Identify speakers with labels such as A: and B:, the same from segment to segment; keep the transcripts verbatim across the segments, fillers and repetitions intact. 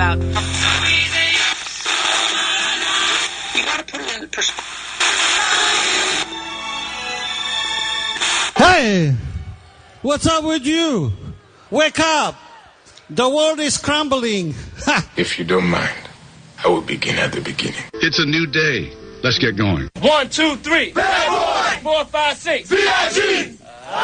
A: about.
B: You gotta put it in perspective.
C: Hey, what's up with you? Wake up! The world is crumbling.
D: If you don't mind, I will begin at the beginning.
E: It's a new day. Let's get going.
F: One, two, three. Bad boy. Four, five, six.
D: V I G!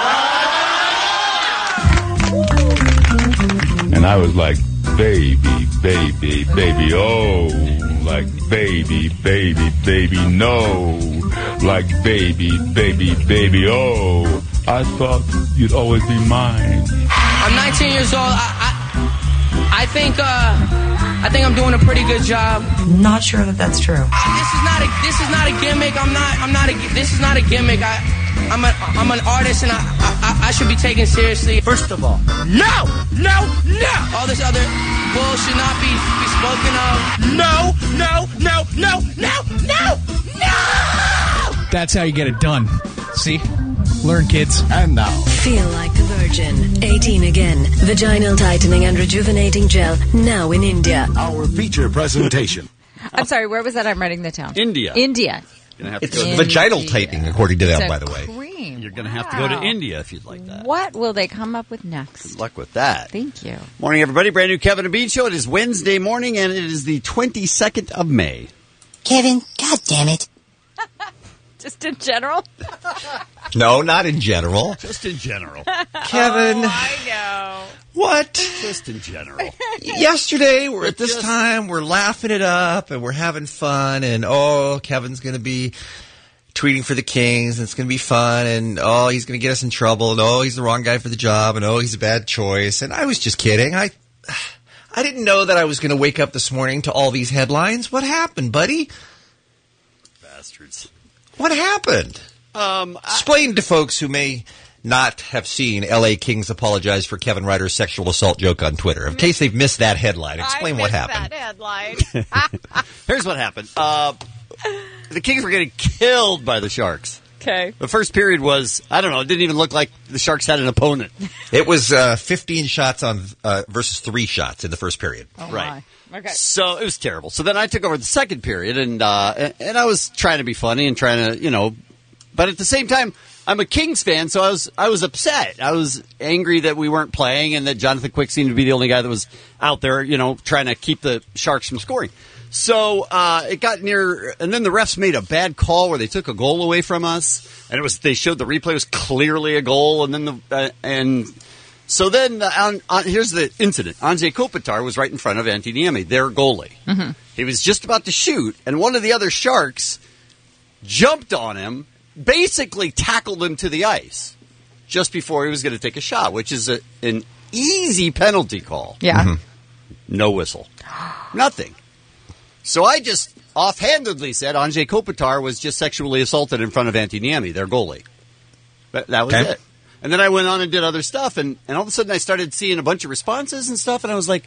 E: And I was like, baby, baby, baby, oh. Like, baby, baby, baby, no. Like, baby, baby, baby, oh. I thought you'd always be mine.
G: I'm nineteen years old. I, I, I think, uh, I think I'm doing a pretty good job.
A: Not sure that that's true.
G: This is not a, this is not a gimmick. I'm not, I'm not a, this is not a gimmick. I, I'm a, I'm an artist, and I, I, I should be taken seriously.
F: First of all, no, no, no.
G: All this other bull should not be, be spoken of.
F: No, no, no, no, no, no, no.
H: That's how you get it done. See? Learn, kids.
C: And now.
I: Feel like a virgin. eighteen again. Vaginal tightening and rejuvenating gel. Now in India.
J: Our feature presentation.
A: I'm sorry, where was that? I'm writing that down.
K: India.
A: India.
K: Gonna have to
L: It's
K: go to
L: vaginal tightening, according to them,
A: It's a
L: by the way.
A: cream.
K: You're going to
A: Wow.
K: have to go to India if you'd like that.
A: What will they come up with next?
K: Good luck with that.
A: Thank you.
K: Morning, everybody. Brand new Kevin and Bean Show. It is Wednesday morning, and it is the twenty-second of May.
M: Kevin, God damn it.
A: Just in general?
L: No, not in general.
K: Just in general.
L: Kevin.
A: Oh, I know.
L: What?
K: Just in general.
L: Yesterday, we're at this
K: Just-
L: time, we're laughing it up, and we're having fun, and oh, Kevin's going to be tweeting for the Kings, and it's going to be fun, and oh, he's going to get us in trouble, and oh, he's the wrong guy for the job, and oh, he's a bad choice. And I was just kidding. I I didn't know that I was going to wake up this morning to all these headlines. What happened, buddy?
K: Bastards.
L: What happened?
K: Um, I-
L: Explain to folks who may not have seen L A Kings apologize for Kevin Ryder's sexual assault joke on Twitter. In case they've missed that headline, explain
A: I
L: what
A: missed
L: happened.
A: that headline.
K: Here's what happened. Uh, the Kings were getting killed by the Sharks.
A: Okay.
K: The first period was, I don't know, it didn't even look like the Sharks had an opponent.
L: It was uh, fifteen shots on uh, versus three shots in the first period.
A: Oh,
K: Right.
A: my. Okay.
K: So it was terrible. So then I took over the second period, and uh, and, and I was trying to be funny and trying to, you know, but at the same time, I'm a Kings fan, so I was I was upset. I was angry that we weren't playing and that Jonathan Quick seemed to be the only guy that was out there, you know, trying to keep the Sharks from scoring. So uh, it got near, and then the refs made a bad call where they took a goal away from us, and it was they showed the replay was clearly a goal, and then the uh, and. So then, uh, on, on, here's the incident. Anze Kopitar was right in front of Antti Niemi, their goalie. Mm-hmm. He was just about to shoot, and one of the other Sharks jumped on him, basically tackled him to the ice just before he was going to take a shot, which is a, an easy penalty call.
A: Yeah.
L: Mm-hmm.
K: No whistle. Nothing. So I just offhandedly said Anze Kopitar was just sexually assaulted in front of Antti Niemi, their goalie. But that was
L: Okay.
K: it. And then I went on and did other stuff, and, and all of a sudden I started seeing a bunch of responses and stuff, and I was like,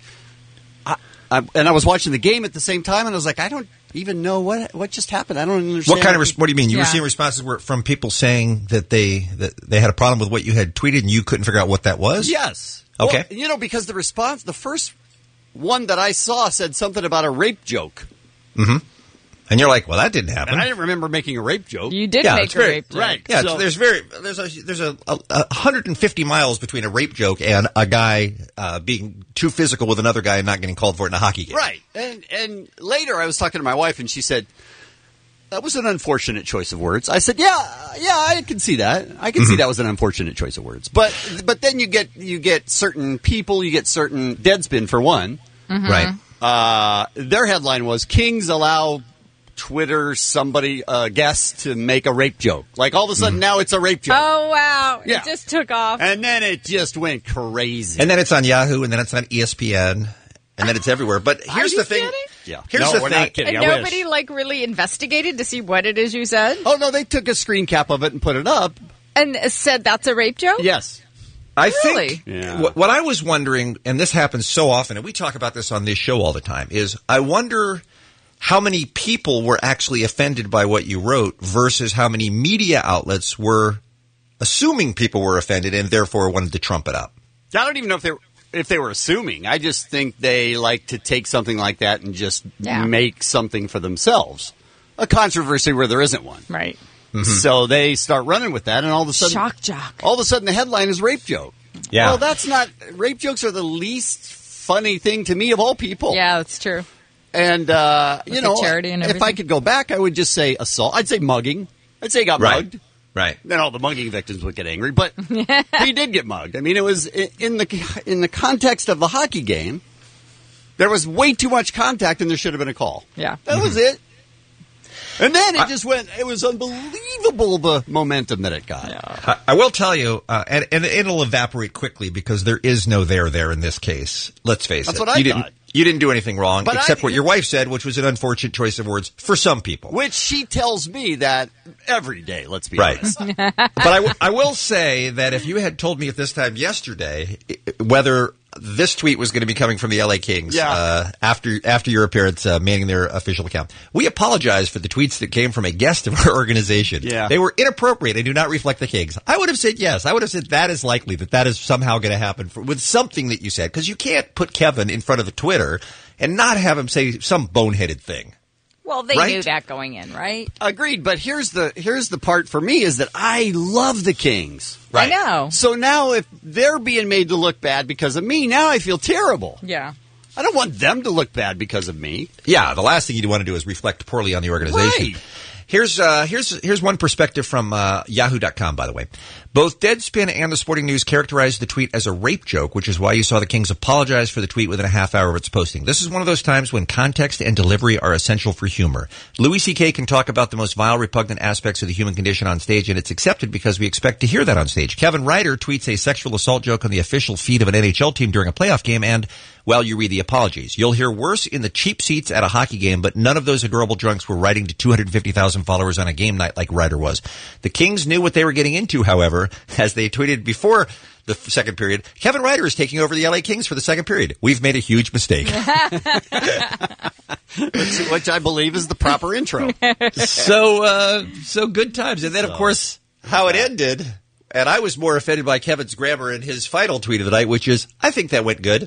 K: I, I, and I was watching the game at the same time, and I was like, I don't even know what what just happened. I don't understand.
L: What kind of? Res- what do you mean? You
A: Yeah.
L: were seeing responses were from people saying that they that they had a problem with what you had tweeted, and you couldn't figure out what that was.
K: Yes.
L: Okay.
K: Well, you know, because the response, the first one that I saw said something about a rape joke.
L: Mm-hmm. And you're like, well, that didn't happen.
K: And I didn't remember making a rape joke.
A: You did
L: Yeah,
A: make
L: it's
A: a
L: very-
A: rape joke.
K: Right.
L: Yeah,
K: So-
L: it's, there's very there's a there's a, a, a one hundred fifty miles between a rape joke and a guy uh, being too physical with another guy and not getting called for it in a hockey game.
K: Right. And and later I was talking to my wife, and she said, that was an unfortunate choice of words. I said, yeah, yeah, I can see that. I can see that was an unfortunate choice of words. But but then you get you get certain people, you get certain Deadspin for one.
A: Mm-hmm.
L: Right.
K: Uh, their headline was Kings allow Twitter somebody a guest to make a rape joke. Like all of a sudden now it's a rape joke.
A: Oh, wow.
K: Yeah.
A: It just took off.
K: And then it just went crazy.
L: And then it's on Yahoo, and then it's on E S P N, and then it's everywhere. But here's
A: you
L: the thing.
A: kidding?
K: Yeah.
L: Here's
K: No,
L: the
K: we're
L: thing.
K: not kidding.
A: And
K: I
A: nobody,
K: wish.
A: like, really investigated to see what it is you said?
K: Oh, no, they took a screen cap of it and put it up.
A: And said that's a rape joke?
K: Yes.
L: I
A: Really?
L: think
K: Yeah.
L: what, what I was wondering, and this happens so often, and we talk about this on this show all the time, is I wonder how many people were actually offended by what you wrote versus how many media outlets were assuming people were offended and therefore wanted to trump it up.
K: I don't even know if they were. if they were assuming. I just think they like to take something like that and just
A: Yeah.
K: make something for themselves. A controversy where there isn't one.
A: Right.
L: Mm-hmm.
K: So they start running with that, and all of a sudden,
A: Shock jock.
K: all of a sudden, the headline is rape joke.
L: Yeah.
K: Well, that's not rape jokes are the least funny thing to me of all people.
A: Yeah, that's true.
K: And uh,
A: With
K: you
A: the
K: know,
A: charity and
K: if
A: everything.
K: I could go back, I would just say assault. I'd say mugging. I'd say he got
L: Right.
K: mugged.
L: Right.
K: Then all the mugging victims would get angry, but he did get mugged. I mean, it was i- in the in the context of the hockey game. There was way too much contact, and there should have been a call.
A: Yeah.
K: That was it. And then it just went. It was unbelievable the momentum that it got.
L: I, I will tell you, uh, and, and it'll evaporate quickly because there is no there there in this case. Let's face
K: That's
L: it.
K: what I
L: you
K: thought.
L: Didn't, you didn't do anything wrong,
K: But
L: except
K: I-
L: what your wife said, which was an unfortunate choice of words for some people.
K: Which she tells me that every day. Let's be
L: Right.
K: honest.
L: But I, w- I will say that if you had told me at this time yesterday i- whether this tweet was going to be coming from the L A Kings
K: Yeah.
L: uh, after after your appearance uh, manning their official account, we apologize for the tweets that came from a guest of our organization.
K: Yeah.
L: They were inappropriate and do not reflect the Kings. I would have said yes. I would have said that is likely that that is somehow going to happen for, with something that you said, because you can't put Kevin in front of a Twitter and not have him say some boneheaded thing.
A: Well, they
L: Right?
A: knew that going in, right?
K: Agreed. But here's the here's the part for me is that I love the Kings.
A: I know.
K: So now if they're being made to look bad because of me, now I feel terrible.
A: Yeah.
K: I don't want them to look bad because of me.
L: Yeah, the last thing you want to do is reflect poorly on the organization.
K: Right.
L: Here's uh, here's here's one perspective from uh, Yahoo dot com, by the way. Both Deadspin and the Sporting News characterized the tweet as a rape joke, which is why you saw the Kings apologize for the tweet within a half hour of its posting. This is one of those times when context and delivery are essential for humor. Louis C K can talk about the most vile, repugnant aspects of the human condition on stage, and it's accepted because we expect to hear that on stage. Kevin Ryder tweets a sexual assault joke on the official feed of an N H L team during a playoff game, and, well, you read the apologies. You'll hear worse in the cheap seats at a hockey game, but none of those adorable drunks were writing to two hundred fifty thousand followers on a game night like Ryder was. The Kings knew what they were getting into, however, as they tweeted before the f- second period. Kevin Ryder is taking over the L A Kings for the second period. We've made a huge mistake.
K: which, which I believe is the proper intro.
L: so, uh, so good times. And then, of course, how it ended. And I was more offended by Kevin's grammar in his final tweet of the night, which is, I think that went good.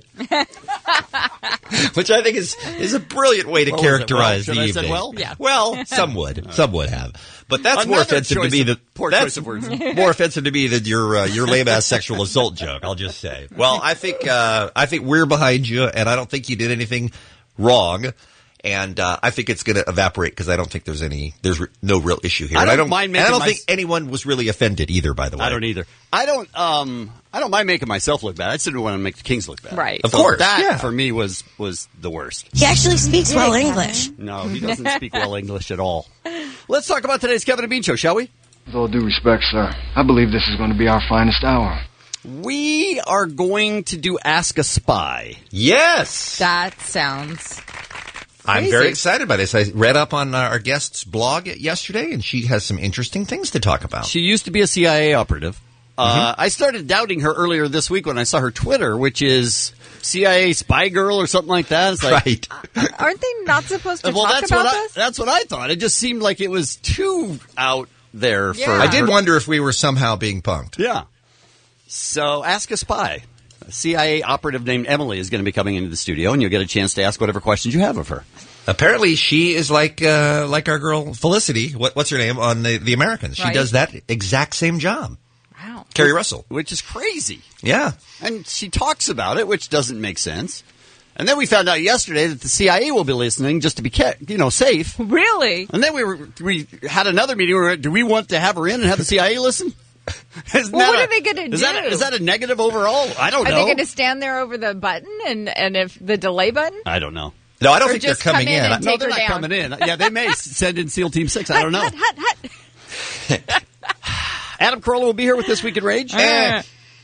L: Which I think is, is a brilliant way to
K: What was it?
L: characterize
K: Well, should
L: the
K: I
L: evening.
K: said well?
A: Yeah.
L: Well, some would. Some would have. But that's more
K: Another
L: offensive to
K: choice
L: me
K: of-
L: than
K: poor
L: that's
K: choice of words.
L: more offensive to me than your uh, your lame ass sexual assault joke. I'll just say. Well, I think uh, I think we're behind you, and I don't think you did anything wrong. And uh, I think it's going to evaporate because I don't think there's any there's re- no real issue here.
K: I
L: And
K: don't
L: don't
K: mind
L: and I
K: making
L: don't
K: my-
L: think anyone was really offended either. By the way,
K: I don't either. I don't. Um. I don't mind making myself look bad. I just didn't want to make the Kings look bad.
A: Right.
L: Of
K: So
L: course,
K: That
L: yeah.
K: for me was was the worst.
M: He actually speaks well English.
K: No, he doesn't speak well English at all. Let's talk about today's Kevin and Bean Show, shall we?
N: With all due respect, sir, I believe this is going to be our finest hour.
K: We are going to do Ask a Spy.
L: Yes,
A: That sounds
L: I'm
A: crazy.
L: very excited by this. I read up on uh, our guest's blog yesterday, and she has some interesting things to talk about.
K: She used to be a C I A operative. Uh, I started doubting her earlier this week when I saw her Twitter, which is C I A spy girl or something like that. It's like,
L: Right.
A: Aren't they not supposed to
K: well,
A: talk
K: that's
A: about
K: what I,
A: this?
K: that's what I thought. It just seemed like it was too out there for.
A: Yeah.
L: I did
K: her-
L: wonder if we were somehow being punked.
K: Yeah. So ask a spy. A C I A operative named Emily is going to be coming into the studio, and you'll get a chance to ask whatever questions you have of her.
L: Apparently, she is like uh, like our girl Felicity. What, what's her name on the, the Americans? She
A: Right.
L: does that exact same job.
A: Wow.
L: Carrie Russell.
K: Which is crazy.
L: Yeah.
K: And she talks about it, which doesn't make sense. And then we found out yesterday that the C I A will be listening just to be kept, you know, safe.
A: Really?
K: And then we were we had another meeting where do we want to have her in and have the C I A listen? Isn't
A: Well,
K: that
A: what
K: a-
A: are they going to do?
K: Is that, is that a negative overall? I don't
A: Are
K: know.
A: they going to stand there over the button and, and if the delay button?
K: I don't know.
L: No, I don't
A: Or
L: think they're
A: just come
L: coming
A: in
L: in.
A: and
K: No,
A: take
K: they're
A: her
K: not
A: down.
K: coming in. Yeah, they may send in SEAL Team Six. I don't know.
A: Hut, hut, hut.
K: Adam Carolla will be here with This Week in Rage.
A: Uh.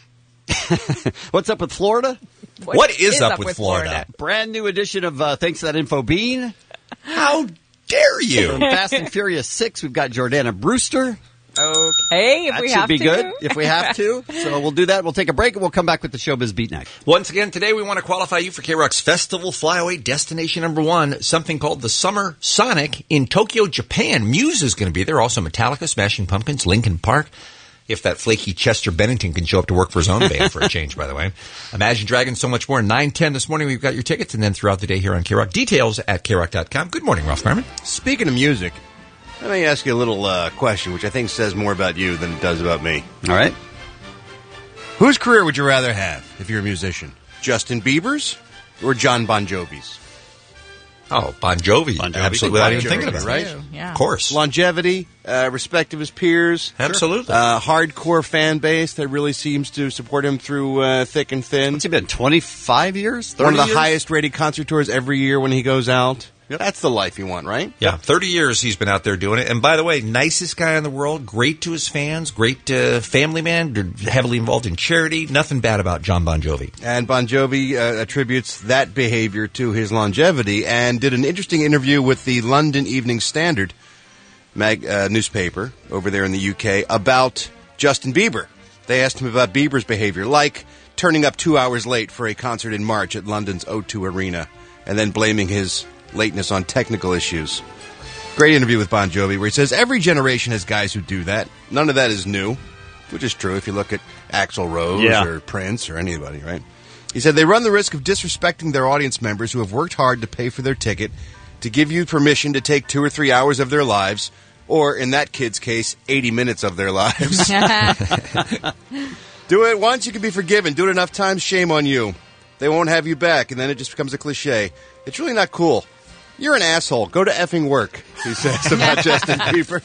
K: What's up with Florida?
L: What is up with Florida?
K: Brand new edition of uh, Thanks to That Info Bean.
L: How dare
K: From
L: you?
K: Fast and Furious six, we've got Jordana Brewster.
A: Okay, if
K: That
A: we
K: should
A: have
K: be
A: to.
K: good if we have to. So we'll do that. We'll take a break and we'll come back with the Showbiz Beat next.
L: Once again, today we want to qualify you for K-Rock's Festival Flyaway Destination Number One, something called the Summer Sonic in Tokyo, Japan. Muse is going to be there. Also Metallica, Smashing Pumpkins, Linkin Park, If that flaky Chester Bennington can show up to work for his own band for a change, by the way. Imagine Dragons, so much more. nine ten this morning, we've got your tickets, and then throughout the day here on K-Rock. Details at K rock dot com. Good morning, Ralph Merriman.
O: Speaking of music, let me ask you a little uh, question, which I think says more about you than it does about me.
K: All right.
O: Whose career would you rather have if you're a musician? Justin Bieber's or John Bon Jovi's?
L: Oh, Bon Jovi.
K: Bon Jovi.
L: Absolutely, without
O: Bon
L: even
O: Jovi,
L: thinking about it.
O: right?
A: Yeah.
L: Of course.
O: Longevity, uh, respect of his peers.
L: Absolutely.
O: Uh, hardcore fan base that really seems to support him through uh, thick and thin.
K: What's he been, twenty-five years? thirty
O: One of the
K: years?
O: highest rated concert tours every year when he goes out. Yep. That's the life you want, right?
L: Yeah, thirty years he's been out there doing it. And by the way, nicest guy in the world, great to his fans, great uh, family man, heavily involved in charity. Nothing bad about John Bon Jovi.
O: And Bon Jovi uh, attributes that behavior to his longevity and did an interesting interview with the London Evening Standard mag- uh, newspaper over there in the U K about Justin Bieber. They asked him about Bieber's behavior, like turning up two hours late for a concert in March at London's O two Arena and then blaming his lateness on technical issues. Great interview with Bon Jovi where he says every generation has guys who do that. None of that is new, which is true if you look at Axl Rose
K: Yeah.
O: or Prince or anybody, right? He said they run the risk of disrespecting their audience members who have worked hard to pay for their ticket to give you permission to take two or three hours of their lives, or in that kid's case, eighty minutes of their lives. Do it once, you can be forgiven. Do it enough times, shame on you. They won't have you back, and then it just becomes a cliche. It's really not cool. You're an asshole. Go to effing work, he says about Justin Bieber.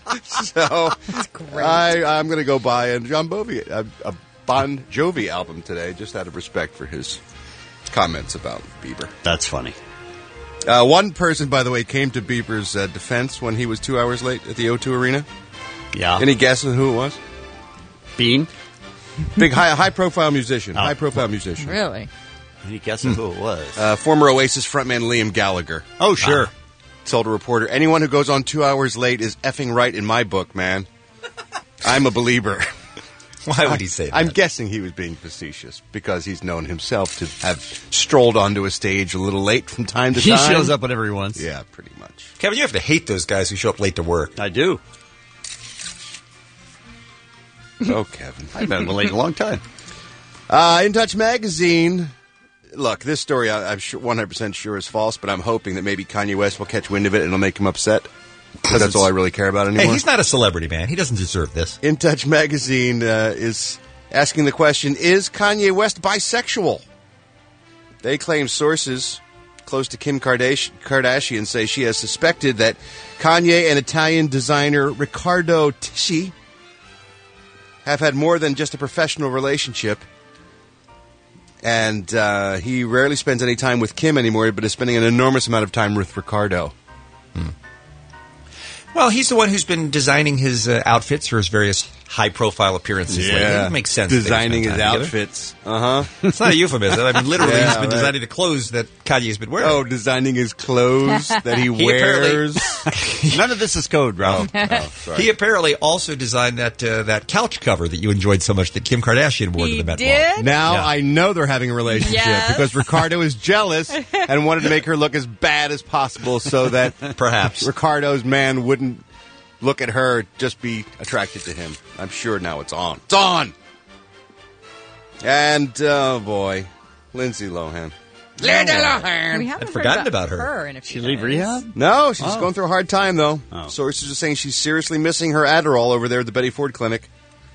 O: So I, I'm going to go buy a John Bovi, a, a Bon Jovi album today, just out of respect for his comments about Bieber.
K: That's funny.
O: Uh, one person, by the way, came to Bieber's uh, defense when he was two hours late at the O two Arena.
K: Yeah.
O: Any guesses who it was?
K: Bean?
O: Big, high, high-profile musician.
K: Oh.
O: High-profile musician.
A: Really?
K: Any guesses who it was?
O: Uh, former Oasis frontman Liam Gallagher.
K: Oh, sure.
O: Uh, told a reporter, anyone who goes on two hours late is effing right in my book, man. I'm a believer.
L: Why would he say that?
O: I'm guessing he was being facetious because he's known himself to have strolled onto a stage a little late from time to
K: He
O: time.
K: shows up whenever he wants.
O: Yeah, pretty much.
L: Kevin, you have to hate those guys who show up late to work.
K: I do.
O: Oh, Kevin.
K: I've been late a long time.
O: Uh, In Touch Magazine. Look, this story I, I'm sure, one hundred percent sure is false, but I'm hoping that maybe Kanye West will catch wind of it and it'll make him upset. Because that's all I really care about anymore.
L: Hey, he's not a celebrity, man. He doesn't deserve this.
O: In Touch Magazine uh, is asking the question, is Kanye West bisexual? They claim sources close to Kim Kardash- Kardashian say she has suspected that Kanye and Italian designer Riccardo Tisci have had more than just a professional relationship. And uh, he rarely spends any time with Kim anymore, but is spending an enormous amount of time with Riccardo.
L: Hmm. Well, he's the one who's been designing his uh, outfits for his various high-profile appearances.
O: Yeah.
L: Lately. It makes sense.
O: Designing
L: his
O: outfits. Uh-huh.
L: It's not a euphemism. I mean, literally,
O: Yeah,
L: he's been
O: right.
L: designing the clothes that Kanye's been wearing.
O: Oh, designing his clothes that he,
L: He
O: wears.
K: None of this is code, Ralph.
O: Oh, oh, sorry.
L: He apparently also designed that uh, that couch cover that you enjoyed so much that Kim Kardashian wore to
A: He
L: the Met
A: did?
L: Ball.
O: Now
L: Yeah.
O: I know they're having a relationship
A: Yes.
O: because Ricardo is jealous and wanted to make her look as bad as possible so that
L: Perhaps.
O: Ricardo's man wouldn't look at her, just be attracted to him. I'm sure now it's on. It's on! And, oh boy, Lindsay Lohan.
A: Lindsay
O: Lohan!
A: We haven't
L: I'd forgotten
A: heard
L: about her.
A: in a
K: She
A: few
K: leave
A: days.
K: rehab?
O: No, she's
K: Oh.
O: going through a hard time, though.
K: Oh.
O: Sources are saying she's seriously missing her Adderall over there at the Betty Ford Clinic.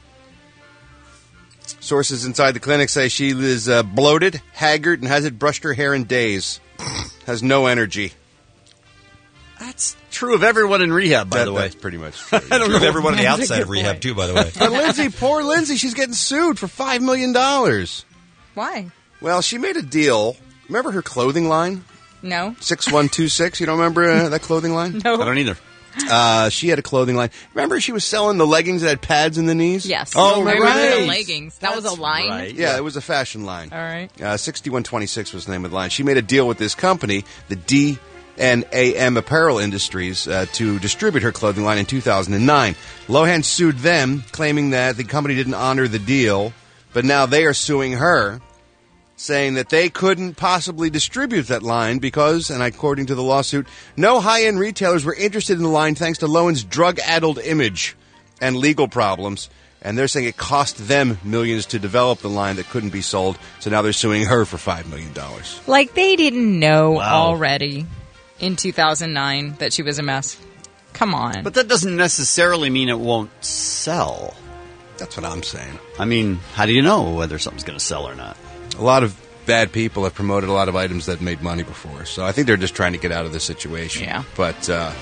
O: Sources inside the clinic say she is uh, bloated, haggard, and hasn't brushed her hair in days. Has no energy.
K: That's true of everyone in rehab, by
O: That-
K: the way.
O: That's pretty much true.
L: I don't know if everyone on the
A: That's a
L: outside
A: good
L: of rehab,
A: point.
L: too, by the way.
O: But Lindsay, poor Lindsay, she's getting sued for five million dollars.
A: Why?
O: Well, she made a deal. Remember her clothing line?
A: No.
O: six one two six? You don't remember uh, that clothing line?
A: No.
K: I don't either.
O: Uh, she had a clothing line. Remember she was selling the leggings that had pads in the knees?
A: Yes.
O: Oh,
A: I remember
O: right.
A: the leggings. That was a line.
K: right.
O: Yeah, it was a fashion line.
A: All right.
O: Uh, sixty-one twenty-six was the name of the line. She made a deal with this company, the D and A M Apparel Industries, uh, to distribute her clothing line in two thousand nine. Lohan sued them, claiming that the company didn't honor the deal, but now they are suing her, saying that they couldn't possibly distribute that line because, and according to the lawsuit, no high-end retailers were interested in the line thanks to Lohan's drug-addled image and legal problems. And they're saying it cost them millions to develop the line that couldn't be sold, so now they're suing her for five million dollars.
A: Like they didn't know
K: Wow.
A: already in two thousand nine that she was a mess. Come on.
K: But that doesn't necessarily mean it won't sell.
O: That's what I'm saying.
K: I mean, how do you know whether something's going to sell or not?
O: A lot of bad people have promoted a lot of items that made money before, so I think they're just trying to get out of this situation.
A: Yeah.
O: But uh,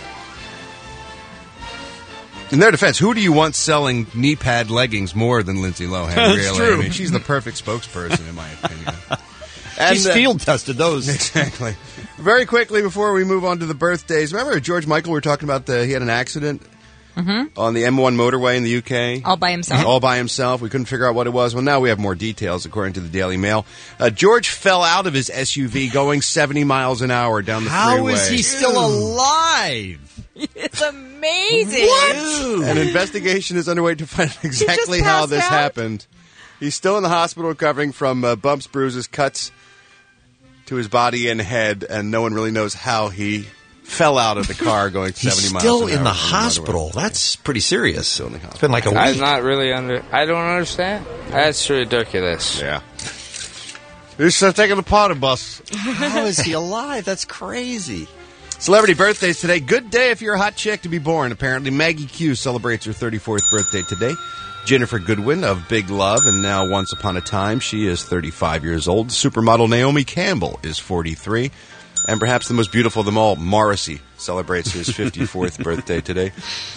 O: in their defense, who do you want selling knee pad leggings more than Lindsay Lohan?
K: That's
O: really?
K: true.
O: I mean, she's the perfect spokesperson, in my opinion.
K: She's
O: uh,
K: field tested those.
O: Exactly. Very quickly before we move on to the birthdays, remember George Michael? We were talking about the he had an accident
A: Mm-hmm.
O: on the M one motorway in the U K.
A: All by himself.
O: All by himself. We couldn't figure out what it was. Well, now we have more details, according to the Daily Mail. Uh, George fell out of his S U V going seventy miles an hour down the
K: How
O: freeway.
K: is he still alive?
A: It's amazing.
K: What?
O: An investigation is underway to find out exactly how
A: passed
O: this
A: out?
O: happened. He's still in the hospital recovering from uh, bumps, bruises, cuts to his body and head, and no one really knows how he fell out of the car going
L: He's
O: seventy miles
L: still
O: an
L: in
O: hour
L: the
O: on
L: hospital. That's pretty serious.
O: Still in the hospital.
L: It's been like a
P: I'm
L: week.
P: not really under. I don't understand. That's ridiculous.
O: Yeah. He's uh, taking the party bus.
K: How is he alive? That's crazy.
O: Celebrity birthdays today. Good day if you're a hot chick to be born, apparently. Maggie Q celebrates her thirty-fourth birthday today. Jennifer Goodwin of Big Love and Now Once Upon a Time. She is thirty-five years old. Supermodel Naomi Campbell is forty-three. And perhaps the most beautiful of them all, Morrissey, celebrates his fifty-fourth birthday today.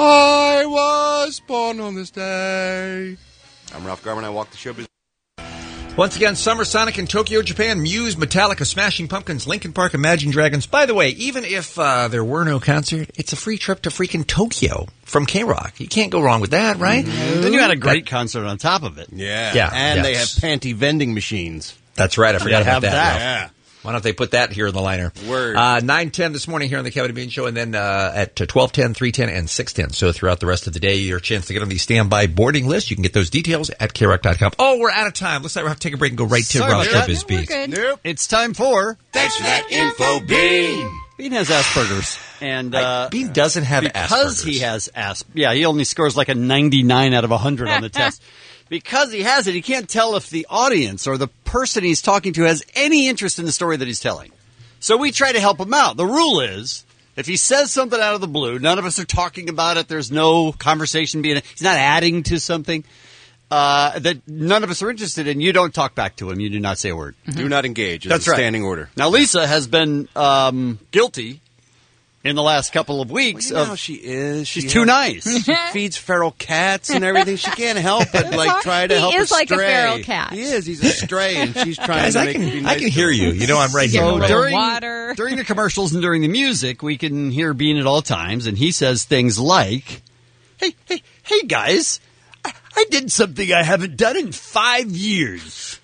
O: I was born on this day. I'm Ralph Garman. I walk the showbiz.
L: Once again, Summer Sonic in Tokyo, Japan. Muse, Metallica, Smashing Pumpkins, Linkin Park, Imagine Dragons. By the way, even if uh, there were no concert, it's a free trip to freaking Tokyo from K-Rock. You can't go wrong with that, right?
K: Then you had a great concert on top of it.
O: Yeah.
L: Yeah.
O: And
L: yeah.
O: they have panty vending machines.
L: That's right. I forgot
K: gotta
L: about
K: have
L: that.
K: that.
L: Ralph.
O: Yeah.
L: Why don't they put that here in the liner?
O: Word.
L: Uh, nine ten this morning here on the Kevin and Bean Show, and then uh, at twelve ten, three ten, and six ten. So throughout the rest of the day, your chance to get on the standby boarding list. You can get those details at K rock dot com. Oh, we're out of time. Looks like we'll have to take a break and go right to
K: Sorry
L: Ralph
K: about that.
L: Showbiz
A: We're
L: Beat.
A: good.
O: Nope.
K: It's time for
J: Thanks for that info, Bean.
K: Bean has Asperger's, and uh,
L: Bean doesn't have
K: because
L: Asperger's.
K: he has Asp. Yeah, he only scores like a ninety-nine out of one hundred on the test. Because he has it, he can't tell if the audience or the person he's talking to has any interest in the story that he's telling. So we try to help him out. The rule is, if he says something out of the blue, none of us are talking about it, there's no conversation being, he's not adding to something uh, that none of us are interested in, you don't talk back to him. You do not say a word.
O: Do not engage. It's
K: That's
O: a
K: right.
O: standing order.
K: Now, Lisa has been um, guilty in the last couple of weeks.
O: You know
K: of,
O: how she is.
K: she's
O: She
K: too
O: has-
K: nice.
O: She feeds feral cats and everything. She can't help but like try to
A: He
O: help
A: is
O: a
A: like a
O: stray.
A: feral cat.
O: He is. He's a stray, and she's trying
L: Guys,
O: to
L: I
O: make
L: can,
O: it be
L: I
O: nice
L: can
O: to
L: hear
O: him.
L: you. You know I'm right here.
K: So
L: Right?
K: during,
A: water.
K: during the commercials and during the music, we can hear Bean at all times, and he says things like, hey, hey, hey, guys, I, I did something I haven't done in five years.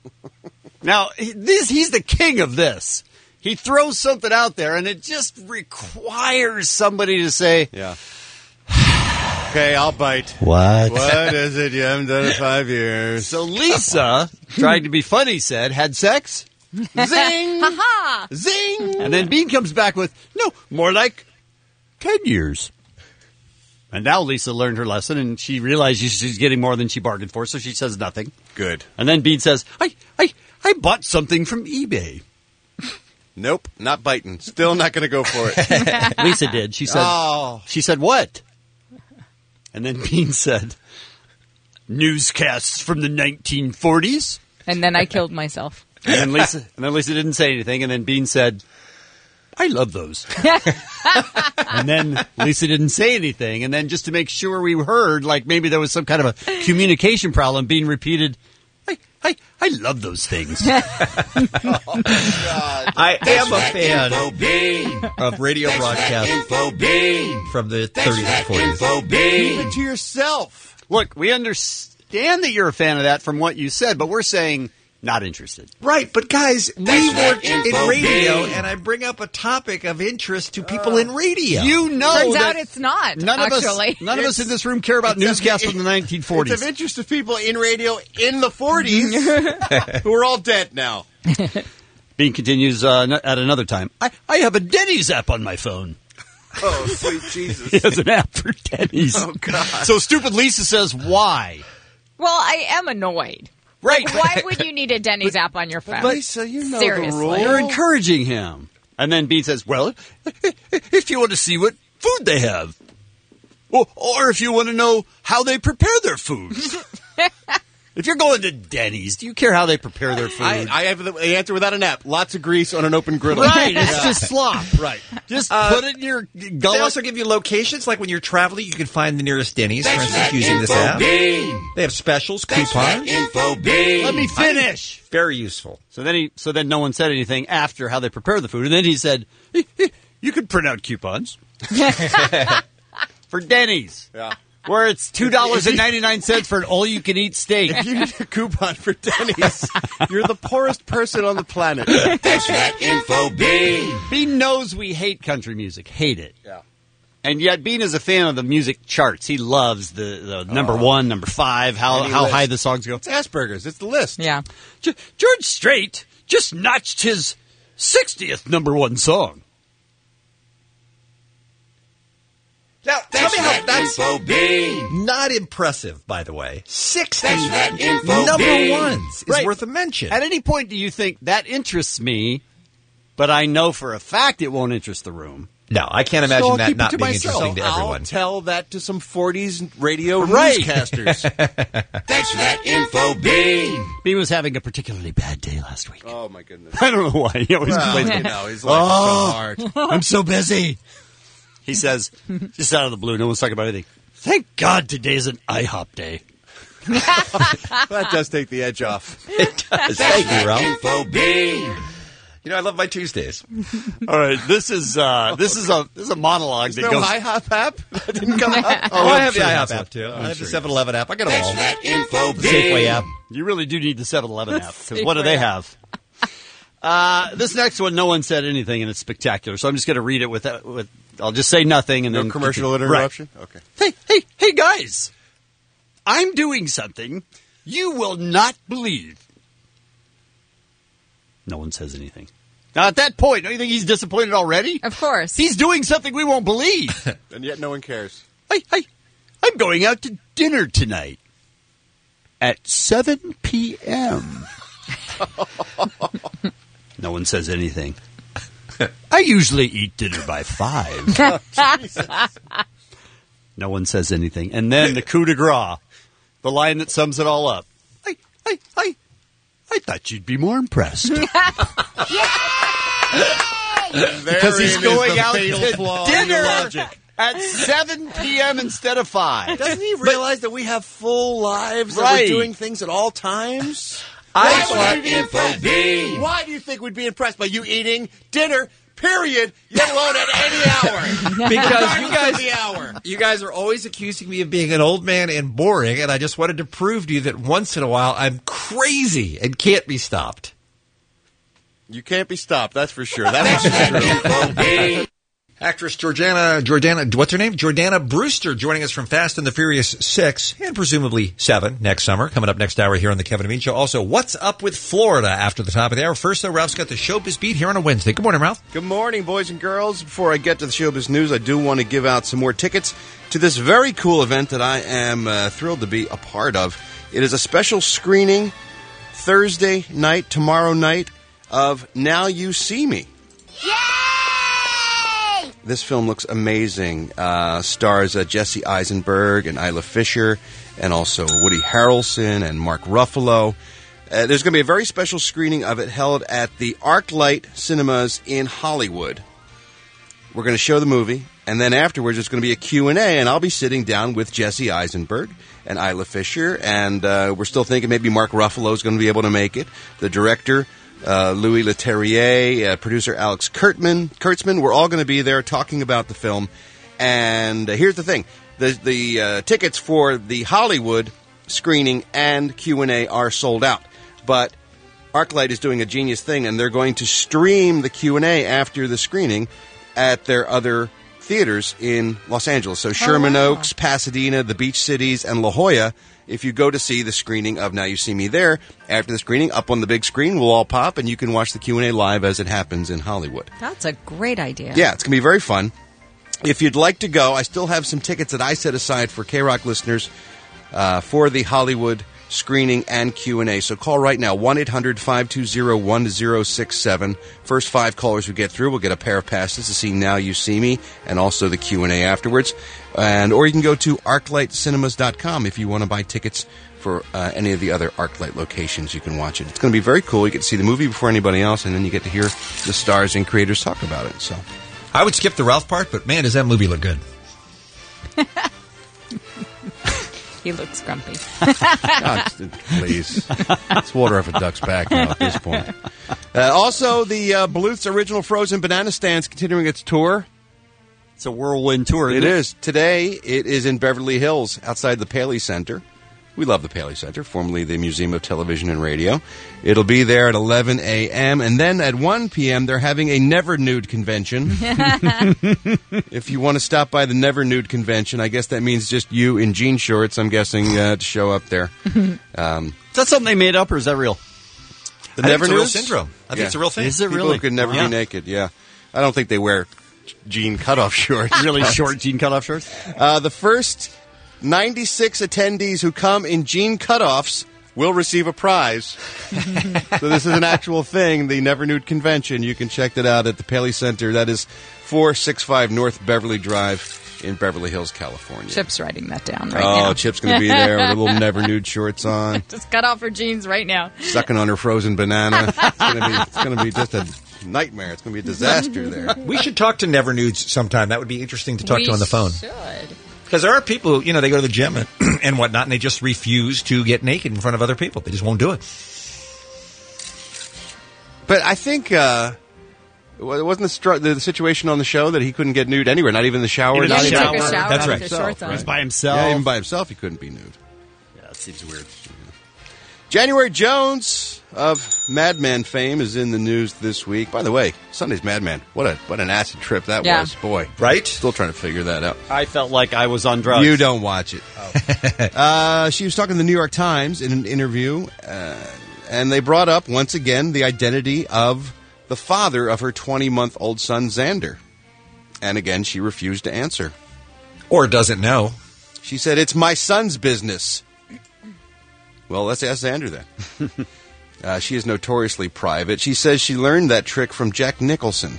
K: Now, he- this he's the king of this. He throws something out there, and it just requires somebody to say,
O: Yeah. Okay, I'll bite.
K: What?
O: What is it? You haven't done it in five years.
K: So Lisa, trying to be funny, said, had sex? Zing!
A: Ha-ha!
K: Zing! And then Bean comes back with, no, more like ten years. And now Lisa learned her lesson, and she realizes she's getting more than she bargained for, so she says nothing.
O: Good.
K: And then Bean says, I, I, I bought something from eBay.
O: Nope, not biting. Still not going to go for it.
K: Lisa did. She said,
O: Oh.
K: she said, what? And then Bean said, newscasts from the nineteen forties.
A: And then I killed myself.
K: And then Lisa, and then Lisa didn't say anything, and then Bean said, I love those. And then Lisa didn't say anything, and then just to make sure we heard, like maybe there was some kind of a communication problem, Bean repeated, I, I, I love those things.
L: I am a fan
J: Info, Bean.
L: of radio broadcasts
J: Info, Bean.
L: from the thirties and forties.
J: Info, Bean.
O: Keep it to yourself.
K: Look, we understand that you're a fan of that from what you said, but we're saying not interested.
L: Right, but guys, we
J: Thanks for that
L: work in
J: info,
L: radio,
J: Bean.
L: and I bring up a topic of interest to people in radio.
K: You know
A: Turns
K: that
A: out it's not,
K: none
A: actually.
K: of us, none of us in this room care about newscasts from the nineteen forties.
O: It's of interest to people in radio in the forties who are all dead now.
K: Bean continues uh, n- at another time. I, I have a Denny's app on my phone.
O: Oh, sweet Jesus.
K: He has an app for Denny's.
O: Oh, God.
K: So stupid Lisa says, why?
A: Well, I am annoyed.
K: Right.
A: Like, why would you need a Denny's app on your phone?
O: Lisa, you know
A: Seriously.
O: the rule.
K: You're encouraging him. And then Bean says, well, if you want to see what food they have, or, or if you want to know how they prepare their food. If you're going to Denny's, do you care how they prepare their food?
O: I, I have the answer without an app. Lots of grease on an open griddle.
K: Right, it's just slop. Right. Just
L: Uh,
K: put it in your gullet.
L: They also give you locations, like when you're traveling, you can find the nearest Denny's, for instance, using this
J: info
L: app.
J: bean.
L: They have specials,
J: That's right,
L: coupons.
J: info bean.
K: Let me finish.
L: Very useful.
K: So then he, so then no one said anything after how they prepare the food, and then he said, "You can print out coupons for Denny's,
O: Yeah.
K: where it's two dollars and ninety nine cents for an all you can eat steak."
O: If you need a coupon for Denny's, you're the poorest person on the planet.
J: That's right, info bean.
K: Bean knows we hate country music, hate it,
O: Yeah.
K: and yet Bean is a fan of the music charts. He loves the, the number one, number five, how
O: Any
K: how
O: list.
K: high the songs go.
O: It's Asperger's. It's the list.
A: Yeah.
K: G- George Strait just notched his sixtieth number one song.
L: Now, tell
J: That's
L: me how
J: right,
L: that's
J: info bean.
L: not impressive, by the way. sixty
J: That's right, info
L: number
J: bean.
L: ones is
K: Right.
L: worth a mention.
K: At any point do you think that interests me, but I know for a fact it won't interest the room?
L: No, I can't
O: So
L: imagine
O: I'll
L: that
O: keep it
L: not
O: to
L: being
O: myself.
L: interesting to
O: I'll
L: everyone.
O: tell that to some forties radio
K: Right.
O: newscasters.
J: That's right, info bean.
K: Bean was having a particularly bad day last week.
O: Oh, my goodness.
K: I don't know why. He always
O: Well,
K: plays
O: you know, he's like
K: Oh.
O: so hard.
K: I'm so busy. He says, just out of the blue, no one's talking about anything. Thank God today's an IHOP day.
O: That does take the edge off.
L: It does. Thank you, Ralph.
J: Info bean.
L: You know, I love my Tuesdays.
K: All right, this is uh, this is a this is a monologue that
O: No
K: goes.
O: IHOP app? That didn't come up?
L: Oh, I have the
O: sure
L: IHOP
O: it's
L: app,
O: up.
L: too.
O: I'm
L: I have
O: sure
L: the seven eleven app. I got them
J: That's
L: all.
J: right, info
L: The Safeway
J: bean.
L: app.
K: You really do need the seven eleven app, because what do they have? Uh, this next one, no one said anything, and it's spectacular. So I'm just going to read it with, with. I'll just say nothing, and
O: No
K: then
O: commercial
K: continue.
O: interruption? Okay.
K: Right. Hey, hey, hey, guys! I'm doing something you will not believe. No one says anything. Now, at that point, don't you think he's disappointed already?
A: Of course.
K: He's doing something we won't believe.
O: And yet no one cares.
K: Hey, hey, I'm going out to dinner tonight at seven p.m. No one says anything. I usually eat dinner by five. No one says anything. And then the coup de grace, the line that sums it all up. I, I, I, I thought you'd be more impressed. Because he's
O: Therein is
K: going
O: the
K: out
O: fatal
K: to
O: flaw in your
K: dinner
O: logic.
K: at seven p.m. instead of five.
O: Doesn't he realize that we have full lives, that
K: Right.
O: we're doing things at all times?
J: That's
O: Why would
J: right,
O: we be
J: info
O: impressed?
J: bean.
O: Why do you think we'd be impressed by you eating dinner, period, let alone at any hour?
L: Because you
O: Regardless
L: guys,
O: of the hour.
L: you guys are always accusing me of being an old man and boring, and I just wanted to prove to you that once in a while I'm crazy and can't be stopped.
O: You can't be stopped, that's for sure. That is true.
L: Actress Jordana, Jordana, what's her name? Jordana Brewster joining us from Fast and the Furious six and presumably seven next summer. Coming up next hour here on the Kevin and Bean Show. Also, what's up with Florida after the top of the hour? First, though, Ralph's got the Showbiz Beat here on a Wednesday. Good morning, Ralph.
O: Good morning, boys and girls. Before I get to the showbiz news, I do want to give out some more tickets to this very cool event that I am uh, thrilled to be a part of. It is a special screening Thursday night, tomorrow night, of Now You See Me. This film looks amazing. Uh, stars uh, Jesse Eisenberg and Isla Fisher, and also Woody Harrelson and Mark Ruffalo. Uh, there's going to be a very special screening of it held at the ArcLight Cinemas in Hollywood. We're going to show the movie, and then afterwards there's going to be a Q and A, and I'll be sitting down with Jesse Eisenberg and Isla Fisher, and uh, we're still thinking maybe Mark Ruffalo is going to be able to make it. The director, uh, Louis Leterrier, uh, producer Alex Kurtzman, Kurtzman, we're all going to be there talking about the film. And uh, here's the thing. The, the uh, tickets for the Hollywood screening and Q and A are sold out. But ArcLight is doing a genius thing, and they're going to stream the Q and A after the screening at their other theaters in Los Angeles. So Sherman
A: wow.
O: Oaks, Pasadena, the Beach Cities, and La Jolla. If you go to see the screening of Now You See Me there, after the screening, up on the big screen, we'll all pop, and you can watch the Q and A live as it happens in Hollywood.
A: That's a great idea.
O: Yeah, it's going to be very fun. If you'd like to go, I still have some tickets that I set aside for K-Rock listeners uh, for the Hollywood screening and Q and A. So call right now, one eight hundred five two zero one zero six seven. First five callers who get through will get a pair of passes to see Now You See Me and also the Q and A afterwards. And Or you can go to arclight cinemas dot com if you want to buy tickets for uh, any of the other ArcLight locations. You can watch it. It's going to be very cool. You get to see the movie before anybody else, and then you get to hear the stars and creators talk about it. So,
L: I would skip the Ralph part, but man, does that movie look good.
A: He looks grumpy.
O: God, please. It's water off a duck's back now at this point. Uh, also, the uh, Bluth's original Frozen Banana Stand's continuing its tour.
K: It's a whirlwind tour, isn't
O: It
K: it?
O: is. Today, it is in Beverly Hills, outside the Paley Center. We love the Paley Center, formerly the Museum of Television and Radio. It'll be there at eleven a.m., and then at one p.m., they're having a Never Nude convention. If you want to stop by the Never Nude convention, I guess that means just you in jean shorts, I'm guessing, uh, to show up there. Um,
K: Is that something they made up, or is that real?
O: The
L: I think
O: Never
L: it's a real
O: Nude
L: syndrome. I think
O: Yeah.
L: it's a real thing.
K: Is it
O: People
K: really?
O: who could never
K: Wow.
O: be naked, yeah. I don't think they wear jean cutoff shorts.
K: Really short jean cutoff shorts?
O: Uh, the first ninety-six attendees who come in jean cutoffs will receive a prize. So this is an actual thing, the Never Nude Convention. You can check that out at the Paley Center. That is four sixty-five North Beverly Drive in Beverly Hills, California.
A: Chip's writing that down right
O: oh,
A: now.
O: Chip's going to be there with a little Never Nude shorts on,
A: Just cut off her jeans right now.
O: sucking on her frozen banana. It's going to be, it's going to be just a nightmare. It's going to be a disaster there.
L: We should talk to Never Nudes sometime. That would be interesting to talk
A: we
L: to on the phone.
A: should.
L: Because there are people who, you know, they go to the gym and, and whatnot, and they just refuse to get naked in front of other people. They just won't do it.
O: But I think, uh, wa- wasn't the, str- the situation on the show that he couldn't get nude anywhere, not even in the shower?
H: Even in
O: not
H: the
O: even
H: shower.
A: Took a shower
L: That's
A: with
L: right.
A: his shorts on.
H: He's by himself.
O: Yeah, even by himself, he couldn't be nude.
K: Yeah, that seems weird.
O: January Jones of Mad Men fame is in the news this week. By the way, Sunday's Mad Men. What a what an acid trip that
A: Yeah.
O: was, boy.
L: Right?
O: Still trying to figure that out.
K: I felt like I was on drugs.
O: You don't watch it. uh, she was talking to the New York Times in an interview, uh, and they brought up once again the identity of the father of her twenty-month-old son Xander. And again, she refused to answer.
L: Or doesn't know.
O: She said, "It's my son's business." Well, let's ask Xander then. uh, she is notoriously private. She says she learned that trick from Jack Nicholson.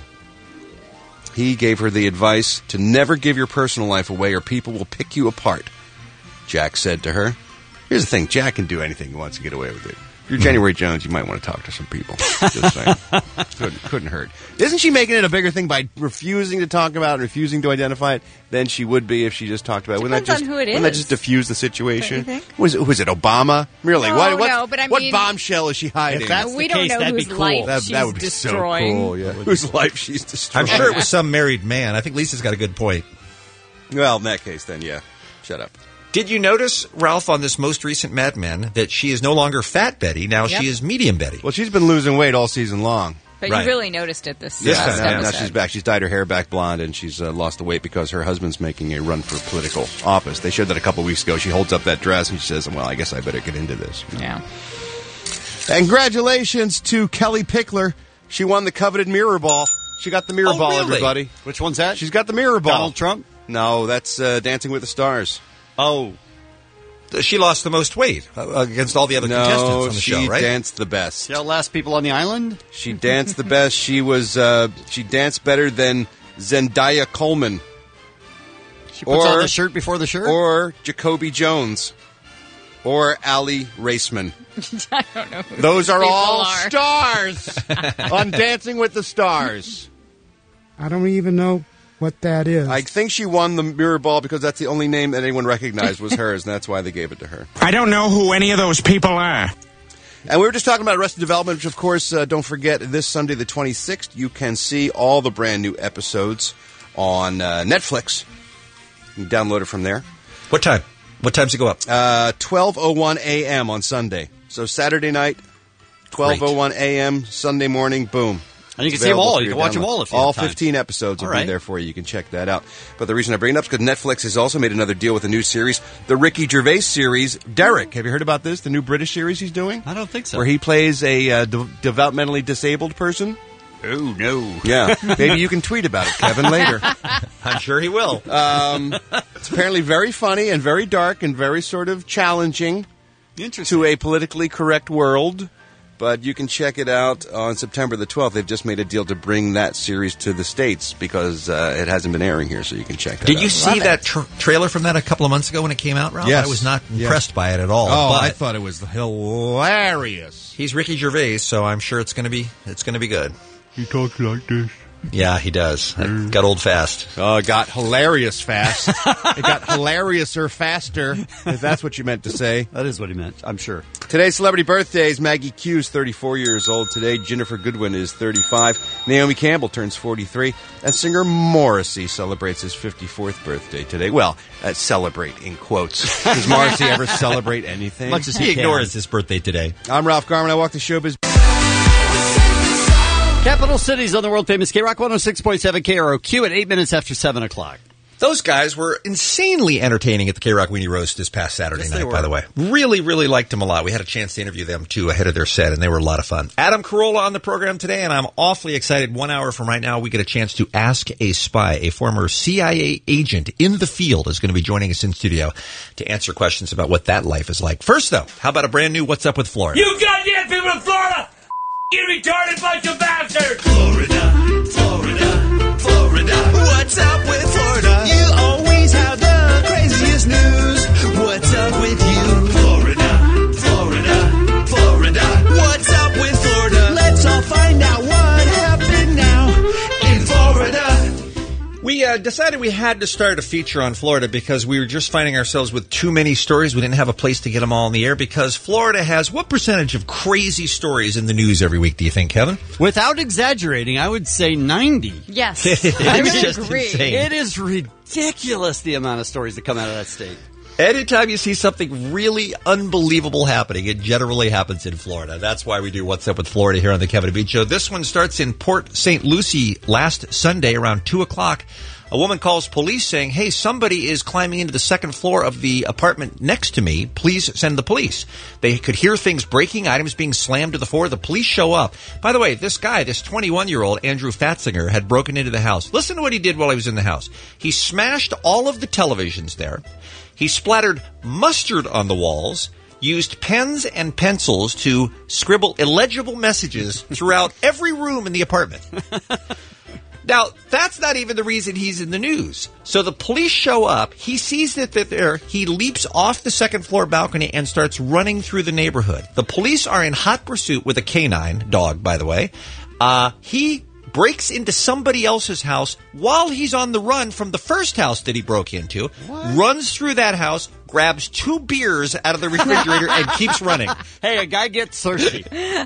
O: He gave her the advice to never give your personal life away or people will pick you apart. Jack said to her, here's the thing, Jack can do anything he wants to get away with it. If you're January Jones, you might want to talk to some people. Just saying. couldn't, couldn't hurt. Isn't she making it a bigger thing by refusing to talk about it, refusing to identify it, than she would be if she just talked about it? Wouldn't that
A: Depends
O: just,
A: on who it
O: wouldn't that
A: is.
O: just diffuse the situation?
A: Don't you think?
O: Was, it- was it Obama? Really?
A: No,
O: what, what,
A: no, but I
O: what
A: mean-
O: bombshell is she hiding?
H: If that's
A: We
H: the
A: don't
H: case,
A: know
H: that'd be
A: whose
H: cool.
A: life
O: that,
A: she's
O: that would be
A: destroying.
O: so cool. Yeah. Whose life she's destroying.
L: I'm sure it was some married man. I think Lisa's got a good point.
O: Well, in that case, then, yeah. Shut up.
L: Did you notice, Ralph, on this most recent Mad Men, that she is no longer Fat Betty, now
A: Yep.
L: she is Medium Betty?
O: Well, she's been losing weight all season long.
A: But
L: Right.
A: you really noticed it this,
L: This
A: last
L: time, yeah.
O: Now
A: episode.
O: she's back. She's dyed her hair back blonde, and she's uh, lost the weight because her husband's making a run for political office. They showed that a couple weeks ago. She holds up that dress, and she says, well, I guess I better get into this.
A: Yeah.
O: And congratulations to Kelly Pickler. She won the coveted mirror ball. She got the mirror
L: Oh,
O: ball,
L: really?
O: everybody.
K: Which one's that?
O: She's got the mirror ball.
K: Donald Trump?
O: No, that's uh, Dancing with the Stars.
K: Oh.
L: She lost the most weight uh, against all the other contestants
O: No,
L: on the
O: she
L: show, right?
O: danced the best.
K: See how last people on the island?
O: She danced the best. She was. Uh, she danced better than Zendaya Coleman.
K: She puts on the shirt before the shirt?
O: Or Jacoby Jones. Or Ali Raceman.
A: I don't know who
O: Those
A: these
O: are
A: people
O: all
A: are.
O: stars on Dancing with the Stars.
Q: I don't even know what that is.
O: I think she won the mirror ball because that's the only name that anyone recognized was hers, and that's why they gave it to her.
F: I don't know who any of those people are.
O: And we were just talking about Arrested Development, which, of course, uh, don't forget, this Sunday the twenty-sixth, you can see all the brand new episodes on uh, Netflix. You can download it from there.
L: What time? What time's it go up?
O: Uh, twelve oh one a.m. on Sunday. So Saturday night, twelve oh one a.m., Sunday morning, boom.
K: And you can
O: It's
K: see them
O: available
K: all.
O: for
K: You
O: your
K: can watch them
O: download.
K: all if you
O: All
K: have time.
O: fifteen episodes will
K: All
O: be
K: right.
O: there for you. You can check that out. But the reason I bring it up is because Netflix has also made another deal with a new series, the Ricky Gervais series, Derek. Have you heard about this? The new British series he's doing?
K: I don't think so.
O: Where he plays a uh, de- developmentally disabled person?
K: Oh, no.
O: Yeah. Maybe you can tweet about it, Kevin, later.
L: I'm sure he will.
O: Um, it's apparently very funny and very dark and very sort of challenging to a politically correct world. But you can check it out on September the twelfth. They've just made a deal to bring that series to the States because uh, it hasn't been airing here, so you can check that
L: Did
O: out.
L: you see that tra- trailer from that a couple of months ago when it came out, Ralph?
O: Yes.
L: I was not
O: Yes.
L: impressed by it at all.
O: Oh,
L: but
O: I thought it was hilarious.
L: He's Ricky Gervais, so I'm sure it's going to be it's going to be good.
E: He talks like this.
L: Yeah, he does. It got old fast.
O: Oh, it got hilarious fast. It got hilariouser faster, if that's what you meant to say.
K: That is what he meant, I'm sure.
O: Today's celebrity birthdays. Maggie Q is thirty-four years old today. Jennifer Goodwin is thirty-five. Naomi Campbell turns forty-three. And singer Morrissey celebrates his fifty-fourth birthday today. Well, uh, celebrate in quotes. Does Morrissey ever celebrate anything?
L: Much as he, he ignores his birthday today.
O: I'm Ralph Garman. I walk the showbiz.
K: Capital Cities on the world-famous K-Rock one oh six point seven K R O Q at eight minutes after seven o'clock.
L: Those guys were insanely entertaining at the K-Rock Weenie Roast this past Saturday
K: Yes,
L: night,
K: they were.
L: by the way. Really, really liked them a lot. We had a chance to interview them, too, ahead of their set, and they were a lot of fun. Adam Carolla on the program today, and I'm awfully excited. One hour from right now, we get a chance to ask a spy. A former C I A agent in the field is going to be joining us in studio to answer questions about what that life is like. First, though, how about a brand new What's Up with Florida?
F: You goddamn people in Florida! You retarded bunch of bastards!
J: Florida, Florida, Florida. What's up with Florida? You always have the craziest news. What's up with you? Florida, Florida, Florida. What's up with Florida? Let's all find out what happened now in Florida.
L: We uh, decided we had to start a feature on Florida because we were just finding ourselves with too many stories. We didn't have a place to get them all in the air because Florida has what percentage of crazy stories in the news every week, do you think, Kevin?
K: Without exaggerating, I would say ninety.
A: Yes.
L: I
A: really
L: just
A: agree.
L: insane.
K: It is ridiculous the amount of stories that come out of that state.
L: Anytime you see something really unbelievable happening, it generally happens in Florida. That's why we do What's Up with Florida here on the Kevin and Bean Show. This one starts in Port Saint Lucie last Sunday around two o'clock. A woman calls police saying, hey, somebody is climbing into the second floor of the apartment next to me. Please send the police. They could hear things breaking, items being slammed to the floor. The police show up. By the way, this guy, this twenty-one-year-old Andrew Fatzinger, had broken into the house. Listen to what he did while he was in the house. He smashed all of the televisions there. He splattered mustard on the walls, used pens and pencils to scribble illegible messages throughout every room in the apartment. Now, that's not even the reason he's in the news. So the police show up. He sees that they're there. He leaps off the second floor balcony and starts running through the neighborhood. The police are in hot pursuit with a canine dog, by the way. Uh, he breaks into somebody else's house while he's on the run from the first house that he broke into, what? runs through that house, grabs two beers out of the refrigerator, and keeps running.
K: Hey, a guy gets thirsty.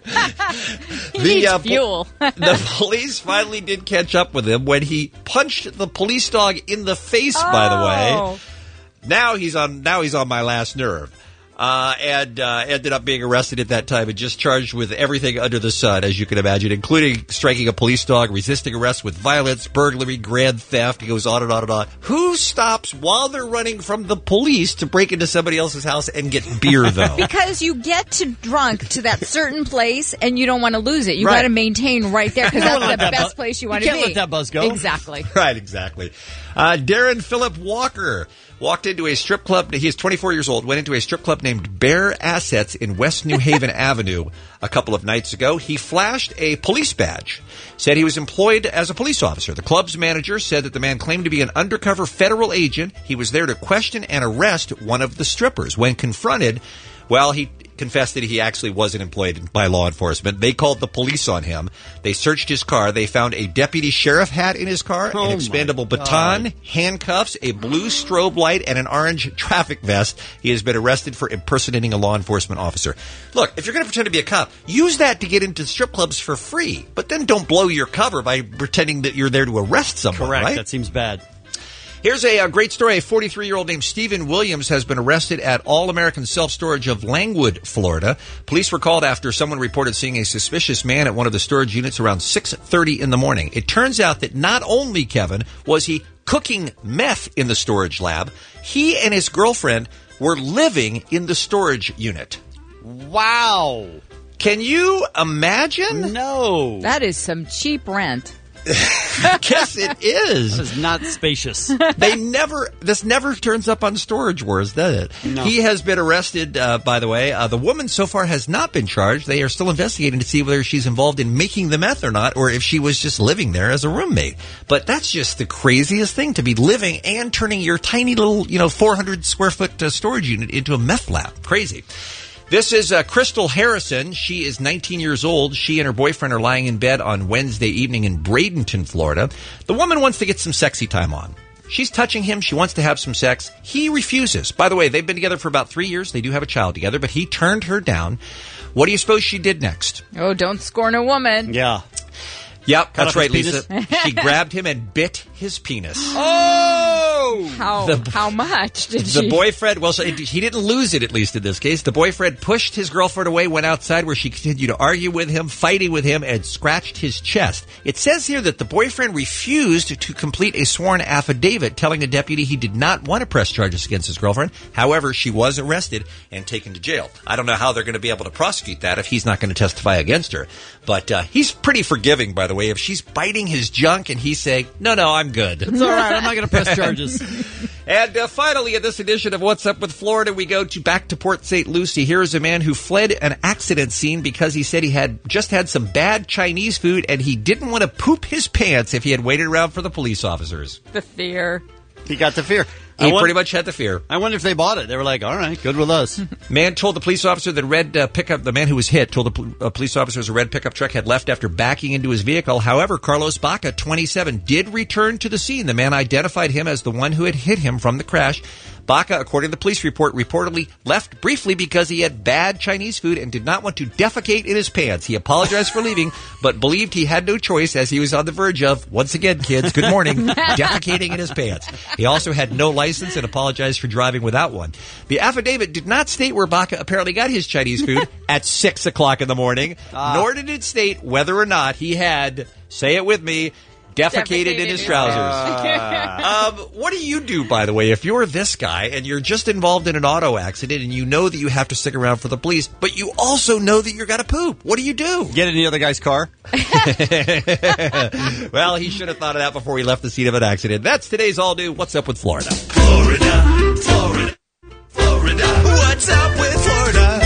A: he needs uh, fuel.
L: The police finally did catch up with him when he punched the police dog in the face, oh. by the way. Now he's on, now he's on my last nerve. Uh, and uh, ended up being arrested at that time and just charged with everything under the sun, as you can imagine, including striking a police dog, resisting arrest with violence, burglary, grand theft. It goes on and on and on. Who stops while they're running from the police to break into somebody else's house and get beer, though?
A: Because you get to drunk to that certain place and you don't want to lose it. You
L: right.
A: got to maintain right there because that's the that best bu- place you want
K: you
A: to be.
K: Can't let that buzz go.
A: Exactly.
L: Right, exactly. Uh, Darren Phillip Walker walked into a strip club. He is twenty-four years old, went into a strip club named Bear Assets in West New Haven Avenue a couple of nights ago. He flashed a police badge, said he was employed as a police officer. The club's manager said that the man claimed to be an undercover federal agent. He was there to question and arrest one of the strippers. When confronted, well, he confessed that he actually wasn't employed by law enforcement. They called the police on him. They searched his car. They found a deputy sheriff hat in his car, oh an expandable baton, handcuffs, a blue strobe light, and an orange traffic vest. He has been arrested for impersonating a law enforcement officer. Look, if you're going to pretend to be a cop, use that to get into strip clubs for free, but then don't blow your cover by pretending that you're there to arrest someone,
K: Correct.
L: Right?
K: That seems bad.
L: Here's a, a great story. A forty-three-year-old named Stephen Williams has been arrested at All American Self-Storage of Langwood, Florida. Police were called after someone reported seeing a suspicious man at one of the storage units around six thirty in the morning. It turns out that not only, Kevin, was he cooking meth in the storage lab, he and his girlfriend were living in the storage unit.
K: Wow.
L: Can you imagine?
K: No.
A: That is some cheap rent.
L: Yes, it is.
K: That is not spacious.
L: They never. This never turns up on Storage Wars, does it?
K: No.
L: He has been arrested. Uh, by the way, uh, the woman so far has not been charged. They are still investigating to see whether she's involved in making the meth or not, or if she was just living there as a roommate. But that's just the craziest thing, to be living and turning your tiny little, you know, four hundred square foot uh, storage unit into a meth lab. Crazy. This is uh, Crystal Harrison. She is nineteen years old. She and her boyfriend are lying in bed on Wednesday evening in Bradenton, Florida. The woman wants to get some sexy time on. She's touching him. She wants to have some sex. He refuses. By the way, they've been together for about three years. They do have a child together, but he turned her down. What do you suppose she did next?
A: Oh, don't scorn a woman.
K: Yeah.
L: Yep,
K: Cut
L: that's
K: off
L: right,
K: his
L: Lisa. She grabbed him and bit his penis.
A: Oh! How
L: The-
A: how much did
L: The
A: she?
L: boyfriend, well, so it- he didn't lose it, at least in this case. The boyfriend pushed his girlfriend away, went outside where she continued to argue with him, fighting with him, and scratched his chest. It says here that the boyfriend refused to complete a sworn affidavit telling the deputy he did not want to press charges against his girlfriend. However, she was arrested and taken to jail. I don't know how they're going to be able to prosecute that if he's not going to testify against her. But uh, he's pretty forgiving, by the way. If she's biting his junk and he's saying, no, no, I'm good.
K: It's all right. I'm not going to press charges.
L: And uh, finally, in this edition of What's Up with Florida, we go to back to Port Saint Lucie. Here's a man who fled an accident scene because he said he had just had some bad Chinese food and he didn't want to poop his pants if he had waited around for the police officers.
A: The fear.
K: He got the fear.
L: He
K: I won-
L: pretty much had the fear.
K: I wonder if they bought it. They were like, all right, good with us.
L: Man told the police officer that red uh, pickup, the man who was hit, told the pol- uh, police officers a red pickup truck had left after backing into his vehicle. However, Carlos Baca, twenty-seven, did return to the scene. The man identified him as the one who had hit him from the crash. Baca, according to the police report, reportedly left briefly because he had bad Chinese food and did not want to defecate in his pants. He apologized for leaving, but believed he had no choice as he was on the verge of, once again, kids, good morning, defecating in his pants. He also had no license and apologized for driving without one. The affidavit did not state where Baca apparently got his Chinese food at six o'clock in the morning,
K: Ah.
L: nor did it state whether or not he had, say it with me, defecated in his trousers. um, what do you do, by the way, if you're this guy and you're just involved in an auto accident and you know that you have to stick around for the police, but you also know that you're going to poop? What do you do?
K: Get in the other guy's car.
L: Well, he should have thought of that before he left the scene of an accident. That's today's All New What's Up with Florida.
J: Florida, Florida, Florida. What's up with Florida?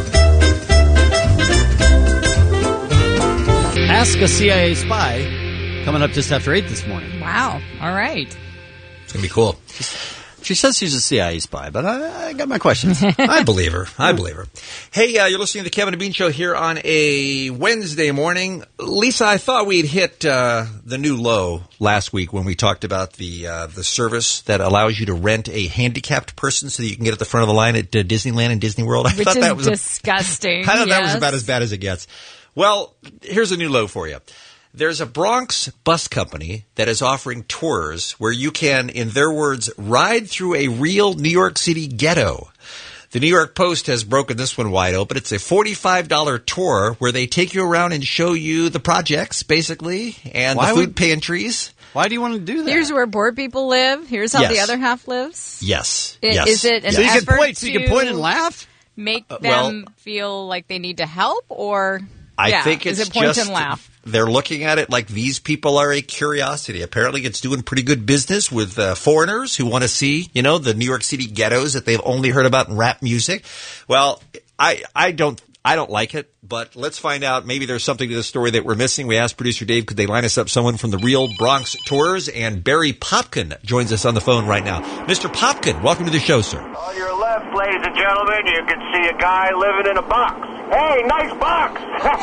K: Ask a C I A spy. Coming up just after eight this morning.
A: Wow. All right.
L: It's going to be cool.
K: She says she's a C I A spy, but I, I got my questions.
L: I believe her. I believe her. Hey, uh, you're listening to the Kevin and Bean Show here on a Wednesday morning. Lisa, I thought we'd hit uh, the new low last week when we talked about the uh, the service that allows you to rent a handicapped person so that you can get at the front of the line at uh, Disneyland and Disney World. I
A: Which
L: thought
A: is
L: that was
A: disgusting.
L: A, I thought that was
A: yes.
L: about as bad as it gets. Well, here's a new low for you. There's a Bronx bus company that is offering tours where you can, in their words, ride through a real New York City ghetto. The New York Post has broken this one wide open. It's a forty-five dollars tour where they take you around and show you the projects, basically, and
K: Why
L: the food
K: would-
L: pantries.
K: Why do you want to do that?
A: Here's where poor people live. Here's how
L: Yes.
A: the other half lives.
L: Yes.
A: I-
L: yes.
A: Is it an
K: so you can
A: effort
K: point. So you can
A: to
K: point and laugh.
A: Make
L: Uh,
A: them
L: well-
A: feel like they need to help, or
L: I
A: yeah,
L: think it's
A: is it point
L: just
A: and laugh?
L: they're looking at it like these people are a curiosity. Apparently, it's doing pretty good business with uh, foreigners who want to see, you know, the New York City ghettos that they've only heard about in rap music. Well, I I don't I don't like it, but let's find out. Maybe there's something to the story that we're missing. We asked producer Dave, could they line us up someone from the Real Bronx Tours? And Barry Popkin joins us on the phone right now. Mister Popkin, welcome to the show, sir.
R: On your left, ladies and gentlemen, you can see a guy living in a box. Hey, nice box!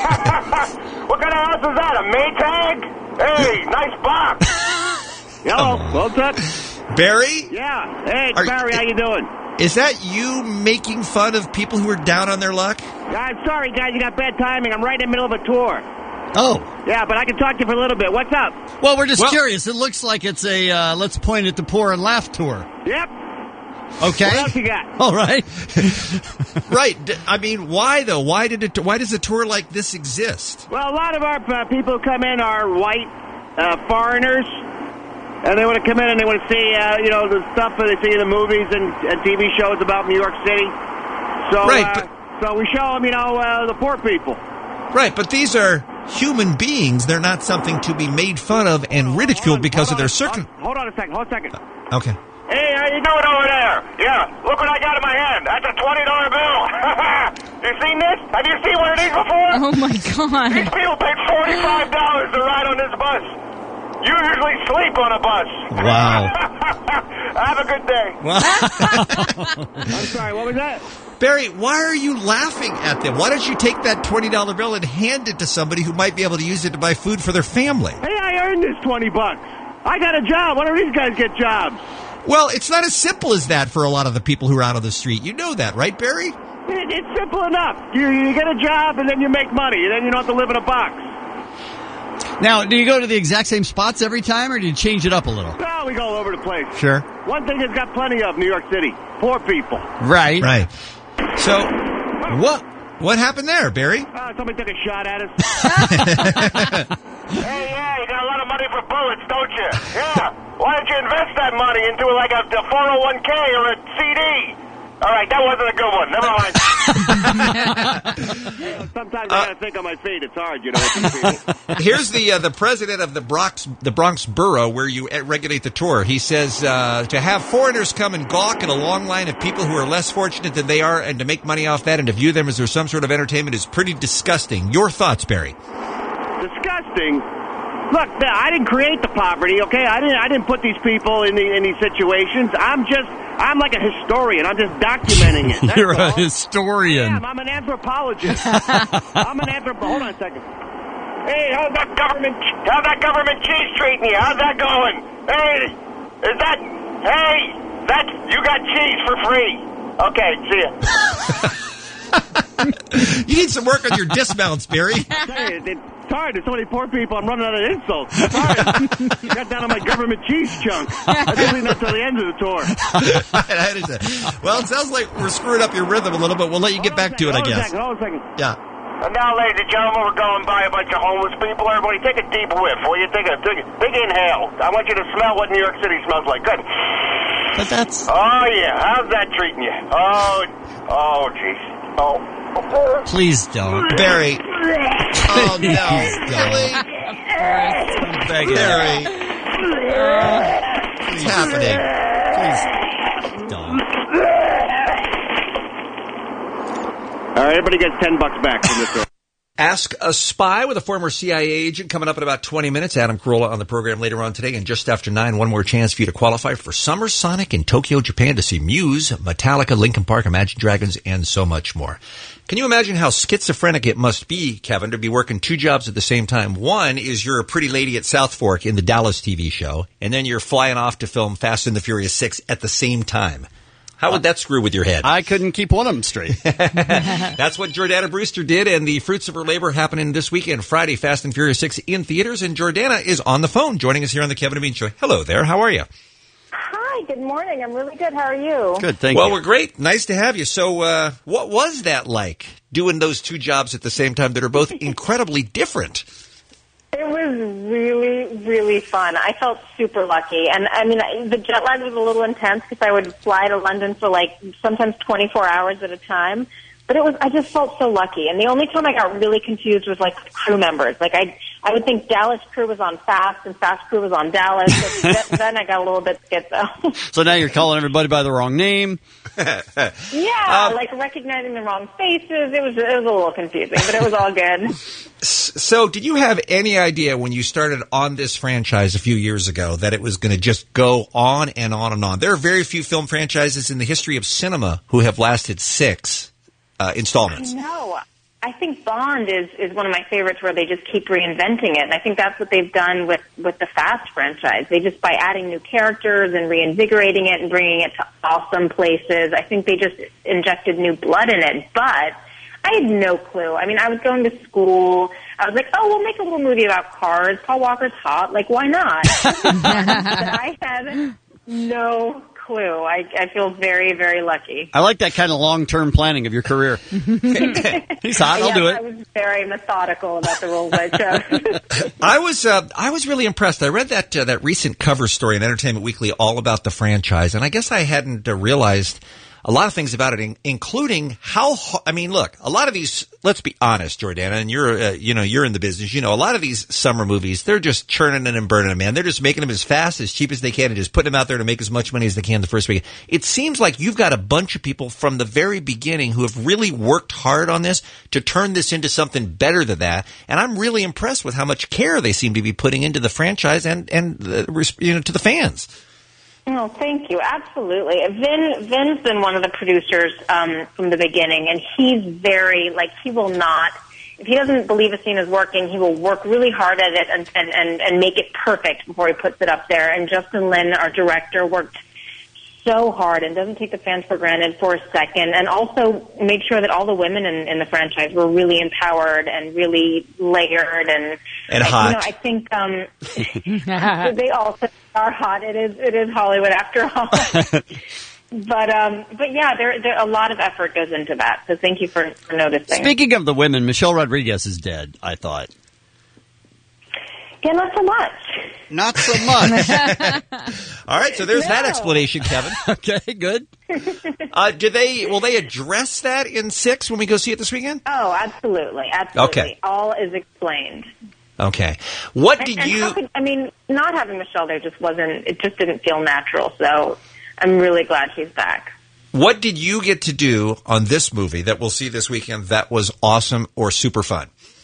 R: What kind of house is that, a Maytag? Hey, nice box! Hello, what's up?
L: Barry?
R: Yeah. Hey,
L: Are-
R: Barry, how you doing?
L: Is that you making fun of people who are down on their luck?
R: I'm sorry, guys, you got bad timing. I'm right in the middle of a tour.
K: Oh.
R: Yeah, but I can talk to you for a little bit. What's up?
K: Well, we're just
R: Well-
K: curious. It looks like it's a uh, let's point at the poor and laugh tour.
R: Yep.
K: Okay.
R: What else you got?
K: All right.
L: Right. D- I mean, why though? Why did it? Why does a tour like this exist?
R: Well, a lot of our uh, people who come in are white uh, foreigners, and they want to come in and they want to see, uh, you know, the stuff that they see in the movies and, and T V shows about New York City. So,
L: Right,
R: uh,
L: but-
R: so we show them, you know, uh, the poor people.
L: Right, but these are
S: human beings. They're not something to be made fun of and ridiculed because of their circum...
R: Hold on a second. Hold on a second.
S: Okay.
R: Hey, how you doing over there? Yeah, look what I got in my hand. That's a twenty dollar bill. You seen this? Have you seen one of these before?
A: Oh, my God.
R: These people paid forty-five dollars to ride on this bus. You usually sleep on a bus.
S: Wow.
R: Have a good day. I'm sorry, what was that?
S: Barry, why are you laughing at them? Why don't you take that twenty dollar bill and hand it to somebody who might be able to use it to buy food for their family?
R: Hey, I earned this twenty bucks. I got a job. Why don't these guys get jobs?
S: Well, it's not as simple as that for a lot of the people who are out on the street. You know that, right, Barry?
R: It, it's simple enough. You, you get a job and then you make money. And then you don't have to live in a box.
K: Now, do you go to the exact same spots every time, or do you change it up a little?
R: No, we go all over the place.
K: Sure.
R: One thing it's got plenty of, New York City. Poor people.
K: Right.
S: Right. So, what what happened there, Barry?
R: Uh, somebody took a shot at us. Hey, yeah, you got a lot of money for bullets, don't you? Yeah. Why don't you invest that money into like a, a four oh one k or a C D? All right, that wasn't a good one. Never mind. Sometimes I gotta think on my feet. It's hard, you know. With these people.
S: Here's the uh, the president of the Bronx the Bronx borough where you regulate the tour. He says uh, to have foreigners come and gawk at a long line of people who are less fortunate than they are, and to make money off that, and to view them as there's some sort of entertainment is pretty disgusting. Your thoughts, Barry?
R: Disgusting. Look, I didn't create the poverty, okay? I didn't. I didn't put these people in the in these situations. I'm just. I'm like a historian. I'm just documenting it. That's
K: You're
R: all.
K: a historian.
R: Yeah, I'm an anthropologist. I'm an anthropo. Hold on a second. Hey, how's that government? How's that government cheese treating you? How's that going? Hey, is that? Hey, that you got cheese for free? Okay, see ya.
S: You need some work on your dismounts, Barry.
R: Hey, it's hard. There's so many poor people. I'm running out of insults. It's hard. Got down on my government cheese chunk. I didn't leave until the end of the tour.
S: That is it. Well, it sounds like we're screwing up your rhythm a little bit. We'll let you get back to it, I
R: Hold a
S: guess.
R: second. Hold a second.
S: Yeah.
R: And now, ladies and gentlemen, we're going by a bunch of homeless people. Everybody, take a deep whiff. Will you take a big, big inhale? I want you to smell what New York City smells like. Good.
K: But that's...
R: Oh, yeah. How's that treating you? Oh, oh, jeez. Oh.
K: Please don't.
S: Barry. Oh, no. Really?
K: I'm begging.
S: Barry. What's happening?
K: Please don't.
R: All right, everybody gets ten bucks back from this.
S: Ask a Spy with a former C I A agent coming up in about twenty minutes. Adam Carolla on the program later on today. And just after nine, one more chance for you to qualify for Summer Sonic in Tokyo, Japan to see Muse, Metallica, Linkin Park, Imagine Dragons, and so much more. Can you imagine how schizophrenic it must be, Kevin, to be working two jobs at the same time? One is you're a pretty lady at South Fork in the Dallas T V show, and then you're flying off to film Fast and the Furious six at the same time. How would that screw with your head?
K: I couldn't keep one of them straight.
S: That's what Jordana Brewster did, and the fruits of her labor happening this weekend, Friday, Fast and Furious six in theaters, and Jordana is on the phone joining us here on the Kevin and Bean Show. Hello there. How are you?
T: Hi, good morning. I'm really good. How are you?
S: Good, thank well, you. Well, we're great. Nice to have you. So uh, what was that like, doing those two jobs at the same time that are both incredibly different?
T: It was really, really fun. I felt super lucky. And, I mean, the jet lag was a little intense because I would fly to London for, like, sometimes twenty-four hours at a time. But it was, I just felt so lucky. And the only time I got really confused was, like, crew members. Like, I I would think Dallas crew was on Fast and Fast crew was on Dallas. But then I got a little bit schizo.
K: So now you're calling everybody by the wrong name.
T: Yeah, um, like recognizing the wrong faces. It was it was a little confusing, but it was all good.
S: So did you have any idea when you started on this franchise a few years ago that it was going to just go on and on and on? There are very few film franchises in the history of cinema who have lasted six uh, installments.
T: I know. I think Bond is, is one of my favorites where they just keep reinventing it. And I think that's what they've done with, with the Fast franchise. They just, by adding new characters and reinvigorating it and bringing it to awesome places, I think they just injected new blood in it. But I had no clue. I mean, I was going to school. I was like, oh, we'll make a little movie about cars. Paul Walker's hot. Like, why not? I had no clue. I, I feel very, very lucky.
K: I like that kind of long-term planning of your career. He's hot. I'll
T: yes,
K: do it.
T: I was very methodical about the roles I chose.
S: I was uh, I was really impressed. I read that uh, that recent cover story in Entertainment Weekly all about the franchise, and I guess I hadn't uh, realized a lot of things about it, in, including how, ho- I mean, look, a lot of these, let's be honest, Jordana, and you're, uh, you know, you're in the business, you know, a lot of these summer movies, they're just churning them and burning them, man. They're just making them as fast, as cheap as they can, and just putting them out there to make as much money as they can the first week. It seems like you've got a bunch of people from the very beginning who have really worked hard on this to turn this into something better than that, and I'm really impressed with how much care they seem to be putting into the franchise and, and the, you know, to the fans.
T: Oh, thank you. Absolutely. Vin, Vin's been one of the producers um, from the beginning, and he's very, like, he will not, if he doesn't believe a scene is working, he will work really hard at it and, and, and, and make it perfect before he puts it up there. And Justin Lin, our director, worked so hard and doesn't take the fans for granted for a second, and also made sure that all the women in, in the franchise were really empowered and really layered and
S: and hot.
T: You know, I think um, they also are hot. It is it is Hollywood after all. But um, but yeah, there there a lot of effort goes into that. So thank you for, for noticing.
K: Speaking of the women, Michelle Rodriguez is dead, I thought.
T: Yeah, not so much.
K: Not so much.
S: All right, so there's
T: No.
S: that explanation, Kevin.
K: Okay, good.
S: Uh, do they? Will they address that in six when we go see it this weekend?
T: Oh, absolutely, absolutely.
S: Okay.
T: All is explained.
S: Okay. What
T: And-
S: did
T: and
S: you?
T: how could- I mean, not having Michelle there just wasn't. It just didn't feel natural. So I'm really glad she's back.
S: What did you get to do on this movie that we'll see this weekend that was awesome or super fun?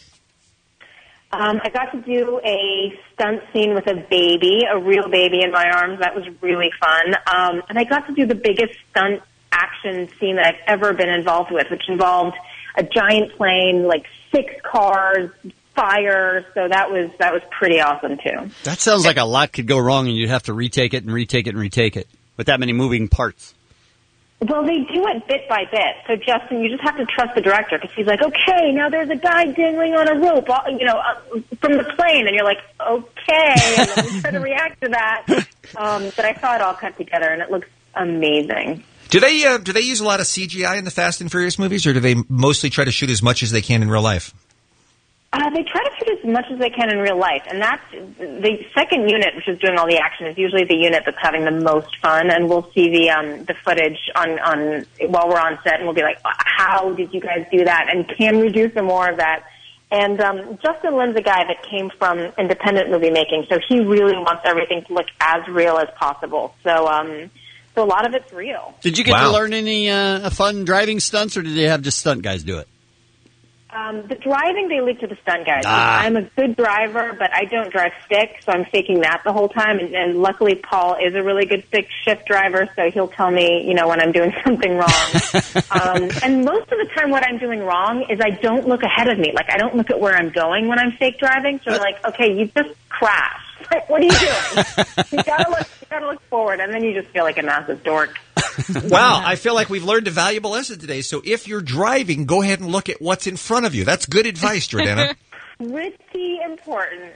T: Um, I got to do a stunt scene with a baby, a real baby in my arms. That was really fun. Um, and I got to do the biggest stunt action scene that I've ever been involved with, which involved a giant plane, like six cars, fire. So that was that was pretty awesome too.
K: That sounds like a lot could go wrong, and you'd have to retake it and retake it and retake it with that many moving parts.
T: Well, they do it bit by bit. So, Justin, you just have to trust the director because he's like, okay, now there's a guy dangling on a rope, uh, you know, uh, from the plane. And you're like, okay, and then we try to react to that. Um, but I saw it all cut together, and it looks amazing.
S: Do they uh, do they use a lot of C G I in the Fast and Furious movies, or do they mostly try to shoot as much as they can in real life?
T: Uh, they try to shoot as much as they can in real life, and that's the second unit, which is doing all the action, is usually the unit that's having the most fun. And we'll see the um, the footage on on while we're on set, and we'll be like, "How did you guys do that? And can we do some more of that?" And um, Justin Lin's a guy that came from independent movie making, so he really wants everything to look as real as possible. So, um, so a lot of it's real.
K: Did you get
S: Wow.
K: to learn any uh, fun driving stunts, or did they have just stunt guys do it?
T: Um, the driving, they leave to the stunt guys.
K: Ah.
T: I'm a good driver, but I don't drive stick, so I'm faking that the whole time. And, and luckily, Paul is a really good stick shift driver, so he'll tell me, you know, when I'm doing something wrong. um, and most of the time, what I'm doing wrong is I don't look ahead of me. Like, I don't look at where I'm going when I'm fake driving. So, like, okay, you just crashed. Like, what are you doing? you gotta look. You gotta look forward, and then you just feel like a massive dork.
S: Wow, I feel like we've learned a valuable lesson today. So if you're driving, go ahead and look at what's in front of you. That's good advice, Jordana.
T: Pretty important.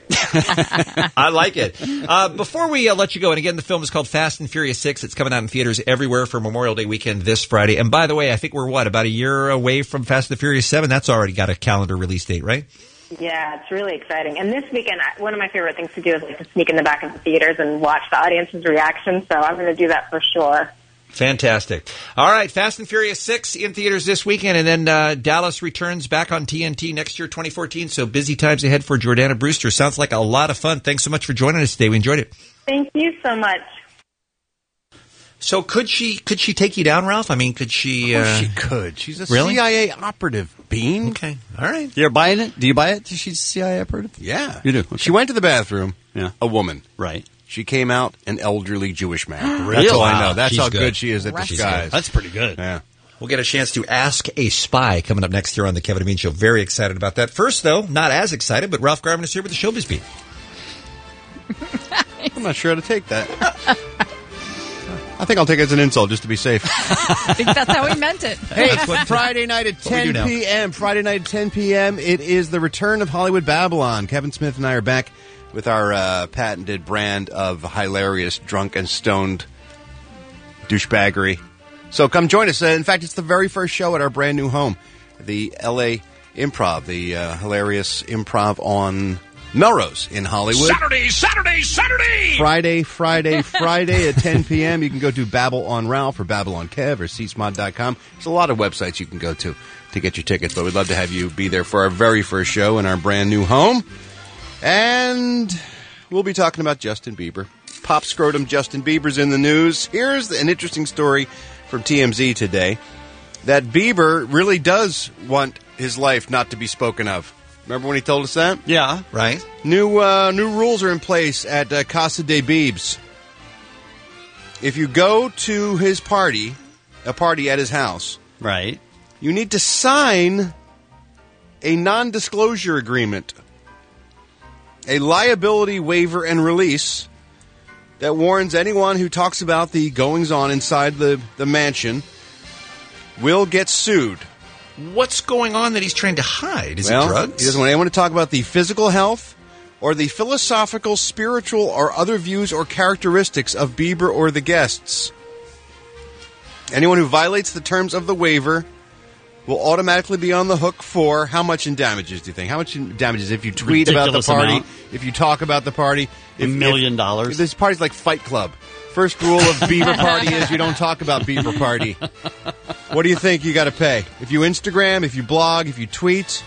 S: I like it. Uh, before we uh, let you go, and again, the film is called Fast and Furious six. It's coming out in theaters everywhere for Memorial Day weekend this Friday. And by the way, I think we're, what, about a year away from Fast and Furious seven? That's already got a calendar release date, right?
T: Yeah, it's really exciting. And this weekend, I- one of my favorite things to do is like to sneak in the back of the theaters and watch the audience's reaction. So I'm going to do that for sure.
S: Fantastic. All right, Fast and Furious six in theaters this weekend, and then uh, Dallas returns back on T N T next year, twenty fourteen. So busy times ahead for Jordana Brewster. Sounds like a lot of fun. Thanks so much for joining us today. We enjoyed it.
T: Thank you so much.
S: So could she could she take you down, Ralph? I mean, could she?
O: Of course
S: Uh,
O: she could. She's a
S: Really?
O: C I A operative, Bean.
S: Okay. All right.
K: You're buying it? Do you buy it? She's a C I A operative?
O: Yeah.
K: You do?
O: She went to the bathroom,
K: Yeah.
O: a woman.
K: Right.
O: She came out an elderly Jewish man.
K: Really?
O: That's all I
K: Wow.
O: know. That's
S: She's
O: how
S: good.
O: good. she is at
A: She's
O: disguise.
K: That's pretty good.
O: Yeah.
S: We'll get a chance to ask a spy coming up next year on the Kevin and Bean Show. Very excited about that. First, though, not as excited, but Ralph Garman is here with the Showbiz Beat.
O: I'm not sure how to take that. I think I'll take it as an insult just to be safe.
A: I think that's how he meant it.
O: Hey, it's Friday night at
S: what we do
O: ten
S: now.
O: p.m. Friday night at ten p.m. It is the return of Hollywood Babylon. Kevin Smith and I are back with our uh, patented brand of hilarious, drunk and stoned douchebaggery. So come join us. Uh, in fact, it's the very first show at our brand new home, the L A Improv, the uh, hilarious improv on Melrose in Hollywood.
F: Saturday, Saturday, Saturday!
O: Friday, Friday, Friday at ten p.m. You can go to Babble on Ralph or Babble on Kev or C S M O D dot com. There's a lot of websites you can go to to get your tickets, but we'd love to have you be there for our very first show in our brand new home. And we'll be talking about Justin Bieber. Pop scrotum Justin Bieber's in the news. Here's an interesting story from T M Z today that Bieber really does want his life not to be spoken of. Remember when he told us that?
K: Yeah.
S: Right.
O: New uh, new rules are in place at uh, Casa de Biebs. If you go to his party, a party at his house,
K: right,
O: you need to sign a non-disclosure agreement, a liability waiver and release that warns anyone who talks about the goings-on inside the, the mansion will get sued.
S: What's going on that he's trying to hide? Is
O: well,
S: it drugs?
O: He doesn't want anyone to talk about the physical health or the philosophical, spiritual, or other views or characteristics of Bieber or the guests. Anyone who violates the terms of the waiver will automatically be on the hook for how much in damages, do you think? How much in damages if you tweet
K: Ridiculous
O: about the party,
K: amount.
O: if you talk about the party?
K: A
O: If,
K: million
O: if-
K: dollars.
O: if This party's like Fight Club. First rule of Bieber Party is you don't talk about Bieber Party. What do you think you got to pay? If you Instagram, if you blog, if you tweet?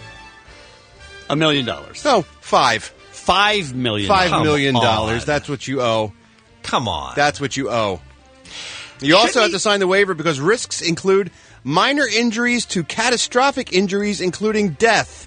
K: A million dollars.
O: No, five.
K: Five million.
O: Five
K: Come
O: million
K: on.
O: dollars. That's what you owe.
S: Come on.
O: That's what you owe. You also have to sign the waiver because risks include minor injuries to catastrophic injuries, including death.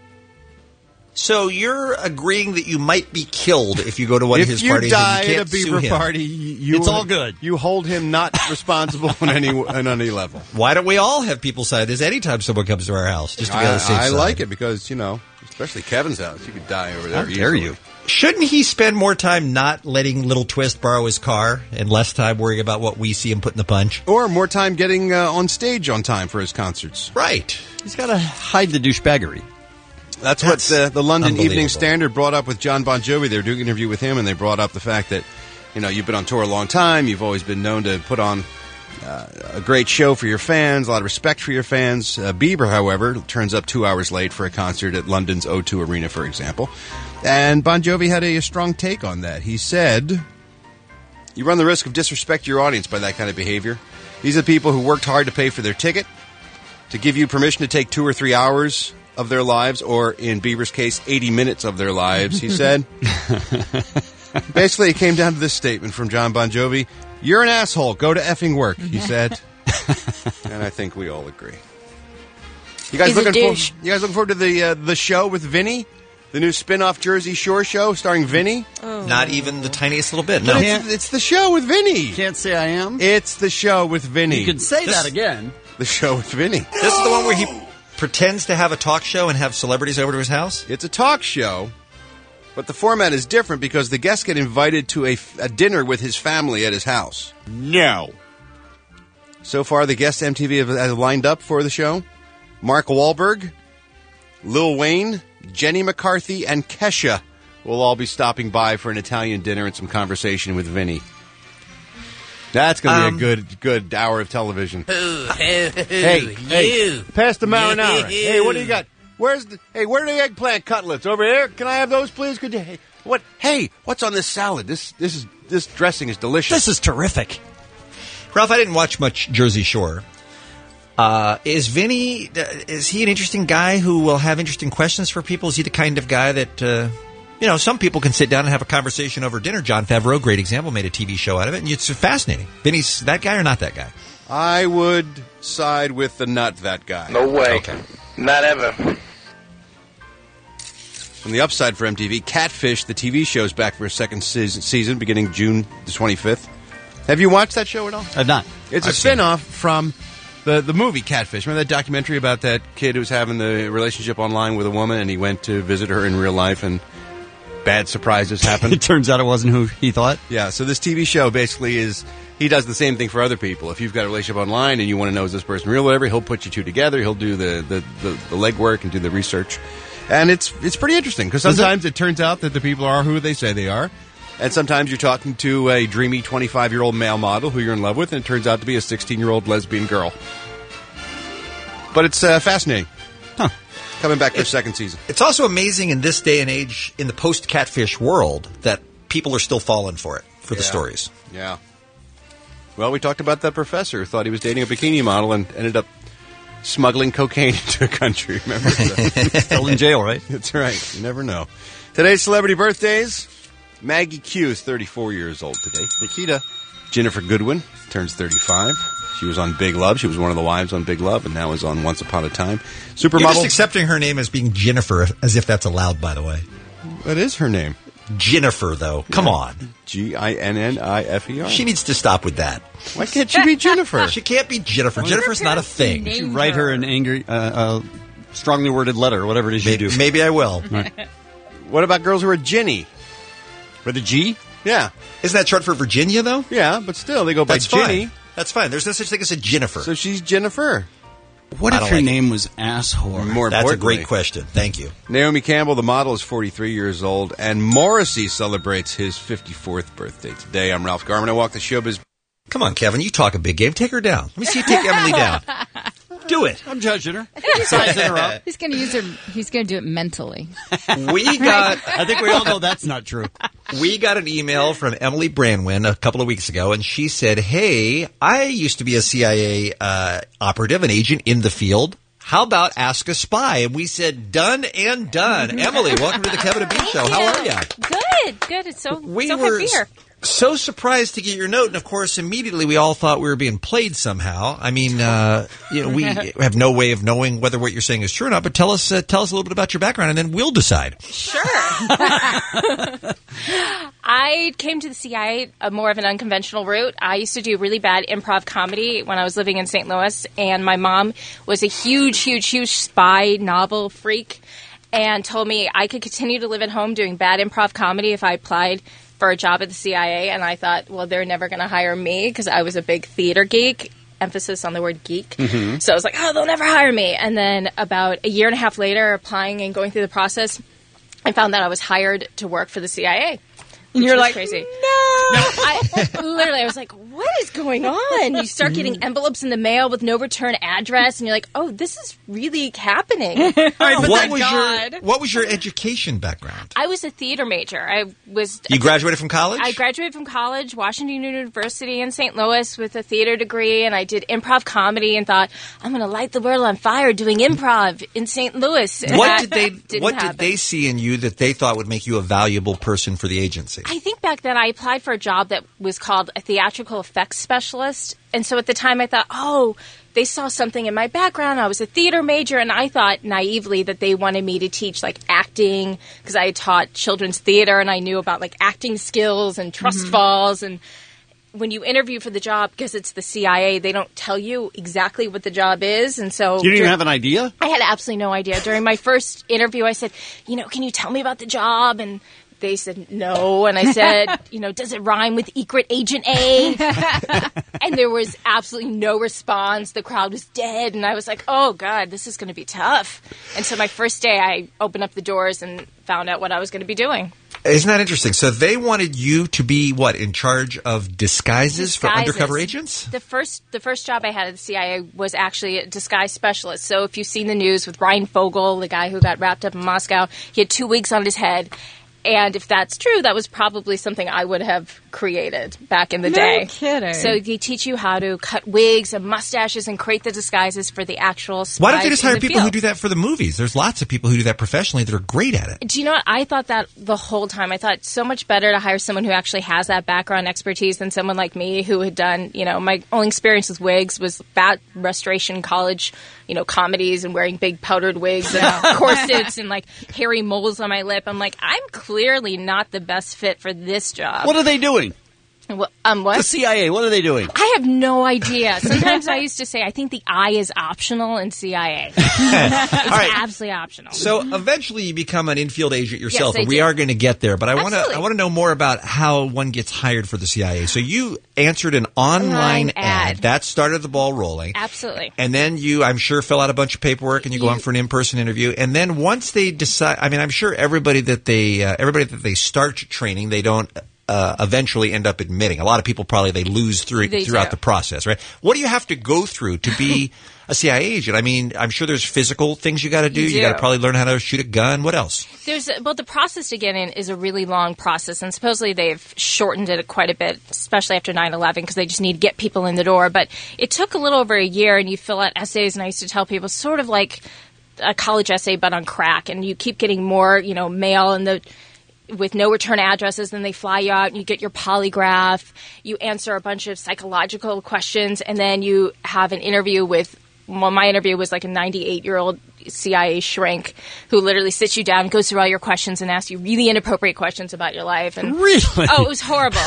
S: So you're agreeing that you might be killed if you go to one
O: if
S: of his
O: you
S: parties
O: die
S: and you
O: at
S: can't
O: a
S: sue
O: Bieber
S: him.
O: party, you,
S: It's all good.
O: You hold him not responsible on any on any level.
S: Why don't we all have people sign this anytime someone comes to our house? Just to be on
O: I,
S: the safe
O: I
S: side.
O: like it because, you know, especially Kevin's house, you could die over there.
S: How dare
O: easily.
S: you? Shouldn't he spend more time not letting Little Twist borrow his car and less time worrying about what we see him put in the punch?
O: Or more time getting uh, on stage on time for his concerts.
S: Right.
K: He's got to hide the douchebaggery.
O: That's,
S: That's
O: what uh, the London
S: unbelievable.
O: Evening Standard brought up with John Bon Jovi. They were doing an interview with him, and they brought up the fact that, you know, you've been on tour a long time. You've always been known to put on uh, a great show for your fans, a lot of respect for your fans. Uh, Bieber, however, turns up two hours late for a concert at London's O two Arena, for example. And Bon Jovi had a, a strong take on that. He said, you run the risk of disrespect your audience by that kind of behavior. These are people who worked hard to pay for their ticket, to give you permission to take two or three hours of their lives, or in Bieber's case, eighty minutes of their lives, he said. Basically, it came down to this statement from John Bon Jovi. You're an asshole. Go to effing work, he said. And I think we all agree. You guys
M: He's a
O: looking for,
M: douche.
O: you guys looking forward to the uh, the show with Vinny? The new spin-off Jersey Shore show starring Vinny?
M: Oh.
S: Not even the tiniest little bit.
O: But
S: No.
O: it's, it's the show with Vinny.
K: Can't say I am.
O: It's the show with Vinny.
K: You can say
S: This-
K: that again.
O: The show with Vinny.
S: This is the one where he pretends to have a talk show and have celebrities over to his house?
O: It's a talk show, but the format is different because the guests get invited to a, a dinner with his family at his house.
K: No.
O: So far, the guests M T V have, have lined up for the show: Mark Wahlberg, Lil Wayne, Jenny McCarthy, and Kesha will all be stopping by for an Italian dinner and some conversation with Vinny. That's going to
S: Um,
O: be a good good hour of television.
M: Ooh, ooh,
O: Hey,
M: ooh,
O: hey,
M: you.
O: pass the marinara.
M: You.
O: Hey, what do you got? Where's the? Hey, where are the eggplant cutlets? Over there? Can I have those, please? Could you? Hey, what? Hey, what's on this salad? This this is this dressing is delicious.
S: This is terrific. Ralph, I didn't watch much Jersey Shore. Uh, is Vinny, uh, is he an interesting guy who will have interesting questions for people? Is he the kind of guy that, uh, you know, some people can sit down and have a conversation over dinner. John Favreau, great example, made a T V show out of it, and it's fascinating. Vinny's that guy or not that guy?
O: I would side with the nut that guy.
B: No way.
S: Okay.
B: Not ever.
O: On the upside for M T V, Catfish, the T V show, is back for a second season, season beginning June the twenty-fifth. Have you watched that show at all?
K: I've not.
O: It's a
S: I've seen
O: spin-off from the, the movie Catfish. Remember that documentary about that kid who was having the relationship online with a woman and he went to visit her in real life and bad surprises happened?
K: It turns out it wasn't who he thought.
O: Yeah, so this T V show basically is, he does the same thing for other people. If you've got a relationship online and you want to know is this person real or whatever, he'll put you two together, he'll do the, the, the, the legwork and do the research. And it's it's pretty interesting because sometimes it? it turns out that the people are who they say they are. And sometimes you're talking to a dreamy twenty-five-year-old male model who you're in love with, and it turns out to be a sixteen-year-old lesbian girl. But it's uh, fascinating.
K: Huh.
O: Coming back for a second season.
S: It's also amazing in this day and age, in the post-catfish world, that people are still falling for it, for the
O: Yeah.
S: stories.
O: Yeah. Well, we talked about that professor who thought he was dating a bikini model and ended up smuggling cocaine into a country. Remember?
K: Still in jail, right?
O: That's right. You never know. Today's celebrity birthdays. Maggie Q is thirty-four years old today. Nikita. Jennifer Goodwin turns thirty-five. She was on Big Love. She was one of the wives on Big Love and now is on Once Upon a Time. Supermodel.
S: You're just accepting her name as being Jennifer, as if that's allowed, by the way.
O: That is her name.
S: Jennifer, though. Come
O: Yeah.
S: on.
O: G I N N I F E R.
S: She needs to stop with that.
O: Why can't she be Jennifer?
S: She can't be Jennifer. Jennifer's not a thing.
K: You should write her an angry, uh, uh, strongly worded letter, or whatever it is you
S: Maybe,
K: do.
S: maybe I will.
O: What about girls who are Ginny?
K: With a G?
O: Yeah.
S: Isn't that short for Virginia, though?
O: Yeah, but still, they go by
S: That's
O: Ginny.
S: fine. That's fine. There's no such thing as a Jennifer.
O: So she's Jennifer.
U: What
S: I
U: if
S: don't
U: her
S: like
U: name was Asshole?
O: More
S: That's a
O: importantly,
S: great question. Thank you.
O: Naomi Campbell, the model, is forty-three years old, and Morrissey celebrates his fifty-fourth birthday today. I'm Ralph Garman. I walk the showbiz.
S: Come on, Kevin. You talk a big game. Take her down. Let me see you take Emily down. Do it.
K: I'm judging her. Sizing her up.
A: He's going to use her. He's going to do it mentally.
S: We got.
K: I think we all know that's not true.
S: We got an email from Emily Branwyn a couple of weeks ago, and she said, "Hey, I used to be a C I A uh, operative, an agent in the field. How about Ask a Spy?" And we said, "Done and done." Emily, welcome to the Kevin and Bean Show. How are you?
V: Good, good. It's so
S: We
V: so
S: were
V: happy here.
S: so surprised to get your note, and of course, immediately we all thought we were being played somehow. I mean, uh, you know, we have no way of knowing whether what you're saying is true or not. But tell us, uh, tell us a little bit about your background, and then we'll decide.
V: Sure. I came to the C I A a more of an unconventional route. I used to do really bad improv comedy when I was living in Saint Louis, and my mom was a huge, huge, huge spy novel freak and told me I could continue to live at home doing bad improv comedy if I applied for a job at the C I A. And I thought, well, they're never going to hire me because I was a big theater geek. Emphasis on the word geek.
W: Mhm.
V: So I was like, oh, they'll never hire me. And then about a year and a half later, applying and going through the process, I found that I was hired to work for the C I A.
A: And you're
V: was
A: like,
V: crazy. No. I, literally, I was like, what is going on? You start getting envelopes in the mail with no return address, and you're like, oh, this is really happening.
S: All right,
V: oh,
S: what
V: my
S: was
V: God.
S: your what was your education background?
V: I was a theater major. I was.
S: You graduated from college?
V: I graduated from college, Washington University in Saint Louis with a theater degree, and I did improv comedy and thought, I'm going to light the world on fire doing improv in Saint Louis. And
S: What
V: that
S: did they
V: didn't
S: What
V: happen.
S: did they see in you that they thought would make you a valuable person for the agency?
V: I think back then I applied for a job that was called a theatrical effects specialist. And so at the time I thought, oh, they saw something in my background. I was a theater major, and I thought naively that they wanted me to teach like acting because I had taught children's theater and I knew about like acting skills and trust
A: Mhm.
V: falls. And when you interview for the job, because it's the C I A, they don't tell you exactly what the job is. And so
K: You didn't even
V: dur-
K: have an idea?
V: I had absolutely no idea. During my first interview, I said, you know, can you tell me about the job? And they said no. And I said, you know, does it rhyme with Egret Agent A? And there was absolutely no response. The crowd was dead. And I was like, oh, God, this is going to be tough. And so my first day, I opened up the doors and found out what I was going to be doing.
S: Isn't that interesting? So they wanted you to be what, in charge of disguises, for
V: Disguises.
S: undercover agents?
V: The first, the first job I had at the C I A was actually a disguise specialist. So if you've seen the news with Ryan Fogel, the guy who got wrapped up in Moscow, he had two wigs on his head. And if that's true, that was probably something I would have created back in the
A: No
V: day.
A: kidding.
V: So they teach you how to cut wigs and mustaches and create the disguises for the actual spies
S: Why don't they just
V: in
S: hire
V: the
S: people who
V: field.
S: do that for the movies? There's lots of people who do that professionally that are great at it.
V: Do you know what? I thought that the whole time. I thought so much better to hire someone who actually has that background expertise than someone like me who had done, you know, my only experience with wigs was fat restoration college, you know, comedies and wearing big powdered wigs and corsets and like hairy moles on my lip. I'm like, I'm clearly not the best fit for this job.
K: What are they doing?
V: Well, um, what?
K: The C I A, what are they doing?
V: I have no idea. Sometimes I used to say I think the eye is optional in C I A. It's
S: right.
V: absolutely optional.
S: So eventually you become an infield agent yourself,
V: Yes, I
S: and we
V: did.
S: are going to get there. But I want to
V: Absolutely.
S: I want to know more about how one gets hired for the C I A. So you answered an online
V: Online
S: ad.
V: ad.
S: That started the ball rolling.
V: Absolutely.
S: And then you, I'm sure, fill out a bunch of paperwork and you go on for an in-person interview. And then once they decide, I mean, I'm sure everybody that they, uh, everybody that they start training, they don't uh, eventually end up admitting. A lot of people probably, they lose through,
V: They
S: throughout
V: do.
S: the process, right? What do you have to go through to be a C I A agent? I mean, I'm sure there's physical things you got to do.
V: You
S: You, got to
V: do.
S: probably learn how to shoot a gun. What else?
V: There's well, the process to get in is a really long process, and supposedly they've shortened it quite a bit, especially after nine eleven, because they just need to get people in the door. But it took a little over a year, and you fill out essays, and I used to tell people sort of like a college essay, but on crack, and you keep getting more, you know, mail and the. with no return addresses, then they fly you out and you get your polygraph, you answer a bunch of psychological questions, and then you have an interview with, well, my interview was like a ninety-eight-year-old C I A shrink who literally sits you down, goes through all your questions, and asks you really inappropriate questions about your life. And
K: Really?
V: Oh, it was horrible.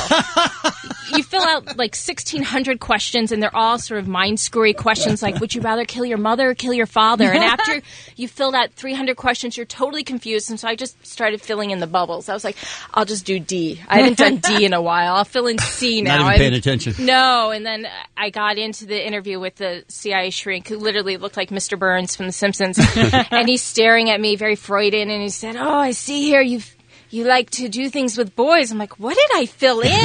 V: You fill out like sixteen hundred questions, and they're all sort of mind-screwy questions like, would you rather kill your mother or kill your father? And after you filled out three hundred questions, you're totally confused, and so I just started filling in the bubbles. I was like, I'll just do D. I haven't done D in a while. I'll fill in C now.
K: Not even
V: And-
K: paying attention.
V: No, and then I got into the interview with the C I A shrink who literally looked like Mister Burns from The Simpsons. And he's staring at me very Freudian, and he said, oh, I see here you've you like to do things with boys. I'm like, what did I fill in?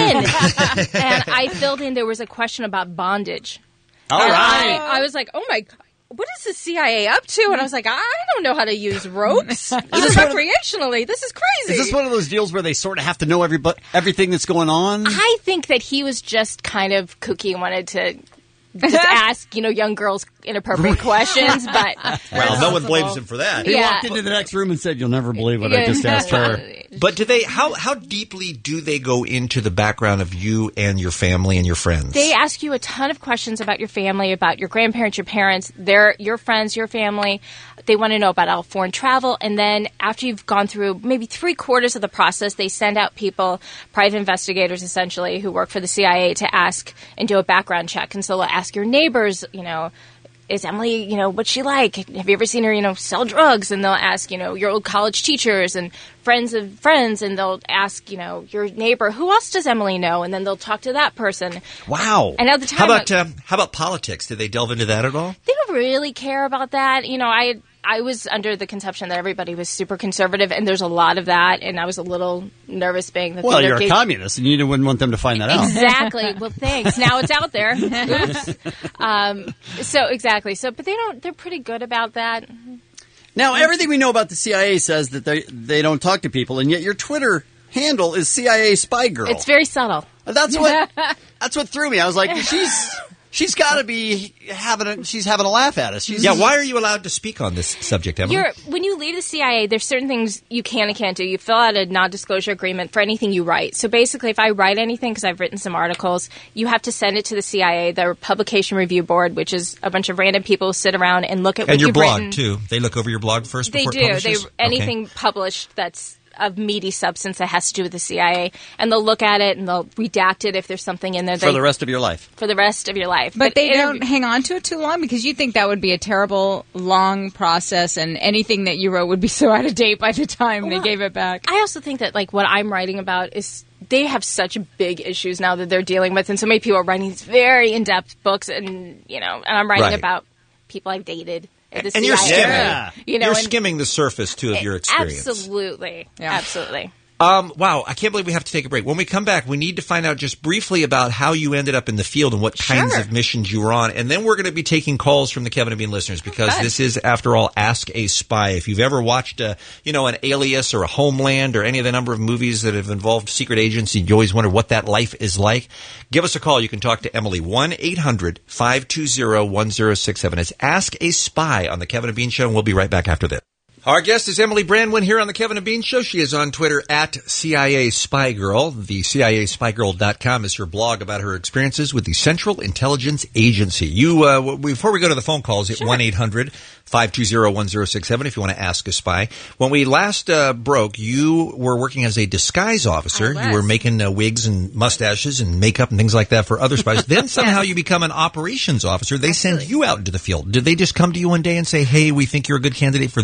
V: And I filled in, there was a question about bondage.
K: All
V: And
K: right.
V: I, I was like, oh my God, what is the C I A up to? And I was like, I don't know how to use ropes. This is recreationally. This is crazy.
K: Is this one of those deals where they sort of have to know every, everything that's going on?
V: I think that he was just kind of kooky and wanted to just ask, you know, young girls inappropriate questions, but
S: Well, no one blames him for that.
K: He
V: Yeah.
K: walked into the next room and said, you'll never believe what I
V: Yeah.
K: just asked her.
S: But do they? How how deeply do they go into the background of you and your family and your friends?
V: they ask you a ton of questions about your family, about your grandparents, your parents, their your friends, your family. They want to know about all foreign travel, and then after you've gone through maybe three quarters of the process, they send out people, private investigators essentially, who work for the C I A to ask and do a background check. And so they'll ask your neighbors, you know, is Emily, you know, what's she like? Have you ever seen her, you know, sell drugs? And they'll ask, you know, your old college teachers and friends of friends, and they'll ask, you know, your neighbor, who else does Emily know? And then they'll talk to that person.
S: Wow.
V: And at the time,
S: how about um, how about politics? Did they delve into that at all?
V: they don't really care about that. You know, I I was under the conception that everybody was super conservative, and there's a lot of that, and I was a little nervous being the
K: Well,
V: thing
K: you're
V: that
K: a
V: gave-
K: communist, and you wouldn't want them to find that out.
V: Exactly. Well, thanks. Now it's out there. Oops. Um, so exactly. So, but they don't. They're pretty good about that.
K: Now, everything we know about the C I A says that they they don't talk to people, and yet your Twitter handle is C I A Spy Girl.
V: It's very subtle.
K: That's what that's what threw me. I was like, she's she's got to be having a, she's having a laugh at us. She's,
S: Yeah. Why are you allowed to speak on this subject, Emily?
V: You're, when you leave the C I A, there's certain things you can and can't do. You fill out a non-disclosure agreement for anything you write. So basically, if I write anything, because I've written some articles, you have to send it to the C I A, their publication review board, which is a bunch of random people who sit around and look at what
S: and your
V: you've
S: blog
V: written.
S: too. They look over your blog first
V: They
S: before it
V: do. They
S: publishes?
V: anything published that's of meaty substance that has to do with the C I A, and they'll look at it and they'll redact it if there's something in there.
K: for
V: they,
K: the rest of your life.
V: for the rest of your life.
A: But they
V: interview-
A: don't hang on to it too long, because you think that would be a terrible, long process, and anything that you wrote would be so out of date by the time they gave it back.
V: I also think that like what I'm writing about is they have such big issues now that they're dealing with, and so many people are writing these very in-depth books, and you know, and I'm writing
S: Right.
V: about people I've dated. at the
S: And you're
V: C I A.
S: skimming.
V: You know,
S: you're
V: and-
S: skimming the surface too of your experience.
V: Absolutely, absolutely.
S: Um, wow, I can't believe we have to take a break. When we come back, we need to find out just briefly about how you ended up in the field and what kinds
V: Sure.
S: of missions you were on. And then we're going to be taking calls from the Kevin and Bean listeners, because
V: Okay.
S: this is, after all, Ask a Spy. If you've ever watched, a, you know, an Alias or a Homeland or any of the number of movies that have involved secret agents, and you always wonder what that life is like, give us a call. You can talk to Emily, one eight hundred five two zero one zero six seven. It's Ask a Spy on the Kevin and Bean Show, and we'll be right back after this. Our guest is Emily Brandwin here on the Kevin and Bean Show. She is on Twitter at C I A Spy Girl. The C I A Spy Girl dot com is her blog about her experiences with the Central Intelligence Agency. You, uh, w- before we go to the phone calls, at one eight hundred five two zero one zero six seven if you want to ask a spy. When we last uh, broke, you were working as a disguise officer. You were making uh, wigs and mustaches and makeup and things like that for other spies. Then somehow you become an operations officer. They send you out into the field. Did they just come to you one day and say, hey, we think you're a good candidate for this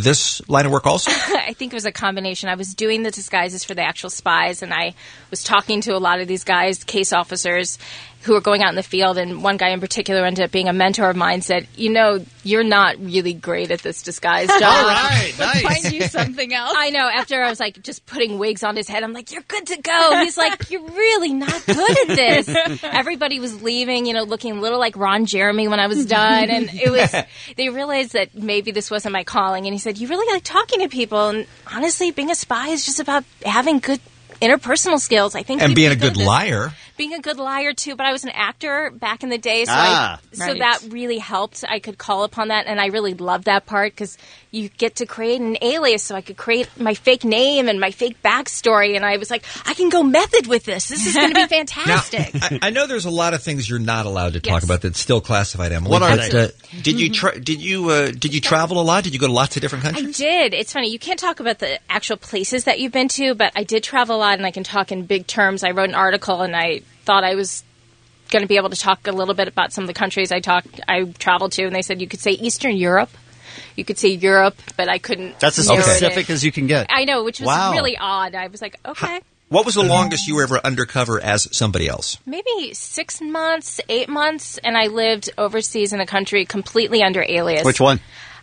S: line of work also?
V: I think it was a combination. I was doing the disguises for the actual spies, and I was talking to a lot of these guys, case officers, who were going out in the field, and one guy in particular ended up being a mentor of mine, said, you know, you're not really great at this disguise job.
K: All right,
A: Let's
K: nice.
A: find you something else.
V: I know. After I was like just putting wigs on his head, I'm like, you're good to go. He's like, you're really not good at this. Everybody was leaving, you know, looking a little like Ron Jeremy when I was done. And it was, they realized that maybe this wasn't my calling. And he said, you really like talking to people. And honestly, being a spy is just about having good interpersonal skills. I think
S: And
V: people
S: being a
V: do
S: good
V: this.
S: liar.
V: Being a good liar, too, but I was an actor back in the day, so,
K: Ah,
V: I, so
A: right.
V: that really helped. I could call upon that, and I really loved that part because you get to create an alias, so I could create my fake name and my fake backstory, and I was like, I can go method with this. This is going to be
S: Now,
V: fantastic.
S: I, I know there's a lot of things you're not allowed to talk
V: Yes.
S: about that's still classified, Emily.
K: What are
S: but,
K: they?
S: Uh, did you tra- did you uh, did you travel a lot? Did you go to lots of different
V: I
S: countries?
V: did. It's funny. You can't talk about the actual places that you've been to, but I did travel a lot, and I can talk in big terms. I wrote an article, and I thought I was going to be able to talk a little bit about some of the countries I talked, I traveled to, and they said you could say Eastern Europe, you could say Europe, but I couldn't.
K: That's as
V: narrow it
K: specific
V: in.
K: as you can get.
V: I know, which was
K: Wow.
V: really odd. I was like, okay.
S: What was the longest you were ever undercover as somebody else?
V: Maybe six months, eight months, and I lived overseas in a country completely under alias.
K: Which one?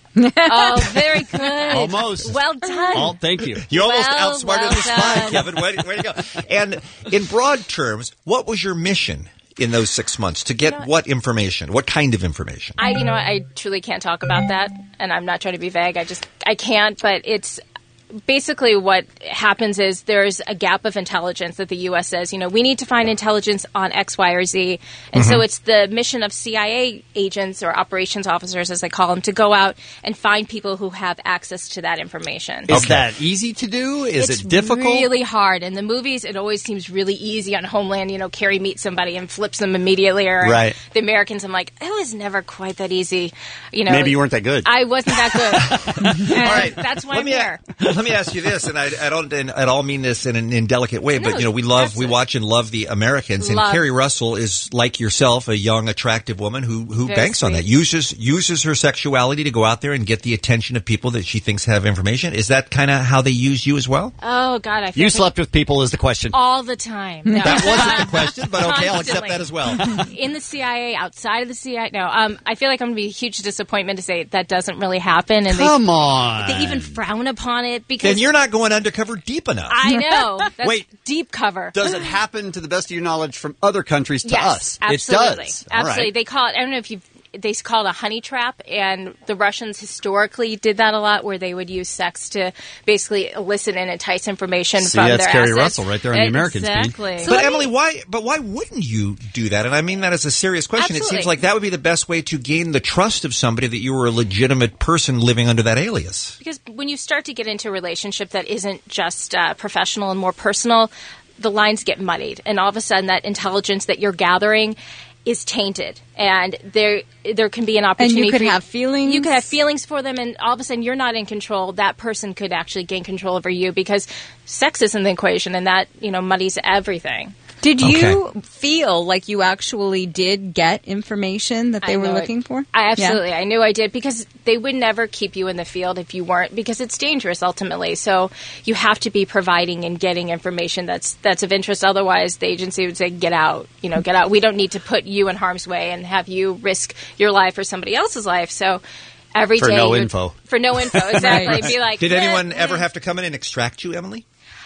V: Oh, very good.
K: Almost.
V: Well done.
K: Oh, thank you.
S: You almost
V: Well,
S: outsmarted
V: well
S: the spy,
V: done.
S: Kevin. Way, way to go. And in broad terms, what was your mission in those six months to get
V: You know-
S: what information? What kind of information?
V: I, you know, I truly can't talk about that, and I'm not trying to be vague. I just, I can't. But it's basically what happens is there's a gap of intelligence that the U S says, you know, we need to find intelligence on X, Y, or Z, and
S: Mm-hmm.
V: so it's the mission of C I A agents or operations officers, as they call them, to go out and find people who have access to that information.
K: Is that easy to do? Is
V: it's
K: it difficult?
V: really hard. In the movies, it always seems really easy on Homeland. You know, Carrie meets somebody and flips them immediately. Or
K: Right.
V: the Americans, I'm like, it was never quite that easy. You know,
K: Maybe you weren't that good.
V: I wasn't that good.
S: All right.
V: That's why
S: let
V: I'm
S: me
V: here.
S: A, let me ask you this, and I, I don't and at all mean this in an indelicate way, but
V: No,
S: you know, we love, we
V: absolutely.
S: watch and love the Americans, and
V: Love.
S: Carrie Russell is like yourself, a young, attractive woman who who
V: Very
S: banks on
V: sweet.
S: that, uses uses her sexuality to go out there and get the attention of people that she thinks have information. Is that kind of how they use you as well?
V: Oh God, I feel
K: You
V: like
K: slept with people is the question.
V: all the time. No.
S: That wasn't the question, but okay, I'll accept
V: Constantly.
S: that as well.
V: In the C I A, outside of the C I A, no. Um, I feel like I'm going to be a huge disappointment to say that doesn't really happen. And
K: Come
V: they,
K: on.
V: They even frown upon it because
S: Then you're not going undercover deep enough.
V: I know. That's
K: Wait.
V: deep cover.
K: Does it happen to the best of your knowledge from other countries to
V: yes,
K: us?
V: absolutely.
K: It does. All
V: Absolutely.
K: right.
V: They call it, I don't know if you've, they call it a honey trap, and the Russians historically did that a lot, where they would use sex to basically elicit and entice information
K: See,
V: from
K: that's
V: their
K: Carrie
V: assets.
K: Russell right there on the American speed.
V: Exactly.
S: But Emily, why? But why wouldn't you do that? And I mean that as a serious question. It
V: Absolutely.
S: seems like that would be the best way to gain the trust of somebody that you were a legitimate person living under that alias.
V: Because when you start to get into a relationship that isn't just uh, professional and more personal, the lines get muddied, and all of a sudden that intelligence that you're gathering is tainted, and there there can be an opportunity.
A: And you could
V: for
A: have feelings.
V: You could have feelings for them, and all of a sudden you're not in control. That person could actually gain control over you because sex is in the equation, and that, you know, muddies everything.
A: Did you
S: Okay.
A: feel like you actually did get information that they
V: I
A: were
V: know I-
A: looking for?
V: I absolutely, I knew I did, because they would never keep you in the field if you weren't, because it's dangerous ultimately. So you have to be providing and getting information that's that's of interest. Otherwise, the agency would say, "Get out, you know, get out. We don't need to put you in harm's way and have you risk your life or somebody else's life." So every
K: For
V: day
K: no
V: you would-
K: info.
V: for no info, exactly. Be like,
S: Did
V: "Eh,
S: anyone
V: eh."
S: ever have to come in and extract you, Emily?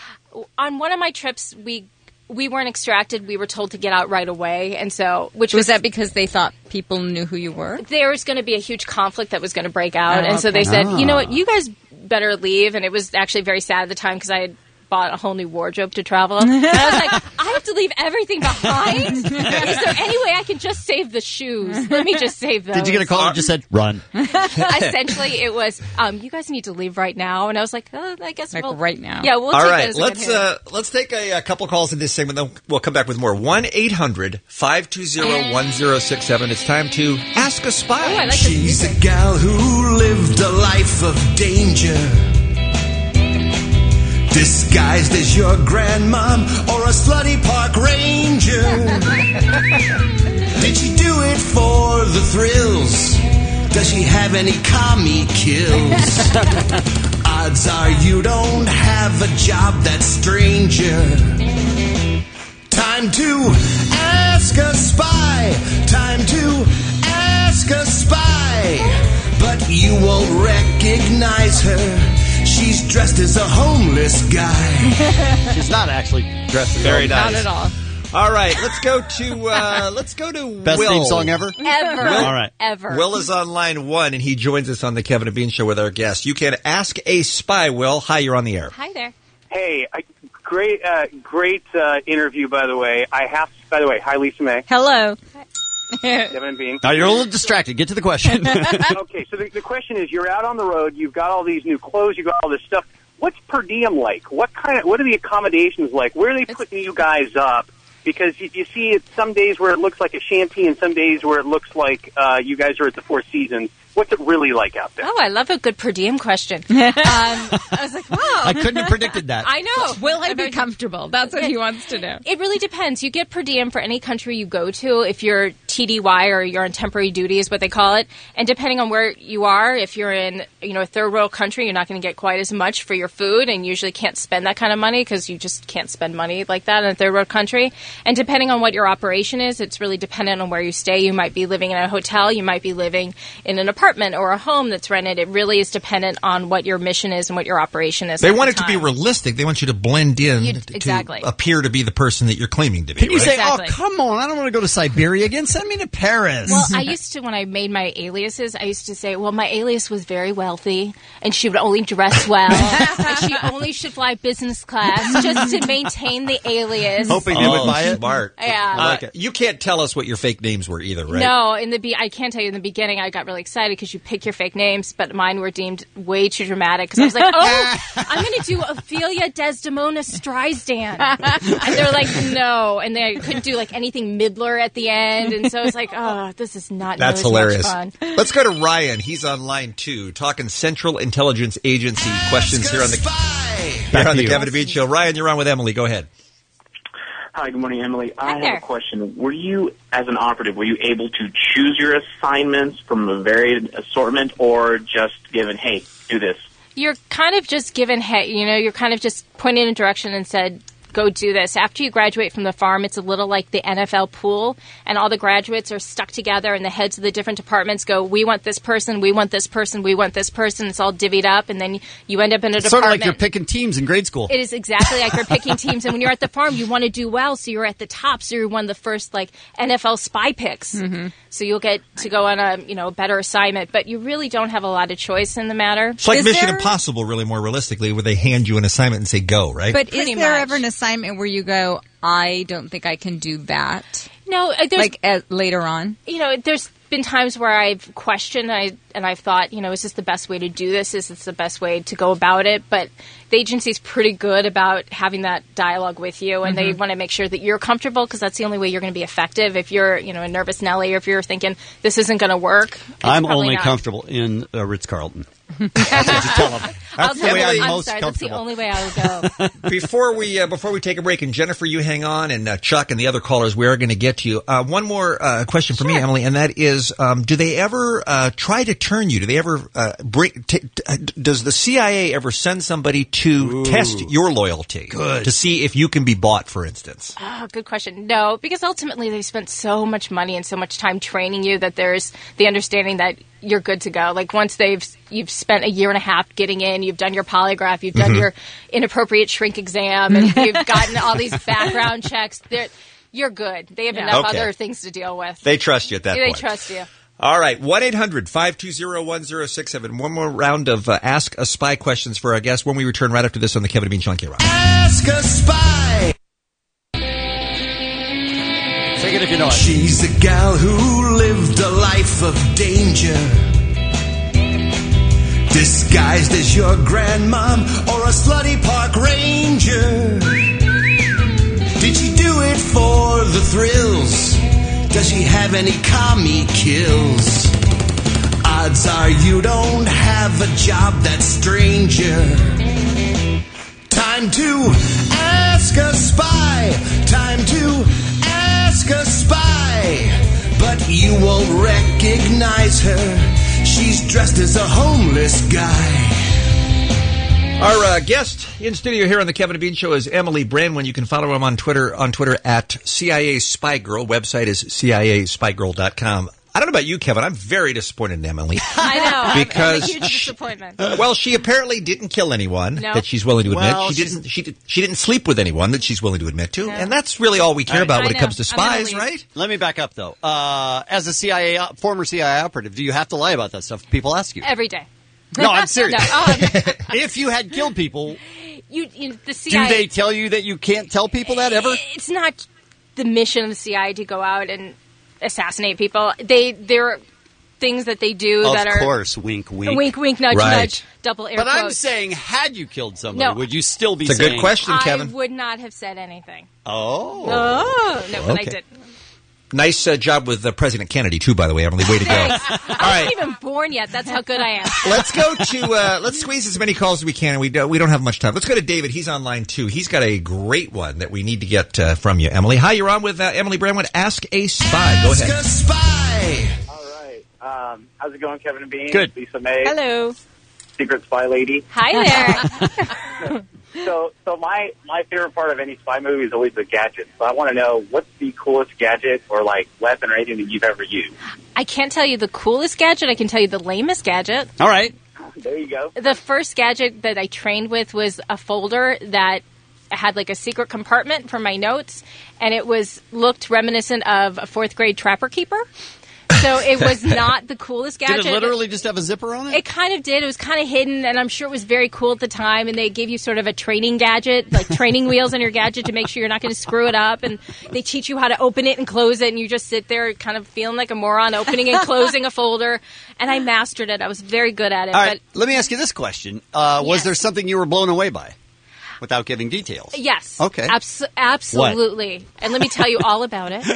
V: On one of my trips, we. We weren't extracted. We were told to get out right away, and so which
A: Was
V: was
A: that because they thought people knew who you were?
V: there was going to be a huge conflict that was going to break out.
A: Oh,
V: and so they
A: okay.
V: said,
K: Ah.
V: you know what, you guys better leave. And it was actually very sad at the time because I had bought a whole new wardrobe to travel. And I was like, I have to leave everything behind? Is there any way I can just save the shoes? Let me just save those.
K: Did you get a call that just said, run?
V: Essentially, it was, um, you guys need to leave right now. And I was like, oh, I guess
A: Like
V: we'll,
A: right now.
V: Yeah, we'll
S: All
V: take
S: right,
V: that as a
S: let's
V: good hint.
S: uh, let's take a, a couple calls in this segment. Then we'll come back with more. One eight hundred five two zero one zero six seven. It's time to ask a spy.
V: Oh, I like this
J: She's
V: music.
J: a gal who lived a life of danger, disguised as your grandmom or a slutty park ranger. Did she do it for the thrills? Does she have any commie kills? Odds are you don't have a job that's stranger. Time to ask a spy. Time to ask a spy. But you won't recognize her. She's dressed as a homeless guy.
K: She's not actually dressed as
S: Very
K: a
S: nice.
A: Not at all.
S: All right, let's go to uh, let's go to
K: Best
S: Will.
K: theme song ever?
V: Ever.
S: Will,
K: All right.
V: Ever.
S: Will is on line one, and he joins us on the Kevin and Bean Show with our guest. You can ask a spy, Will. Hi, you're on the air.
V: Hi there.
D: Hey, I, great, uh, great uh, interview, by the way. I have, by the way, hi, Lisa May.
A: Hello.
D: Kevin and Bean.
K: Now, you're a little distracted. Get to the question.
D: Okay, so the, the question is, you're out on the road, you've got all these new clothes, you've got all this stuff. What's per diem like? What kind of, what are the accommodations like? Where are they putting you guys up? Because you, you see it some days where it looks like a shanty and some days where it looks like uh, you guys are at the Four Seasons. What's it really like out there?
V: Oh, I love a good per diem question. um, I was like, wow.
K: I couldn't have predicted that.
V: I know.
A: Will I be comfortable? That's what he wants to know.
V: It really depends. You get per diem for any country you go to. If you're T D Y or you're on temporary duty is what they call it. And depending on where you are, if you're in you know a third world country, you're not going to get quite as much for your food and usually can't spend that kind of money because you just can't spend money like that in a third world country. And depending on what your operation is, it's really dependent on where you stay. You might be living in a hotel. You might be living in an apartment or a home that's rented. It really is dependent on what your mission is and what your operation is.
S: They
V: at
S: want
V: the
S: it to be
V: time.
S: realistic. They want you to blend in
V: You-
S: to
V: exactly.
S: appear to be the person that you're claiming to be.
K: Can you
S: right?
K: say,
V: Exactly.
K: oh, come on, I don't want to go to Siberia again. Send me to Paris.
V: Well, I used to, when I made my aliases, I used to say, well, my alias was very wealthy, and she would only dress well, and she only should fly business class just to maintain the alias.
S: Hoping they would buy it. Smart.
V: Yeah.
S: I like it. You can't tell us what your fake names were either, right?
V: No, in the be- I can't tell you in the beginning. I got really excited because you pick your fake names, but mine were deemed way too dramatic because I was like, "Oh, I'm going to do Ophelia Desdemona Streisand," and they're like, "No," and they couldn't do like anything Midler at the end, and so I was like, "Oh, this is not
S: That's
V: nearly as
S: hilarious.
V: much fun."
S: Let's go to Ryan. He's on line two, talking Central Intelligence Agency questions here on the here on the Kevin and Bean Show. Ryan, you're on with Emily. Go ahead.
G: Hi, good morning, Emily. I
V: there.
G: have a question. Were you, as an operative, were you able to choose your assignments from a varied assortment, or just given, hey, do this?
V: You're kind of just given, hey, you know, you're kind of just pointed in a direction and said, go do this. After you graduate from the farm, it's a little like the N F L pool, and all the graduates are stuck together, and the heads of the different departments go, we want this person, we want this person, we want this person. It's all divvied up, and then you end up in a
K: It's sort of
V: department.
K: like you're picking teams in grade school.
V: It is exactly like you're picking teams, and when you're at the farm, you want to do well, so you're at the top, so you're one of the first like N F L spy picks.
A: Mm-hmm.
V: So you'll get to go on a you know better assignment, but you really don't have a lot of choice in the matter.
S: It's like
A: Is
S: Mission
A: there-
S: Impossible, really more realistically, where they hand you an assignment and say go, right?
A: But
V: Pretty
A: is there
V: much.
A: ever an assignment where you go, I don't think I can do that?
V: No, uh, there's
A: Like uh, later on?
V: you know, there's been times where I've questioned I, and I've thought, you know, is this the best way to do this? Is this the best way to go about it? But the agency's pretty good about having that dialogue with you, and they
A: Mhm.
V: want to make sure that you're comfortable because that's the only way you're going to be effective. If you're, you know, a nervous Nelly, or if you're thinking this isn't going to work, it's
K: I'm
V: probably
K: only
V: not.
K: comfortable in uh, Ritz-Carlton. That's what you tell them.
V: I'll
K: That's the
V: tell
K: way
V: you,
K: I'm
V: I'm
K: most
V: sorry, that's the
K: comfortable.
V: only way I would go.
S: before we uh, before we take a break, and Jennifer, you hang on, and uh, Chuck and the other callers, we are going to get to you. Uh, one more uh, question for me, Emily, and that is: um, do they ever uh, try to turn you? Do they ever uh, bring? T- t- uh, does the C I A ever send somebody to test your loyalty
V: Good.
S: to see if you can be bought, for instance?
V: Oh, good question. No, because ultimately they spent so much money and so much time training you that there's the understanding that you're good to go. Like once they've you've spent a year and a half getting in, you've done your polygraph, you've done
S: Mhm.
V: your inappropriate shrink exam, and you've gotten all these background checks. They're, you're good. They have
S: Yeah.
V: enough
S: Okay.
V: other things to deal with.
S: They trust you at that
V: they
S: point.
V: trust you.
S: All right, one eight hundred five two zero one zero six seven. One more round of uh, Ask a Spy questions for our guest when we return right after this on the Kevin and Bean Show on K-Rock.
J: Ask a spy.
K: Take it if you know it.
J: She's a gal who lived a life of danger, disguised as your grandmom or a slutty park ranger. Did she do it for the thrills? Does she have any commie kills? Odds are you don't have a job that's stranger. Time to ask a spy. Time to ask a spy. But you won't recognize her. She's dressed as a homeless guy.
S: Our uh, guest in studio here on the Kevin and Bean Show is Emily Branwen. You can follow him on Twitter on Twitter at C I A Spy Girl. Website is C I A spy girl dot com. I don't know about you, Kevin. I'm very disappointed in Emily.
V: I know.
S: Because
V: I'm a huge disappointment.
S: Well, she apparently didn't kill anyone
V: No.
S: that she's willing to admit.
K: Well,
S: she
K: she's-
S: didn't. She did, She didn't sleep with anyone that she's willing to admit to, and that's really all we care about
K: I
S: when it
K: know.
S: comes to
K: I'm gonna
S: spies,
K: leave.
S: right?
K: Let me back up though. Uh, as a C I A op- former C I A operative, do you have to lie about that stuff? People ask you.
V: Every day.
K: No, I'm serious.
V: No, oh,
K: If you had killed people,
V: you, you, the C
K: do
V: I A.
K: they tell you that you can't tell people that ever?
V: It's not the mission of the C I A to go out and assassinate people. They there are things that they do
K: Of
V: that are
K: course, wink, wink,
V: wink, wink, nudge,
K: Right.
V: nudge, double air
K: But I'm
V: quotes.
K: saying, had you killed somebody,
V: No.
K: would you still be
S: It's a good
K: saying?
S: question,
V: I
S: Kevin.
V: would not have said anything.
K: Oh,
V: Oh no, but I
S: Okay.
V: did.
S: Nice uh, job with uh, President Kennedy too, by the way, Emily. Way to go!
V: I wasn't even born yet. That's how good I am.
S: Let's go to uh, let's squeeze as many calls as we can. We do, we don't have much time. Let's go to David. He's on line two. He's got a great one that we need to get uh, from you, Emily. Hi, you're on with uh, Emily Branwen. Ask a spy. Go ahead.
J: spy.
D: All right. Um, how's it going, Kevin and Bean?
S: Good.
D: Lisa May.
V: Hello.
D: Secret spy lady.
V: Hi there.
D: So, so my my favorite part of any spy movie is always the gadget. So I want to know what's the coolest gadget or like weapon or anything that you've ever used.
V: I can't tell you the coolest gadget. I can tell you the lamest gadget.
K: All right.
D: There you go.
V: The first gadget that I trained with was a folder that had like a secret compartment for my notes, and it was looked reminiscent of a fourth grade trapper keeper. So it was not the coolest gadget.
K: Did it literally just have a zipper on it?
V: It kind of did. It was kind of hidden, and I'm sure it was very cool at the time. And they gave you sort of a training gadget, like training wheels on your gadget to make sure you're not going to screw it up. And they teach you how to open it and close it, and you just sit there kind of feeling like a moron opening and closing a folder. And I mastered it. I was very good at it.
K: All right,
V: But
K: let me ask you this question: uh, Was
V: Yes.
K: there something you were blown away by, without giving details?
V: yes.
K: Okay.
V: Abs- absolutely. And let me tell you all about it.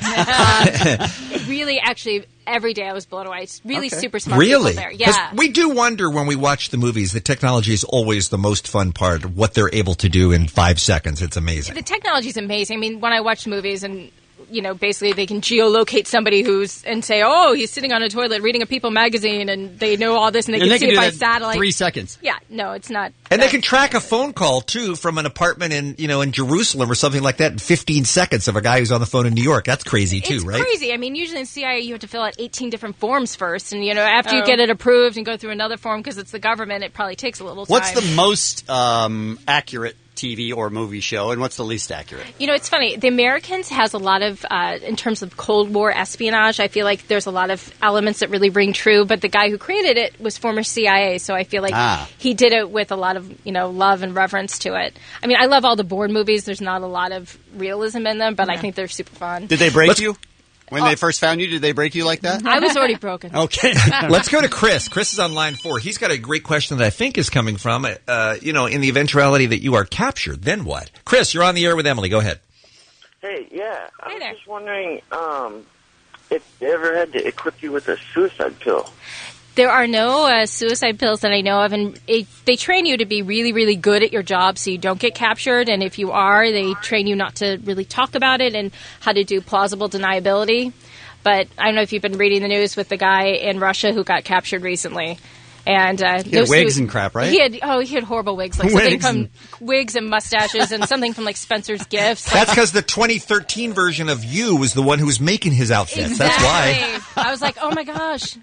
V: Um, it really, actually, every day I was blown away. It's really
S: Okay.
V: super smart
S: Really?
V: people there.
S: 'Cause
V: Yeah.
S: we do wonder when we watch the movies, the technology is always the most fun part of what they're able to do in five seconds. It's amazing.
V: The technology is amazing. I mean, when I watch movies and, you know, basically they can geolocate somebody who's and say, oh, he's sitting on a toilet reading a People magazine, and they know all this, and they
K: And
V: can
K: they
V: see
K: can
V: it
K: do
V: by
K: that
V: satellite.
K: three seconds.
V: Yeah, no, it's not.
S: And they can track a phone call too from an apartment in, you know, in Jerusalem or something like that in fifteen seconds of a guy who's on the phone in New York. That's crazy too,
V: It's
S: right?
V: crazy. I mean, usually in C I A you have to fill out eighteen different forms first, and you know, after you
K: Oh.
V: get it approved and go through another form because it's the government, it probably takes a little time.
K: What's the most um, accurate T V or movie show, and what's the least accurate?
V: You know, it's funny. The Americans has a lot of, uh, in terms of Cold War espionage, I feel like there's a lot of elements that really ring true. But the guy who created it was former C I A, so I feel like
K: Ah.
V: he did it with a lot of, you know, love and reverence to it. I mean, I love all the Bourne movies. There's not a lot of realism in them, but I think they're super fun.
K: Did they break
S: Let's-
K: you when they first found you? Did they break you like that?
V: I was already broken.
K: Okay.
S: Let's go to Chris. Chris is on line four. He's got a great question that I think is coming from, uh, you know, in the eventuality that you are captured, then what? Chris, you're on the air with Emily. Go ahead.
C: Hey, yeah, I was just wondering um, if they ever had to equip you with a suicide pill.
V: There are no uh, suicide pills that I know of, and it, they train you to be really, really good at your job so you don't get captured. And if you are, they train you not to really talk about it and how to do plausible deniability. But I don't know if you've been reading the news with the guy in Russia who got captured recently. And uh,
K: He had wigs and crap, right?
V: He had oh, he had horrible wigs, like something
S: Wigs
V: from
S: and-
V: wigs and mustaches, and something from like Spencer's Gifts.
S: That's because the twenty thirteen version of you was the one who was making his outfits.
V: Exactly.
S: That's why.
V: I was like, oh my gosh.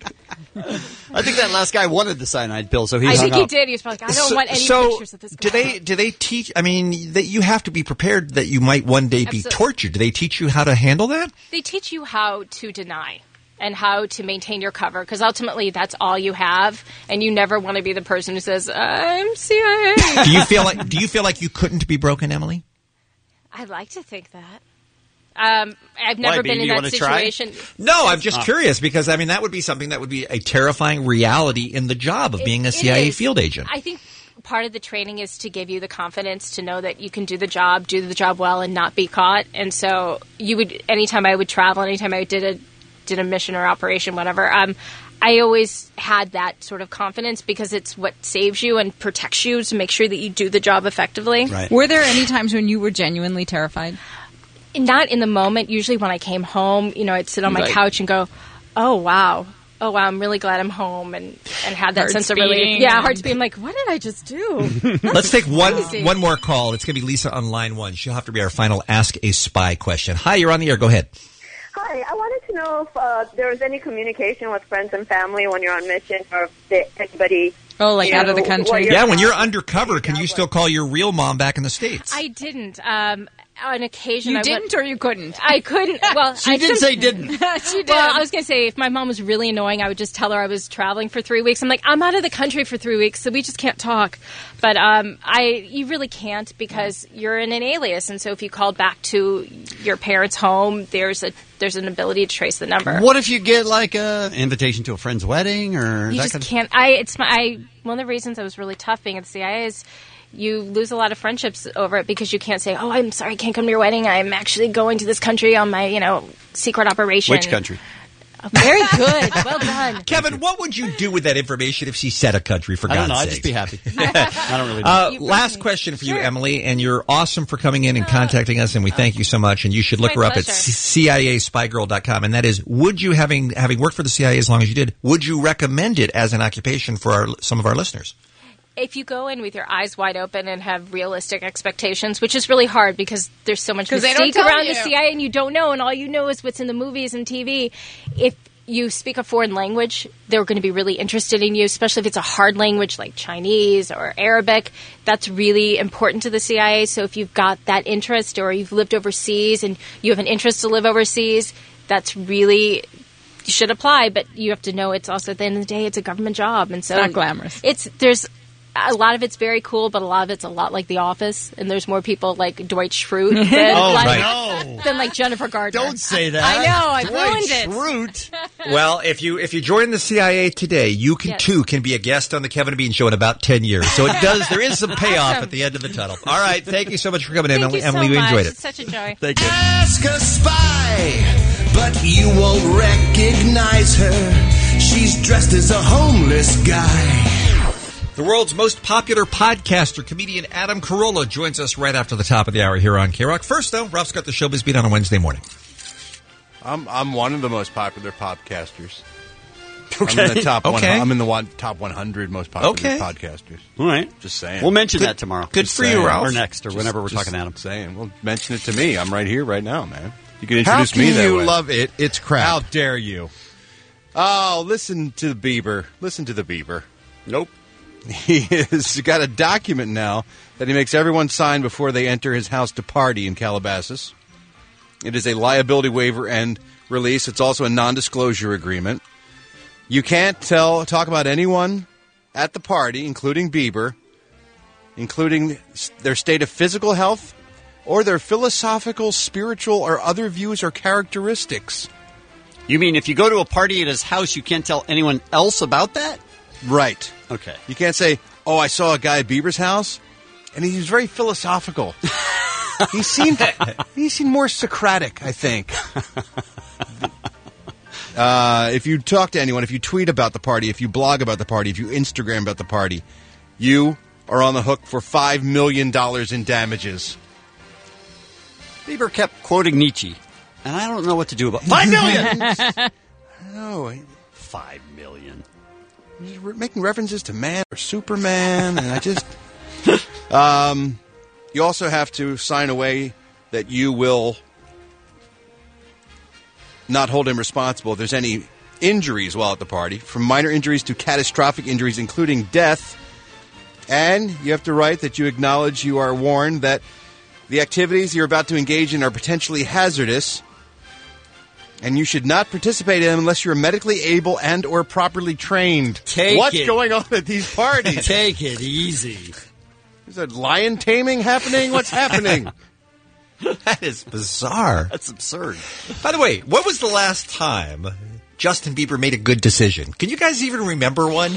K: I think that last guy wanted the cyanide pill, so he
V: I
K: hung
V: think he
K: up.
V: did. He was probably like, I don't
S: So-
V: want any
S: so
V: pictures of this guy.
S: do they do they teach? I mean, that you have to be prepared that you might one day be
V: Absolutely.
S: tortured. Do they teach you how to handle that?
V: They teach you how to deny and how to maintain your cover, because ultimately that's all you have, and you never want to be the person who says, I'm C I A.
S: Do you feel like Do you feel like you couldn't be broken, Emily?
V: I'd like to think that. Um, I've
S: Why,
V: never
S: Bean,
V: been
S: do
V: in
S: you
V: that
S: wanna try?
V: situation.
S: No, I'm just
V: Oh.
S: curious because I mean that would be something that would be a terrifying reality in the job of being a
V: It
S: C I A
V: is.
S: field agent.
V: I think part of the training is to give you the confidence to know that you can do the job, do the job well, and not be caught. And so you would, anytime I would travel, anytime I did a did a mission or operation, whatever, um, I always had that sort of confidence because it's what saves you and protects you to make sure that you do the job effectively.
A: Were there any times when you were genuinely terrified?
V: Not in the moment. Usually when I came home, you know, I'd sit on my
A: Right.
V: couch and go, oh, wow, oh, wow, I'm really glad I'm home and, and had that
A: Heart's
V: sense of
A: beating
V: relief. Yeah,
A: and-
V: heart's beating. I'm like, what did I just do?
S: Let's take one
V: Crazy.
S: one more call. It's going to be Lisa on line one. She'll have to be our final Ask a Spy question. Hi, you're on the air. Go ahead.
I: Hi, I wanted to know if uh, there was any communication with friends and family when you're on mission, or if they, anybody.
A: Oh, like
I: you
A: out of the
I: know,
A: country?
I: what your
S: Yeah, when you're
I: family-
S: undercover, can you still call your real mom back in the States?
V: I didn't. Um, on occasion,
A: You
V: I
A: didn't,
V: went,
A: or you couldn't?
V: I couldn't. Well,
K: She
V: I
K: did say didn't.
A: She did.
V: Well, I was going to say, if my mom was really annoying, I would just tell her I was traveling for three weeks. I'm like, I'm out of the country for three weeks, so we just can't talk. But um, I, you really can't because you're in an alias, and so if you called back to your parents' home, there's a there's an ability to trace the number.
K: What if you get like a invitation to a friend's wedding or
V: You
K: that
V: just
K: kind of
V: can't. I. It's my. I, one of the reasons I was really tough being at the C I A is you lose a lot of friendships over it because you can't say, "Oh, I'm sorry, I can't come to your wedding. I'm actually going to this country on my, you know, secret operation."
K: Which country?
V: Oh, very good. Well done.
S: Kevin, what would you do with that information if she said a country, for
K: I don't
S: God's
K: know. I'd
S: sake?
K: just be happy. I don't really know.
S: Uh, last question for you, Emily, and you're awesome for coming in and contacting us, and we thank you so much. And you should look
V: My
S: her up at
V: pleasure.
S: C I A spy girl dot com. And that is, would you, having having worked for the C I A as long as you did, would you recommend it as an occupation for our, some of our listeners?
V: If you go in with your eyes wide open and have realistic expectations, which is really hard because there's so much
A: 'Cause they don't
V: mystique
A: tell
V: around
A: you.
V: the C I A and you don't know, and all you know is what's in the movies and T V. If you speak a foreign language, they're going to be really interested in you, especially if it's a hard language like Chinese or Arabic. That's really important to the C I A. So if you've got that interest or you've lived overseas and you have an interest to live overseas, that's really... You should apply, but you have to know it's also, at the end of the day, it's a government job. And so
A: Not glamorous.
V: It's, there's... A lot of it's very cool, but a lot of it's a lot like The Office, and there's more people like Dwight Schrute than,
K: Oh,
V: like,
K: no.
V: than like Jennifer Gardner.
K: Don't say that.
V: I know, I
K: Dwight
V: ruined
K: Schrute.
V: it.
S: Well, if you if you join the C I A today, you can
V: Yes.
S: too can be a guest on the Kevin and Bean Show in about ten years. So it does. There is some payoff
V: Awesome.
S: at the end of the tunnel. All right, thank you so much for coming in,
V: Thank
S: Emily.
V: you so
S: Emily, we
V: much.
S: enjoyed it.
V: It's such a joy.
K: Thank you.
J: Ask a spy, but you won't recognize her. She's dressed as a homeless guy.
S: The world's most popular podcaster, comedian Adam Carolla, joins us right after the top of the hour here on K-Rock. First, though, Ralph's got the showbiz beat on a Wednesday morning.
O: I'm I'm one of the most popular podcasters.
K: Okay.
O: I'm in the top one.
S: Okay.
O: I'm in the one, top one hundred most popular
S: Okay.
O: podcasters.
K: All right.
O: Just saying.
K: We'll mention
S: Good-
K: that tomorrow.
S: good
K: Just
S: for you,
K: saying.
S: Ralph.
K: Or next, or
O: Just-
K: whenever we're
O: just
K: talking to Adam.
O: Saying. Well, mention it to me. I'm right here, right now, man. You can
N: How
O: introduce
N: can
O: me that
N: you
O: way.
N: love it? It's crap.
O: How dare you? Oh, listen to the Bieber. Listen to the Bieber.
K: Nope.
O: He has got a document now that he makes everyone sign before they enter his house to party in Calabasas. It is a liability waiver and release. It's also a non-disclosure agreement. You can't tell, talk about anyone at the party, including Bieber, including their state of physical health or their philosophical, spiritual, or other views or characteristics.
K: You mean if you go to a party at his house, you can't tell anyone else about that?
O: Right.
K: Okay.
O: You can't say, oh, I saw a guy at Bieber's house, and he was very philosophical. he seemed he seemed more Socratic, I think. Uh, if you talk to anyone, if you tweet about the party, if you blog about the party, if you Instagram about the party, you are on the hook for five million dollars in damages.
K: Bieber kept quoting Nietzsche, and I don't know what to do about five million.
O: No,
K: Five million.
O: he's re- making references to man or Superman, and I just. um, you also have to sign away that you will not hold him responsible if there's any injuries while at the party, from minor injuries to catastrophic injuries, including death. And you have to write that you acknowledge you are warned that the activities you're about to engage in are potentially hazardous, and you should not participate in them unless you're medically able and or properly trained.
K: Take
O: What's
K: it.
O: going on at these parties?
K: Take it easy.
O: Is that lion taming happening? What's happening?
S: That is bizarre.
K: That's absurd.
S: By the way, when was the last time Justin Bieber made a good decision? Can you guys even remember one?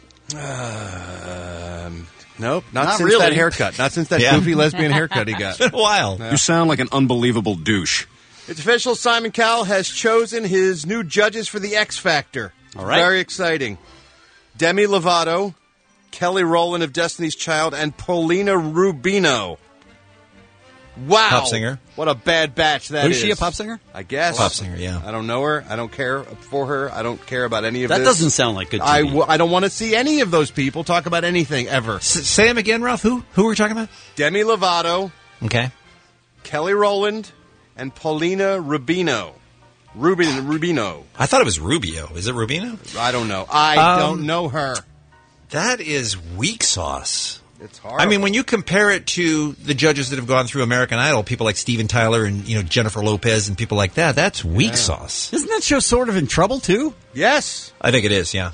O: Um, nope, not,
K: Not
O: since
K: really.
O: that haircut. Not since that
S: Yeah.
O: goofy lesbian haircut he got.
S: It's been a while.
O: Yeah.
N: You sound like an unbelievable douche.
O: It's official. Simon Cowell has chosen his new judges for the X Factor.
K: All right.
O: Very exciting. Demi Lovato, Kelly Rowland of Destiny's Child, and Paulina Rubino. Wow.
S: Pop singer.
O: What a bad batch that is.
S: Is she a pop singer?
O: I guess.
S: Pop singer, yeah.
O: I don't know her. I don't care for her. I don't care about any of
K: That
O: this.
K: doesn't sound like good T V.
O: I, w- I don't want to see any of those people talk about anything ever.
S: S- say him again, Ralph. Who? Who were we talking about?
O: Demi Lovato,
S: Okay.
O: Kelly Rowland, and Paulina Rubino. Rubin Rubino.
S: I thought it was Rubio. Is it Rubino?
O: I don't know. I
S: Um,
O: don't know her.
S: That is weak sauce.
O: It's hard.
S: I mean, when you compare it to the judges that have gone through American Idol, people like Steven Tyler and you know Jennifer Lopez and people like that, that's weak
O: Yeah.
S: sauce.
K: Isn't that show sort of in trouble, too?
O: Yes.
S: I think it is, yeah.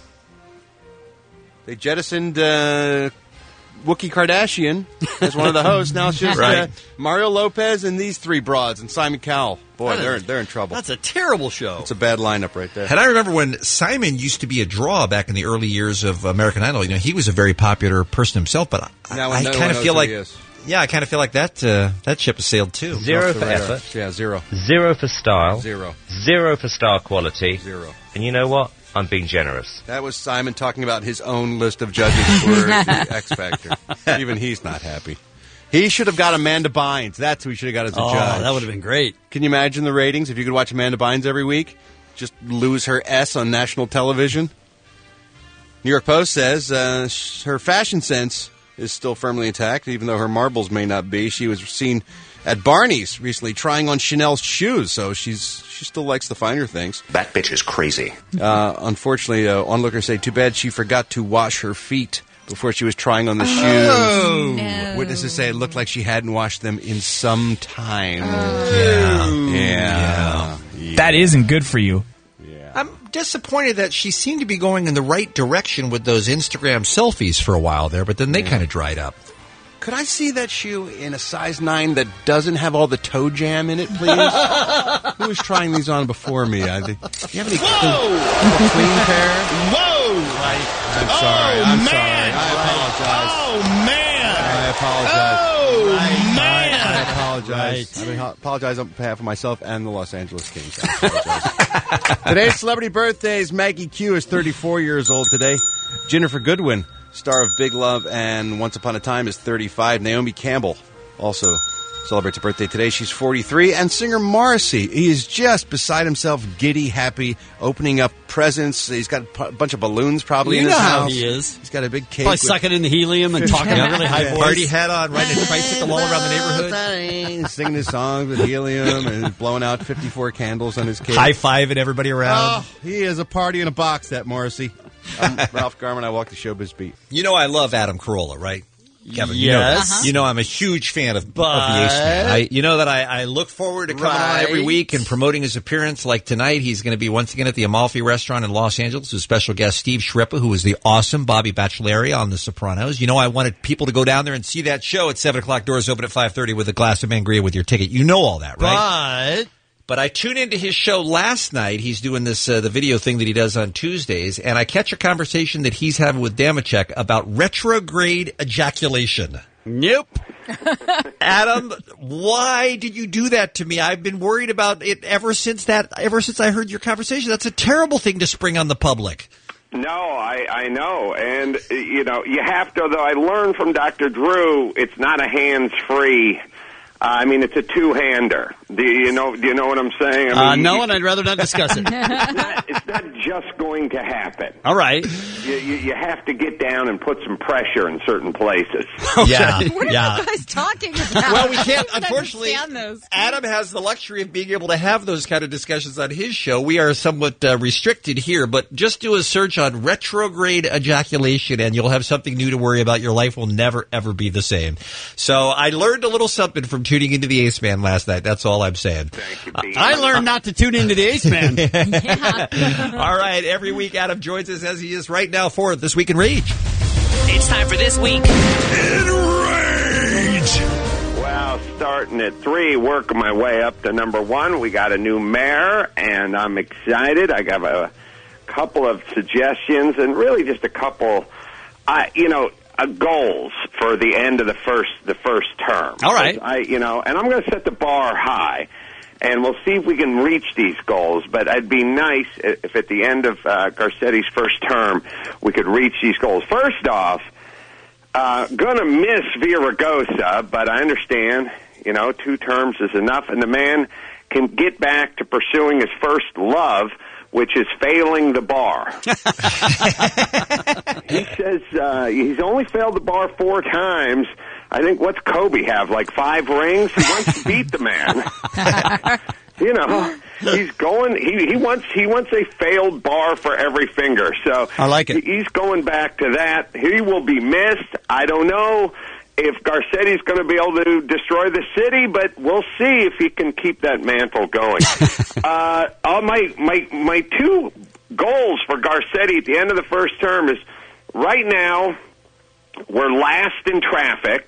O: They jettisoned uh, Wookie Kardashian as one of the hosts. Now it's just
S: Right.
O: uh, Mario Lopez and these three broads and Simon Cowell. Boy,
K: That
O: they're
K: is-
O: they're in trouble.
K: That's a terrible show.
O: It's a bad lineup right there.
S: And I remember when Simon used to be a draw back in the early years of American Idol. You know, he was a very popular person himself, but I,
O: Now
S: I
O: no one
S: kind of
O: knows
S: feel
O: who
S: like,
O: he is.
S: yeah, I kind of feel like that uh, that ship has sailed too.
H: Zero
O: Off the
H: for
O: radar.
H: effort.
O: Yeah, zero.
H: Zero for style.
O: Zero.
H: Zero for star quality.
O: Zero.
H: And you know what? I'm being generous.
O: That was Simon talking about his own list of judges for the X Factor. Even he's not happy. He should have got Amanda Bynes. That's who he should have got as a
K: Oh,
O: judge.
K: that would have been great.
O: Can you imagine the ratings if you could watch Amanda Bynes every week? Just lose her S on national television. New York Post says uh, sh- her fashion sense is still firmly intact, even though her marbles may not be. She was seen at Barney's recently trying on Chanel's shoes, so she's she still likes the finer things.
P: That bitch is crazy.
O: Uh, unfortunately, uh, onlookers say, too bad she forgot to wash her feet before she was trying on the shoes.
S: Oh.
A: No.
O: Witnesses say it looked like she hadn't washed them in some time.
S: Yeah.
O: Yeah. Yeah.
W: That isn't good for you.
S: I'm disappointed that she seemed to be going in the right direction with those Instagram selfies for a while there, but then they kind of dried up.
O: Could I see that shoe in a size nine that doesn't have all the toe jam in it, please? Who was trying these on before me? I think. Do you have any clean, a clean pair?
F: Whoa!
O: I'm sorry.
F: Oh,
O: I'm
F: man.
O: sorry. I apologize.
F: Oh, man.
O: I apologize.
F: Oh,
O: I,
F: man.
O: I apologize. I mean, apologize on behalf of myself and the Los Angeles Kings. I apologize. Today's celebrity birthdays. Maggie Q is thirty-four years old today. Jennifer Goodwin, star of Big Love and Once Upon a Time, is thirty-five. Naomi Campbell also celebrates a birthday today. She's forty-three. And singer Morrissey, he is just beside himself, giddy, happy, opening up presents. He's got a bunch of balloons probably
K: You
O: in his
K: know how
O: house.
K: he is.
O: He's got a big cake.
K: Probably
O: with-
K: sucking in the helium and talking in a really high
O: Yeah.
K: voice.
S: Party hat on, riding a tricycle all around the neighborhood.
O: Singing his songs with helium and blowing out fifty-four candles on his cake.
S: High-fiving everybody around.
O: Oh, he is a party in a box, that Morrissey. I'm Ralph Garman. I walk the Showbiz beat.
S: You know I love Adam Carolla, right? Kevin, you know,
K: Yes.
S: that. You know I'm a huge fan of,
K: But-
S: of the Ace Man. I, you know that I, I look forward to coming on every
K: Right.
S: week and promoting his appearance. Like tonight, he's going to be once again at the Amalfi Restaurant in Los Angeles with special guest Steve Shrippa, who was the awesome Bobby Bachelari on The Sopranos. You know I wanted people to go down there and see that show at seven o'clock. Doors open at five thirty with a glass of Mangria with your ticket. You know all that, right?
K: But
S: But I tuned into his show last night. He's doing this uh, the video thing that he does on Tuesdays, and I catch a conversation that he's having with Damacek about retrograde ejaculation.
K: Nope.
S: Adam, why did you do that to me? I've been worried about it ever since that. Ever since I heard your conversation, that's a terrible thing to spring on the public.
R: No, I, I know. And, uh, you know, you have to, though, I learned from Doctor Drew, it's not a hands-free. Uh, I mean, it's a two-hander. Do you know? Do you know what I'm saying? I
K: uh,
R: mean,
K: no,
R: you-
K: and I'd rather not discuss it.
R: it's, not, it's not just going to happen.
K: All right.
R: You, you, you have to get down and put some pressure in certain places.
S: Yeah,
A: What are
S: yeah.
A: you guys talking about?
S: Well, we can't.
A: I don't
S: Unfortunately,
A: understand those.
S: Adam has the luxury of being able to have those kind of discussions on his show. We are somewhat uh, restricted here, but just do a search on retrograde ejaculation, and you'll have something new to worry about. Your life will never, ever be the same. So I learned a little something from tuning into the Ace Man last night. That's all I'm saying.
R: Thank you, Pete.
K: I learned not to tune into the Ace Man.
S: All right, every week Adam joins us as he is right now for This Week in Rage.
J: It's time for This Week in Rage.
R: Well, starting at three, working my way up to number one. We got a new mayor, and I'm excited. I got a couple of suggestions, and really just a couple, uh, you know, uh, goals for the end of the first the first term.
K: All right.
R: I, you know, and I'm going to set the bar high, and we'll see if we can reach these goals. But it'd be nice if at the end of uh, Garcetti's first term we could reach these goals. First off, uh, going to miss Villaraigosa, but I understand
P: You know, two terms is enough, and the man can get back to pursuing his first love, which is failing the bar. He says uh, he's only failed the bar four times. I think, what's Kobe have, like five rings? He wants to beat the man. You know, he's going. He he wants he wants a failed bar for every finger. So
K: I like it.
P: He's going back to that. He will be missed. I don't know if Garcetti's going to be able to destroy the city, but we'll see if he can keep that mantle going. uh, all my my my two goals for Garcetti at the end of the first term is right now we're last in traffic.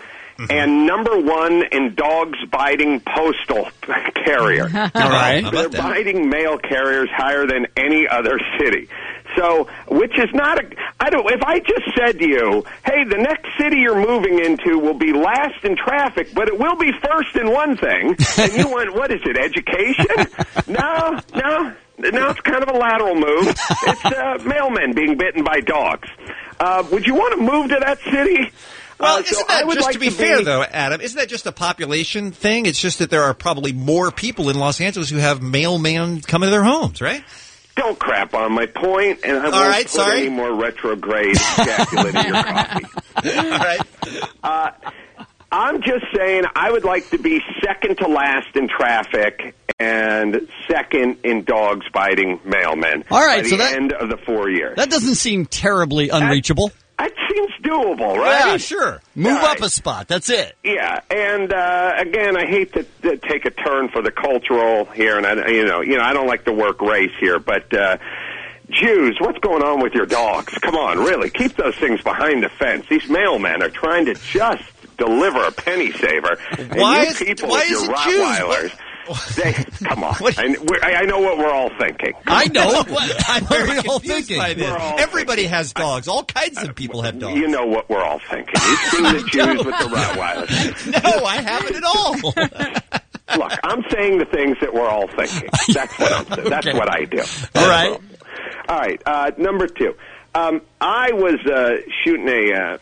P: And number one in dogs biting postal carrier.
K: All right.
P: They're biting mail carriers higher than any other city. So, which is not a, I don't, if I just said to you, hey, the next city you're moving into will be last in traffic, but it will be first in one thing, and you went, what is it, education? No, no. Now it's kind of a lateral move. It's uh, mailmen being bitten by dogs. Uh, would you want to move to that city?
S: Well,
P: Uh, so
S: isn't that
P: I would
S: just
P: like
S: to be
P: to
S: fair,
P: be-
S: though, Adam? Isn't that just a population thing? It's just that there are probably more people in Los Angeles who have mailman come into their homes, right?
P: Don't crap on my point, and I
S: All
P: won't
S: right,
P: put
S: sorry.
P: any more retrograde ejaculate in your coffee.
S: All right.
P: Uh, I'm just saying I would like to be second to last in traffic and second in dogs biting mailmen.
K: All right,
P: by the
K: so that-
P: end of the four years.
K: That doesn't seem terribly unreachable.
P: That seems doable, right?
K: Yeah, sure. Move
P: All
K: up a spot. That's it.
P: Yeah, and uh, again, I hate to, to take a turn for the cultural here, and I, you know, you know, I don't like to work race here, but uh, Jews, what's going on with your dogs? Come on, really, keep those things behind the fence. These mailmen are trying to just deliver a penny saver, and
S: Why
P: you
S: is-
P: people
S: why
P: with your
S: is it Jews?
P: Rottweilers. They, come on, I, we're- I I know what we're all thinking.
K: I know.
S: I'm very
K: We're all
S: confused
K: thinking.
S: by this.
P: We're all
S: Everybody has dogs. All kinds of people have dogs.
P: You know what we're all thinking. You've seen the Jews with the Rottweilers.
S: No, I haven't at all.
P: Look, I'm saying the things that we're all thinking. That's what I'm saying. That's
K: Okay.
P: what I do.
K: All right.
P: All right. Uh, number two. Um, I was uh, shooting a uh,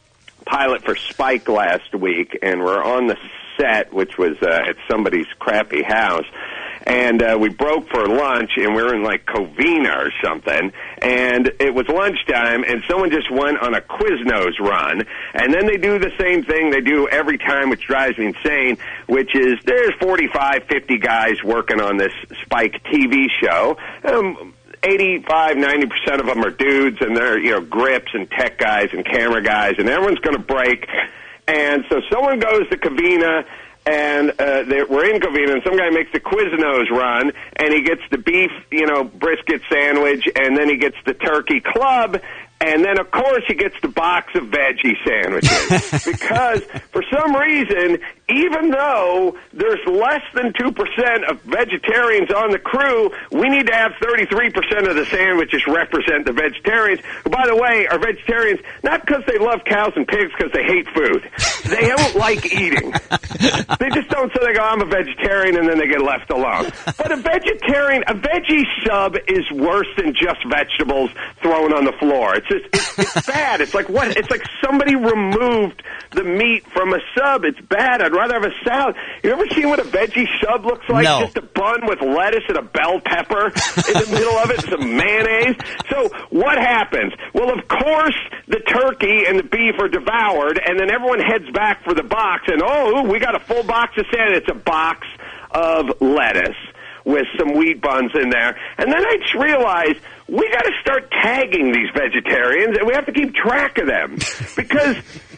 P: pilot for Spike last week, and we're on the set, which was uh, at somebody's crappy house. And uh, we broke for lunch, and we were in, like, Covina or something. And it was lunchtime, and someone just went on a Quiznos run. And then they do the same thing they do every time, which drives me insane, which is there's forty-five, fifty guys working on this Spike T V show. Um, eighty-five, ninety percent of them are dudes, and they're, you know, grips and tech guys and camera guys, and everyone's going to break. And so someone goes to Covina, and uh, they- we're in Covina, and some guy makes the Quiznos run, and he gets the beef, you know, brisket sandwich, and then he gets the turkey club, and then, of course, he gets the box of veggie sandwiches. Because, for some reason, even though there's less than two percent of vegetarians on the crew, we need to have thirty-three percent of the sandwiches represent the vegetarians, who, by the way, are vegetarians not because they love cows and pigs, because they hate food. They don't like eating. They just don't, so they go, I'm a vegetarian, and then they get left alone. But a vegetarian, a veggie sub is worse than just vegetables thrown on the floor. It's just, it's, it's bad. It's like what? It's like somebody removed the meat from a sub. It's bad. I'd rather have a salad. You ever seen what a veggie sub looks like?
K: No.
P: Just a bun with lettuce and a bell pepper in the middle of it, some mayonnaise. So what happens? Well, of course, the turkey and the beef are devoured, and then everyone heads back for the box, and oh, we got a full box of salad. It's a box of lettuce with some wheat buns in there. And then I just realized we got to start tagging these vegetarians, and we have to keep track of them. Because,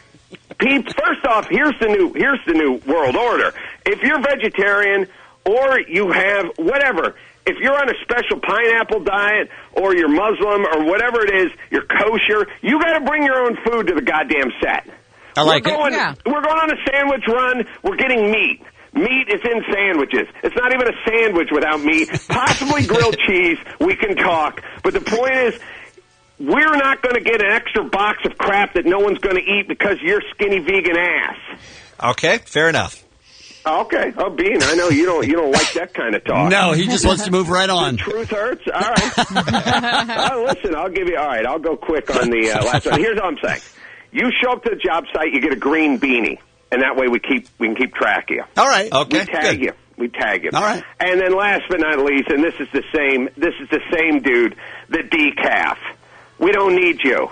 P: Pete, first off, here's the new here's the new world order. If you're vegetarian or you have whatever, if you're on a special pineapple diet or you're Muslim or whatever it is, you're kosher, you got to bring your own food to the goddamn set.
K: I like
P: we're
K: it.
P: going,
K: Yeah.
P: We're going on a sandwich run. We're getting meat. Meat is in sandwiches. It's not even a sandwich without meat. Possibly grilled cheese. We can talk. But the point is, we're not going to get an extra box of crap that no one's going to eat because you're skinny vegan ass.
S: Okay, fair enough.
P: Okay. Oh, Bean, I know you don't you don't like that kind of talk.
K: No, he just wants to move right on.
P: The truth hurts? All right. uh, listen, I'll give you, all right, I'll go quick on the uh, last one. Here's what I'm saying. You show up to the job site, you get a green beanie. and that way we keep we can keep track of you.
K: All right.
S: Okay.
P: We tag
S: good.
P: you. We tag you.
K: All right.
P: And then last but not least, and this is the same. This is the same dude, the decaf. We don't need you.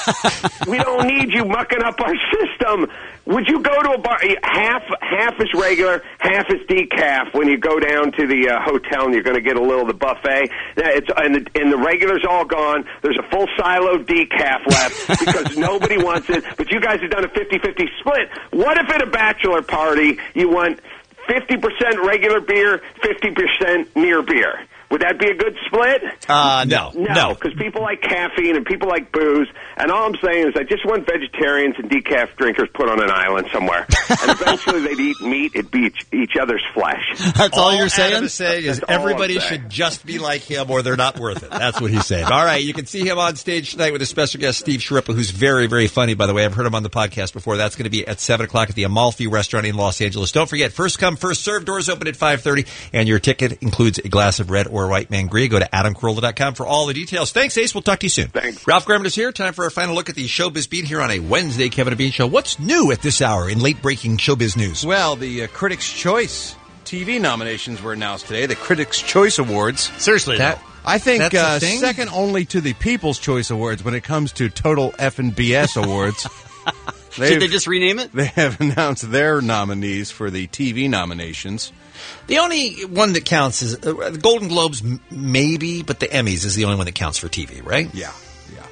P: We don't need you mucking up our system. Would you go to a bar? Half half is regular, half is decaf. When you go down to the uh, hotel and you're going to get a little of the buffet, it's and the, and the regular's all gone. There's a full silo of decaf left because nobody wants it. But you guys have done a fifty-fifty split. What if at a bachelor party you want fifty percent regular beer, fifty percent near beer? Would that be a good split?
K: Uh, no.
P: No, because people like caffeine and people like booze. And all I'm saying is I just want vegetarians and decaf drinkers put on an island somewhere. And eventually they'd eat meat. It'd be each, each other's flesh.
K: That's all, you're saying?
S: Adam is saying is
P: That's all I'm
S: everybody
P: saying.
S: should just be like him or they're not worth it. That's what he's saying. All right, you can see him on stage tonight with his special guest, Steve Sharippa, who's very, very funny, by the way. I've heard him on the podcast before. That's going to be at seven o'clock at the Amalfi Restaurant in Los Angeles. Don't forget, first come, first served. Doors open at five thirty, and your ticket includes a glass of red or white Mangria. Go to adam carolla dot com for all the details. Thanks, Ace. We'll talk to you soon.
P: Thanks.
S: Ralph Garman is here. Time for our final look at the Showbiz Beat here on a Wednesday Kevin and Bean Show. What's new at this hour in late-breaking showbiz news?
O: Well, the uh, Critics' Choice T V nominations were announced today. The Critics' Choice Awards.
K: Seriously,
S: That-
K: though.
O: I think
S: That's a
O: uh,
S: thing?
O: second only to the People's Choice Awards when it comes to total effing B S awards.
K: Should they
O: They've-
K: just rename it?
O: They have announced their nominees for the T V nominations.
S: The only one that counts is uh, the Golden Globes, m- maybe, but the Emmys is the only one that counts for T V, right?
O: Yeah, yeah.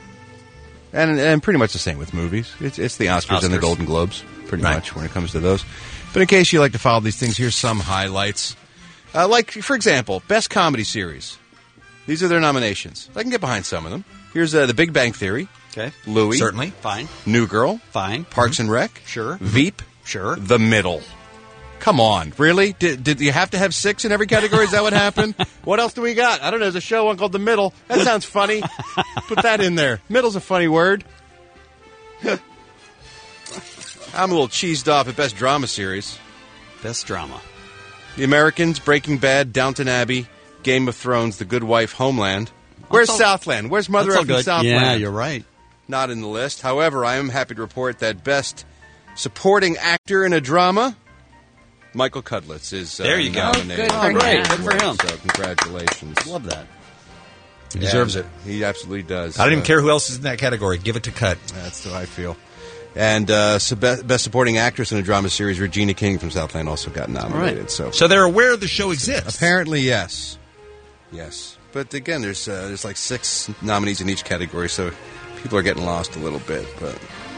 O: And and pretty much the same with movies. It's it's the Oscars, and the
S: Oscars.
O: Golden Globes, pretty
S: Right.
O: much, when it comes to those. But in case you like to follow these things, here's some highlights. Uh, like, for example, Best Comedy Series. These are their nominations. I can get behind some of them. Here's uh, The Big Bang Theory.
K: Okay.
O: Louie.
S: Certainly.
K: Fine.
O: New Girl.
K: Fine.
O: Parks and Rec.
K: Sure.
O: Veep.
K: Sure.
O: The Middle. Come on, really? Did, did you have to have six in every category? Is that what happened? What else do we got? I don't know. There's a show on called The Middle. That sounds funny. Put that in there. Middle's a funny word. I'm a little cheesed off at Best Drama Series.
K: Best drama.
O: The Americans, Breaking Bad, Downton Abbey, Game of Thrones, The Good Wife, Homeland. Where's
K: That's all-
O: Southland? Where's Mother
K: That's all
O: effing
K: good.
O: Southland?
K: Yeah, you're right.
O: Not in the list. However, I am happy to report that Best Supporting Actor in a Drama, Michael Cudlitz is uh,
S: There you go.
O: nominated.
A: Oh, good for
K: great.
A: him.
K: Good for him.
O: So congratulations.
K: Love that.
S: He deserves
O: And
S: it.
O: He absolutely does.
S: I don't even
O: Uh,
S: care who else is in that category. Give it to Cut.
O: That's how I feel. And uh, so be- Best Supporting Actress in a Drama Series, Regina King from Southland also got nominated. So
S: So they're aware the show exists.
O: apparently, yes, yes. But again, there's uh, there's like six nominees in each category, so people are getting lost a little bit. But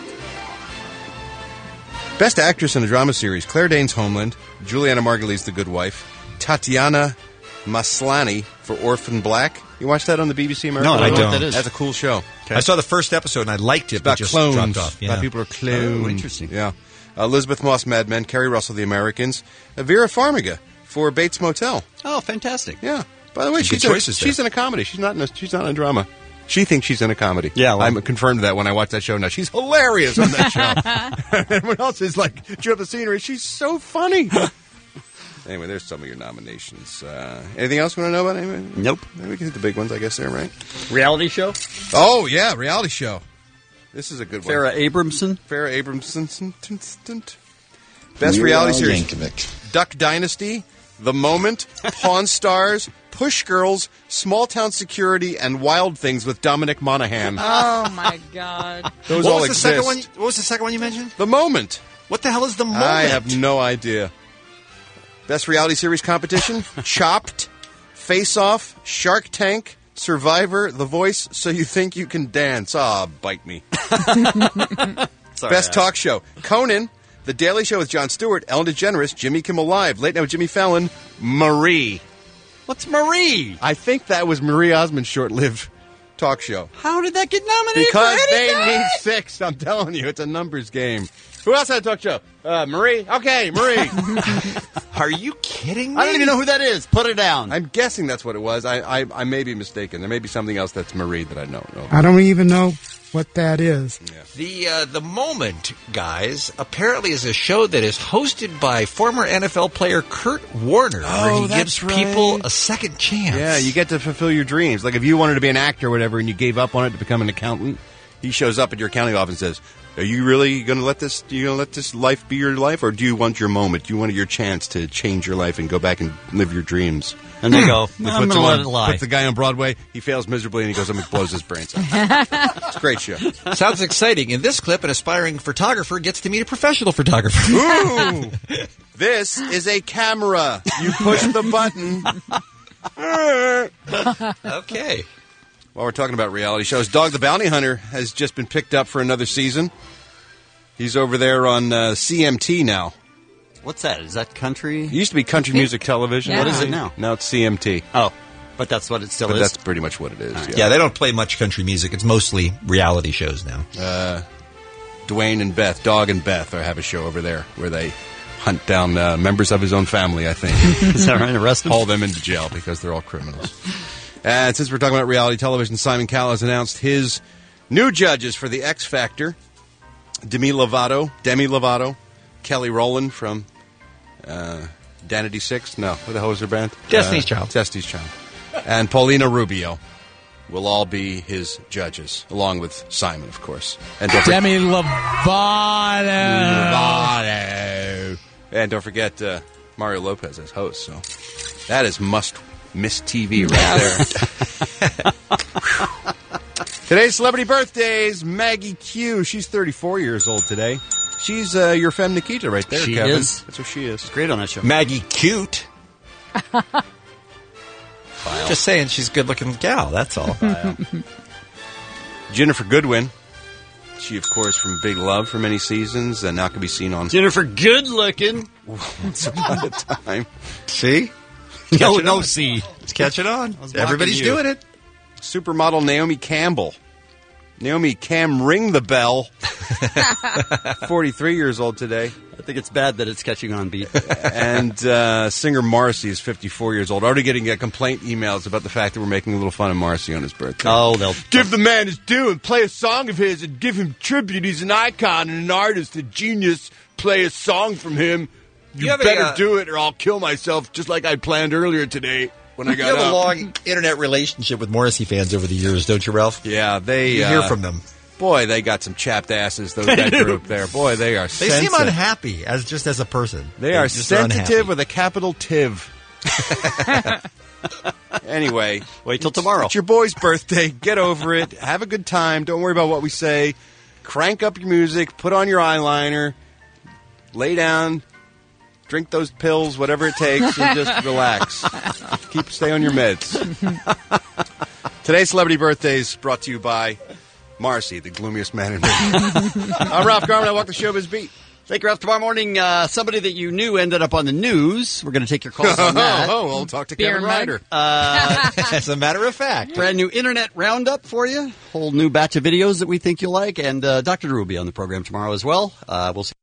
O: Best Actress in a Drama Series, Claire Danes' Homeland, Juliana Margulies' The Good Wife, Tatiana Maslany for Orphan Black. You watch that on the B B C America?
S: No, I don't.
O: That's a cool show.
S: I saw the first episode and I liked it,
O: It's about
S: but just
O: clones.
S: dropped off.
O: About
S: Yeah.
O: people are clones.
K: Oh, interesting.
O: Yeah. Uh, Elizabeth Moss, Mad Men. Kerry Russell, The Americans. Uh, Vera Farmiga for Bates Motel.
K: Oh, fantastic.
O: Yeah. By the way,
S: Some
O: she's
S: good
O: in,
S: choices there.
O: she's in a comedy. She's not in a, she's not in a drama. She thinks she's in a comedy.
K: Yeah, well-
O: I'm confirmed that when I watch that show now. She's hilarious on that show. Everyone else is like, drew up the scenery. She's so funny. Anyway, there's some of your nominations. Uh, anything else you want to know about? Anyway?
K: Nope.
O: Maybe we can hit the big ones, I guess, there, right?
K: Reality show?
O: Oh, yeah, reality show. This is a good one.
K: Farrah Abramson?
O: Farrah Abramson. Best reality series. Duck Dynasty, The Moment, Pawn Stars, Push Girls, Small Town Security, and Wild Things with Dominic Monaghan.
A: Oh my God!
O: Those
S: what
O: all
S: was the
O: exist.
S: second one? you- What was the second one you mentioned?
O: The Moment.
S: What the hell is the moment?
O: I have no idea. Best reality series competition: Chopped, Face Off, Shark Tank, Survivor, The Voice. So you think you can dance? Ah, bite me.
K: Sorry,
O: Best
K: Adam.
O: talk show: Conan, The Daily Show with Jon Stewart, Ellen DeGeneres, Jimmy Kimmel Live, Late Night with Jimmy Fallon, Marie.
K: What's Marie?
O: I think that was Marie Osmond's short-lived talk show.
K: How did that get nominated
O: Because
K: for
O: they
K: anything?
O: need six. I'm telling you, it's a numbers game. Who else had a talk show? Uh, Marie. Okay, Marie.
S: Are you kidding me?
K: I don't even know who that is. Put it down.
O: I'm guessing that's what it was. I, I I may be mistaken. There may be something else that's Marie that I don't know.
E: I don't even know what that is.
S: The uh, the moment, guys, apparently is a show that is hosted by former N F L player Kurt Warner, where
O: Oh,
S: he
O: that's
S: gives
O: right.
S: people a second chance.
O: Yeah, you get to fulfill your dreams. Like if you wanted to be an actor or whatever and you gave up on it to become an accountant, he shows up at your accounting office and says, Are you really going to let this? You going to let this life be your life, or do you want your moment? Do you want your chance to change your life and go back and live your dreams?
K: And they go,
O: They
K: I'm
O: put
K: going to
O: someone-
K: let it lie.
O: Puts the guy on Broadway. He fails miserably, and he goes up and blows his brains out. It's a great show.
S: Sounds exciting. In this clip, an aspiring photographer gets to meet a professional photographer.
O: Ooh! This is a camera. You push the button.
S: Okay.
O: While we're talking about reality shows, Dog the Bounty Hunter has just been picked up for another season. He's over there on uh, C M T now.
K: What's that? Is that country?
O: It used to be country music television.
K: Yeah. What is it now?
O: Now it's C M T.
K: Oh, but that's what it still
O: But
K: is?
O: that's pretty much what it is.
S: Yeah. they don't play much country music. It's mostly reality shows now.
O: Uh, Dwayne and Beth, Dog and Beth, are have a show over there where they hunt down uh, members of his own family, I think.
K: Is that right? Arrest them?
O: Haul them into jail because they're all criminals. And since we're talking about reality television, Simon Cowell has announced his new judges for the X Factor. Demi Lovato, Demi Lovato, Kelly Rowland from uh, Danity Six. No, what the hell was her band?
S: Destiny's
O: uh,
S: Child.
O: Destiny's Child. And Paulina Rubio will all be his judges, along with Simon, of course. And don't forget-
F: Demi Lovato.
O: Lovato. And don't forget uh, Mario Lopez as host. So that is must-miss T V right there. Today's celebrity birthdays, Maggie Q. She's thirty-four years old today. She's uh, your femme Nikita right there,
K: She
O: Kevin.
K: is.
O: That's what she is.
K: Great on that show.
S: Maggie Cute. Just saying, she's a good-looking gal. That's all.
O: Jennifer Goodwin. She, of course, from Big Love for many seasons, and now can be seen on
K: Jennifer Good Looking.
O: Once Upon a Time.
S: See?
K: No,
S: Catching
K: no,
S: on.
K: see.
S: It's catching on.
K: was mocking
S: Everybody's
K: you.
S: doing it.
O: Supermodel Naomi Campbell. Naomi Cam Ring the Bell. forty-three years old today.
K: I think it's bad that it's catching on, Beat.
O: And uh, singer Marcy is fifty-four years old. Already getting uh, complaint emails about the fact that we're making a little fun of Marcy on his birthday.
K: Oh, they'll...
F: Give the man his due and play a song of his and give him tribute. He's an icon and an artist, a genius. Play a song from him. You,
S: You have a,
F: better
S: uh,
F: do it or I'll kill myself just like I planned earlier today when I
S: You
F: got
S: have a
F: up.
S: long internet relationship with Morrissey fans over the years, don't you, Ralph?
O: Yeah, they...
S: You
O: uh,
S: hear from them.
O: Boy, they got some chapped asses, those that group there. Boy, they are
S: They
O: sensitive.
S: seem unhappy, as just as a person.
O: They are
S: just are
O: sensitive
S: unhappy.
O: with a capital Tiv. Anyway,
K: Wait till tomorrow.
O: It's your boy's birthday. Get over it. Have a good time. Don't worry about what we say. Crank up your music. Put on your eyeliner. Lay down. Drink those pills, whatever it takes, and just relax. Keep stay on your meds. Today's celebrity birthdays brought to you by Marcy, the gloomiest man in me. I'm Ralph Garman. I walk the showbiz beat.
K: Thank you, Ralph. Tomorrow morning, uh, somebody that you knew ended up on the news. We're going to take your calls on that.
O: Oh, we'll talk to
A: Beer
O: Kevin
A: mug.
O: Ryder.
K: Uh,
S: As a matter of fact.
K: brand new internet roundup for you. Whole new batch of videos that we think you'll like. And uh, Doctor Drew will be on the program tomorrow as well. Uh, we'll see.